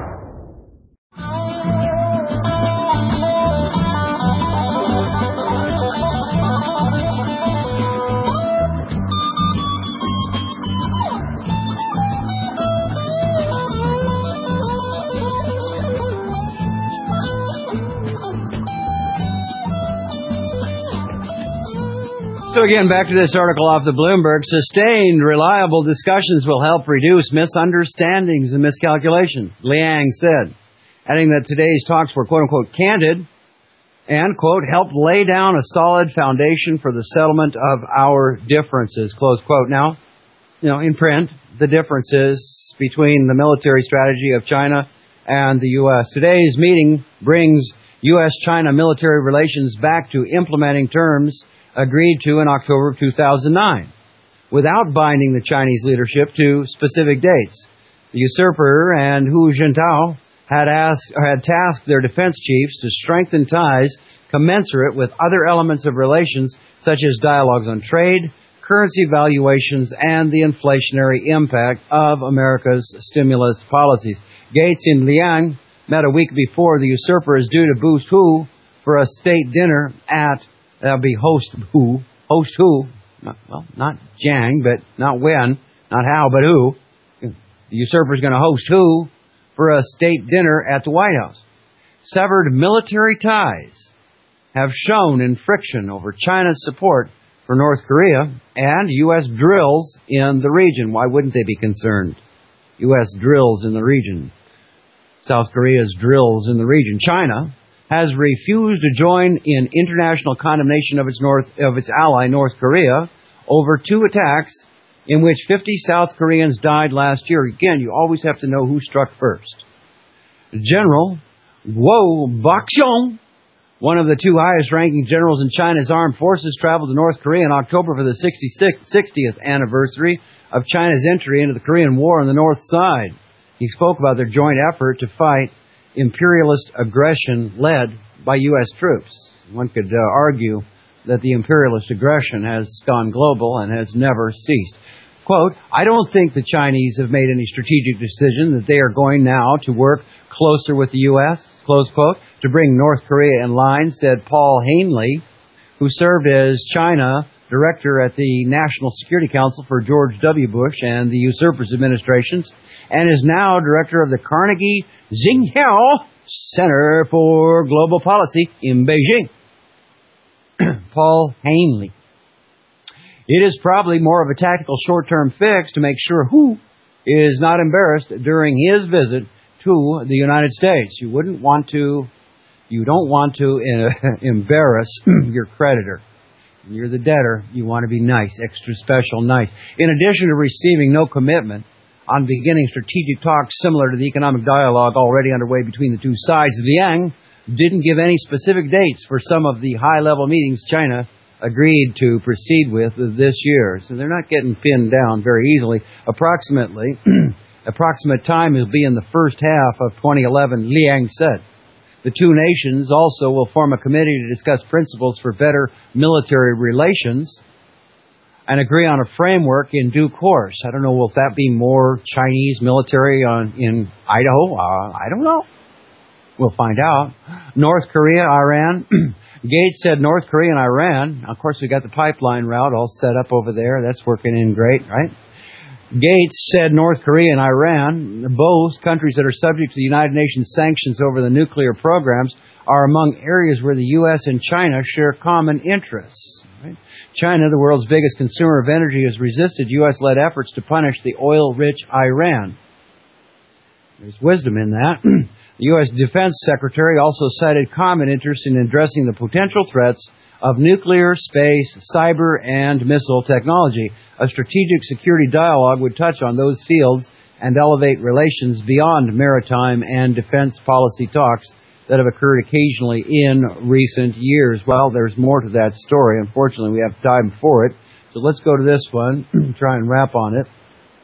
So again, back to this article off the Bloomberg. Sustained, reliable discussions will help reduce misunderstandings and miscalculations, Liang said, adding that today's talks were quote-unquote candid and, quote, helped lay down a solid foundation for the settlement of our differences, close quote. Now, you know, in print, the differences between the military strategy of China and the U S. Today's meeting brings U S China military relations back to implementing terms agreed to in October of two thousand nine, without binding the Chinese leadership to specific dates. The usurper and Hu Jintao had asked, or had tasked their defense chiefs to strengthen ties commensurate with other elements of relations, such as dialogues on trade, currency valuations, and the inflationary impact of America's stimulus policies. Gates and Liang met a week before the usurper is due to boost Hu for a state dinner at That'll be host who, host who, not, well, not Jiang, but not when, not how, but who. The usurper's going to host who for a state dinner at the White House. Severed military ties have shown in friction over China's support for North Korea and U S drills in the region. Why wouldn't they be concerned? U S drills in the region. South Korea's drills in the region. China has refused to join in international condemnation of its North of its ally North Korea over two attacks in which fifty South Koreans died last year. Again, you always have to know who struck first. General Guo Bakxiong, one of the two highest-ranking generals in China's armed forces, traveled to North Korea in October for the sixtieth anniversary of China's entry into the Korean War on the North side. He spoke about their joint effort to fight imperialist aggression led by U S troops. One could uh, argue that the imperialist aggression has gone global and has never ceased. Quote, I don't think the Chinese have made any strategic decision that they are going now to work closer with the U S, close quote, to bring North Korea in line, said Paul Hanley, who served as China director at the National Security Council for George W. Bush and the usurpers administrations, and is now director of the Carnegie Tsinghua Center for Global Policy in Beijing. Paul Hanley. It is probably more of a tactical short-term fix to make sure who is not embarrassed during his visit to the United States. You wouldn't want to, you don't want to uh, embarrass your creditor. When you're the debtor, you want to be nice, extra special nice. In addition to receiving no commitment on beginning strategic talks similar to the economic dialogue already underway between the two sides, Liang didn't give any specific dates for some of the high-level meetings China agreed to proceed with this year. So they're not getting pinned down very easily. Approximately, approximate time will be in the first half of twenty eleven, Liang said. The two nations also will form a committee to discuss principles for better military relations and agree on a framework in due course. I don't know, will that be more Chinese military on, in Idaho? Uh, I don't know. We'll find out. North Korea, Iran. Gates said North Korea and Iran. Of course, we got the pipeline route all set up over there. That's working in great, right? Gates said North Korea and Iran, both countries that are subject to the United Nations sanctions over the nuclear programs, are among areas where the U S and China share common interests. Right? China, the world's biggest consumer of energy, has resisted U S-led efforts to punish the oil-rich Iran. There's wisdom in that. The U S Defense Secretary also cited common interest in addressing the potential threats of nuclear, space, cyber, and missile technology. A strategic security dialogue would touch on those fields and elevate relations beyond maritime and defense policy talks that have occurred occasionally in recent years. Well, there's more to that story. Unfortunately, we have time for it. So let's go to this one, try and wrap on it.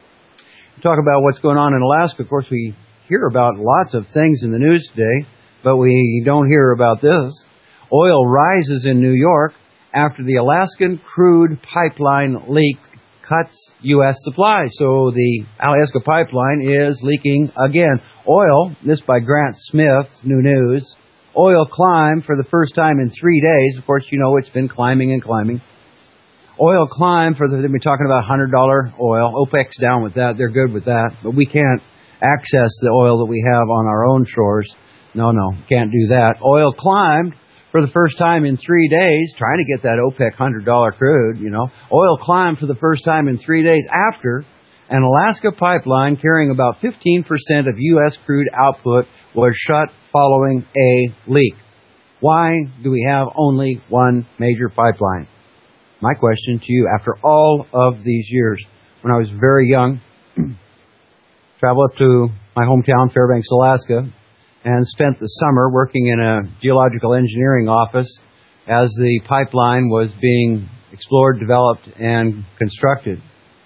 Talk about what's going on in Alaska. Of course, we hear about lots of things in the news today, but we don't hear about this. Oil rises in New York after the Alaskan crude pipeline leak cuts U S supplies. So the Alaska pipeline is leaking again. Oil, this by Grant Smith, New News. Oil climbed for the first time in three days. Of course, you know it's been climbing and climbing. Oil climbed for the, they've been talking about one hundred dollars oil. OPEC's down with that. They're good with that. But we can't access the oil that we have on our own shores. No, no, can't do that. Oil climbed for the first time in three days, trying to get that OPEC one hundred dollars crude, you know. Oil climbed for the first time in three days after an Alaska pipeline carrying about fifteen percent of U S crude output was shut following a leak. Why do we have only one major pipeline? My question to you, after all of these years, when I was very young, traveled up to my hometown, Fairbanks, Alaska, and spent the summer working in a geological engineering office as the pipeline was being explored, developed, and constructed.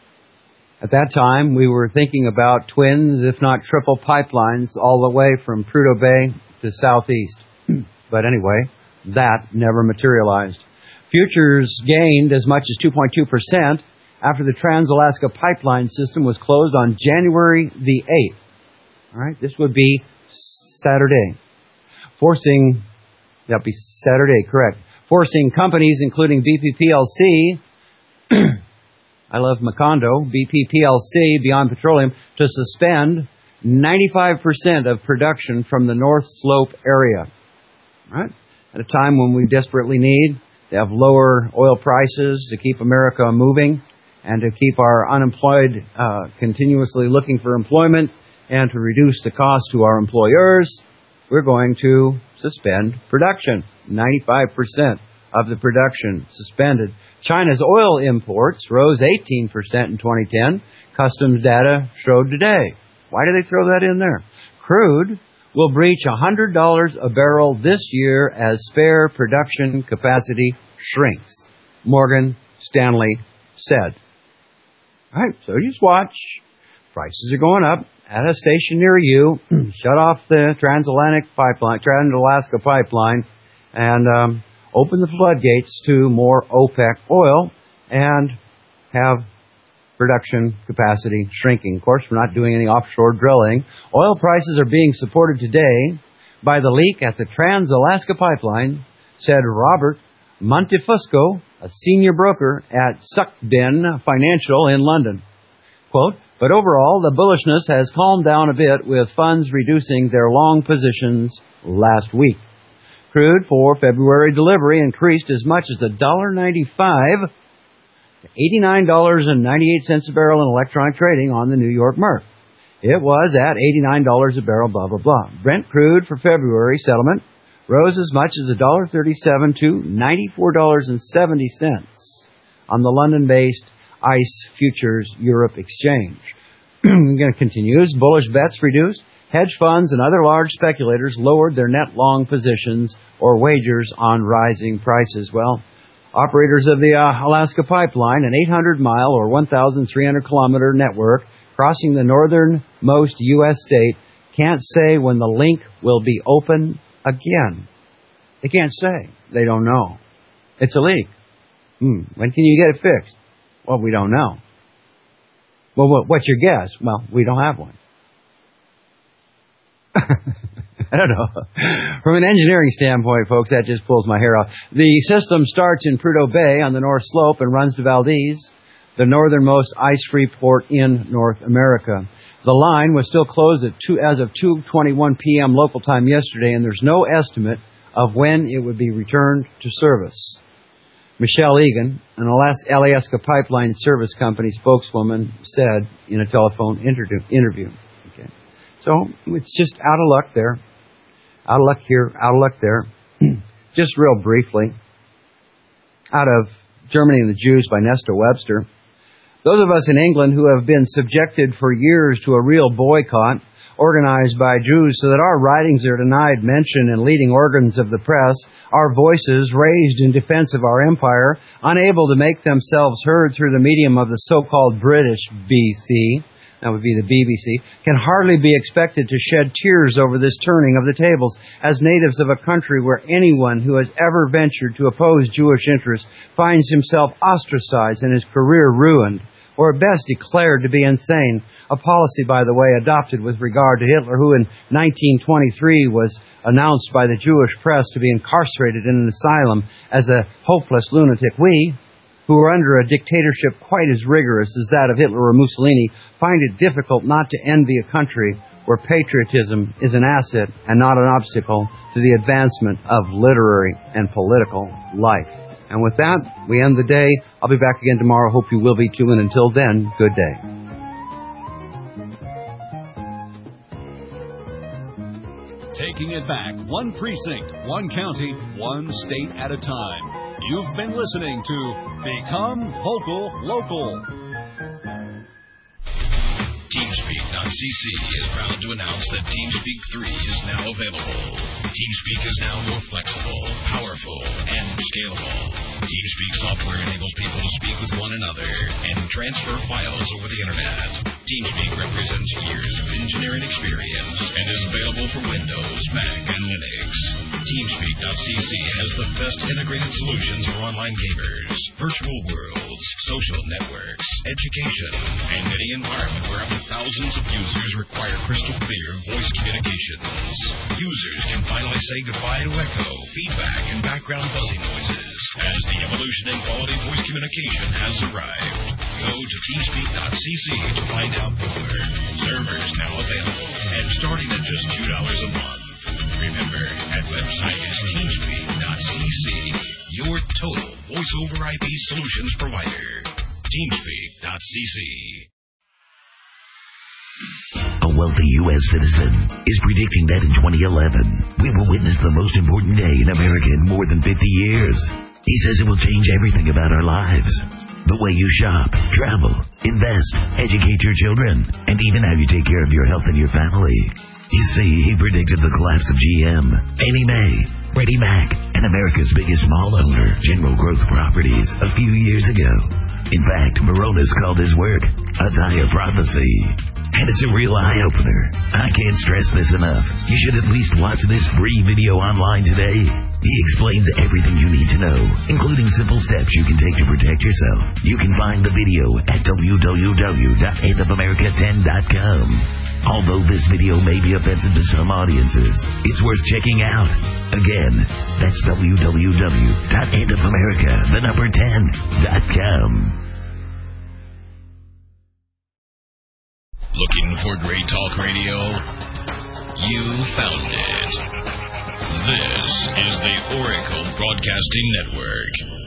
At that time, we were thinking about twins, if not triple pipelines, all the way from Prudhoe Bay to southeast. But anyway, that never materialized. Futures gained as much as two point two percent after the Trans-Alaska Pipeline System was closed on January the eighth. All right, this would be Saturday. Forcing, that'd be Saturday, correct. Forcing companies, including B P P L C, I love Macondo, B P P L C, Beyond Petroleum, to suspend ninety-five percent of production from the North Slope area. All right, at a time when we desperately need to have lower oil prices to keep America moving and to keep our unemployed uh, continuously looking for employment and to reduce the cost to our employers. we're going to suspend production. ninety-five percent of the production suspended. China's oil imports rose eighteen percent in twenty ten. Customs data showed today. Why do they throw that in there? Crude will breach one hundred dollars a barrel this year as spare production capacity shrinks, Morgan Stanley said. All right, so you just watch. Prices are going up at a station near you. Shut off the transatlantic pipeline, Trans-Alaska pipeline, and um, open the floodgates to more OPEC oil and have production capacity shrinking. Of course, we're not doing any offshore drilling. Oil prices are being supported today by the leak at the Trans-Alaska pipeline, said Robert Montefusco, a senior broker at Suckbin Financial in London. Quote, but overall, the bullishness has calmed down a bit with funds reducing their long positions last week. Crude for February delivery increased as much as one dollar ninety-five to eighty-nine dollars and ninety-eight cents a barrel in electronic trading on the New York Merc. It was at eighty-nine dollars a barrel, blah, blah, blah. Brent crude for February settlement rose as much as one dollar thirty-seven to ninety-four dollars and seventy cents on the London-based ICE Futures Europe Exchange. Again, continues. Bullish bets reduced. Hedge funds and other large speculators lowered their net long positions or wagers on rising prices. Well, operators of the uh, Alaska Pipeline, an eight hundred mile or one thousand three hundred kilometer network crossing the northernmost U S state, can't say when the link will be open again. They can't say. They don't know. It's a leak. Hmm. When can you get it fixed? Well, we don't know. Well, what's your guess? Well, we don't have one. I don't know. From an engineering standpoint, folks, that just pulls my hair off. The system starts in Prudhoe Bay on the North Slope and runs to Valdez, the northernmost ice-free port in North America. The line was still closed at two, as of two twenty-one p.m. local time yesterday, and there's no estimate of when it would be returned to service. Michelle Egan, an Alaska Pipeline Service Company spokeswoman, said in a telephone interview. Okay. So it's just out of luck there. Out of luck here, out of luck there. Just real briefly, out of Germany and the Jews by Nestor Webster. Those of us in England who have been subjected for years to a real boycott organized by Jews so that our writings are denied mention in leading organs of the press, our voices raised in defense of our empire, unable to make themselves heard through the medium of the so-called British B C, that would be the B B C, can hardly be expected to shed tears over this turning of the tables as natives of a country where anyone who has ever ventured to oppose Jewish interests finds himself ostracized and his career ruined, or at best declared to be insane, a policy, by the way, adopted with regard to Hitler, who in nineteen twenty-three was announced by the Jewish press to be incarcerated in an asylum as a hopeless lunatic. We, who are under a dictatorship quite as rigorous as that of Hitler or Mussolini, find it difficult not to envy a country where patriotism is an asset and not an obstacle to the advancement of literary and political life. And with that, we end the day. I'll be back again tomorrow. Hope you will be too. And until then, good day. Taking it back, one precinct, one county, one state at a time. You've been listening to Become Vocal Local. TeamSpeak dot c c is proud to announce that TeamSpeak three is now available. TeamSpeak is now more flexible, powerful, and scalable. TeamSpeak software enables people to speak with one another and transfer files over the Internet. TeamSpeak represents years of engineering experience and is available for Windows, Mac, and Linux. TeamSpeak dot c c has the best integrated solutions for online gamers, virtual worlds, social networks, education, and any environment where up to thousands of users require crystal clear voice communications. Users can finally say goodbye to echo, feedback, and background buzzing noises as the evolution in quality voice communication has arrived. Go to TeamSpeak dot c c to find out more. Servers now available and starting at just two dollars a month. Remember, that website is TeamSpeak dot c c, your total voice over I P solutions provider. TeamSpeak dot c c. A wealthy U S citizen, is predicting that in twenty eleven, we will witness the most important day in America in more than fifty years. He says it will change everything about our lives. The way you shop, travel, invest, educate your children, and even how you take care of your health and your family. You see, he predicted the collapse of G M, Annie Mae, Freddie Mac, and America's biggest mall owner, General Growth Properties, a few years ago. In fact, Moronis called his work a dire prophecy. And it's a real eye-opener. I can't stress this enough. You should at least watch this free video online today. He explains everything you need to know, including simple steps you can take to protect yourself. You can find the video at w w w dot end of america ten dot com. Although this video may be offensive to some audiences, it's worth checking out. Again, that's w w w dot end of america the number ten dot com. Looking for great talk radio? You found it. This is the Oracle Broadcasting Network.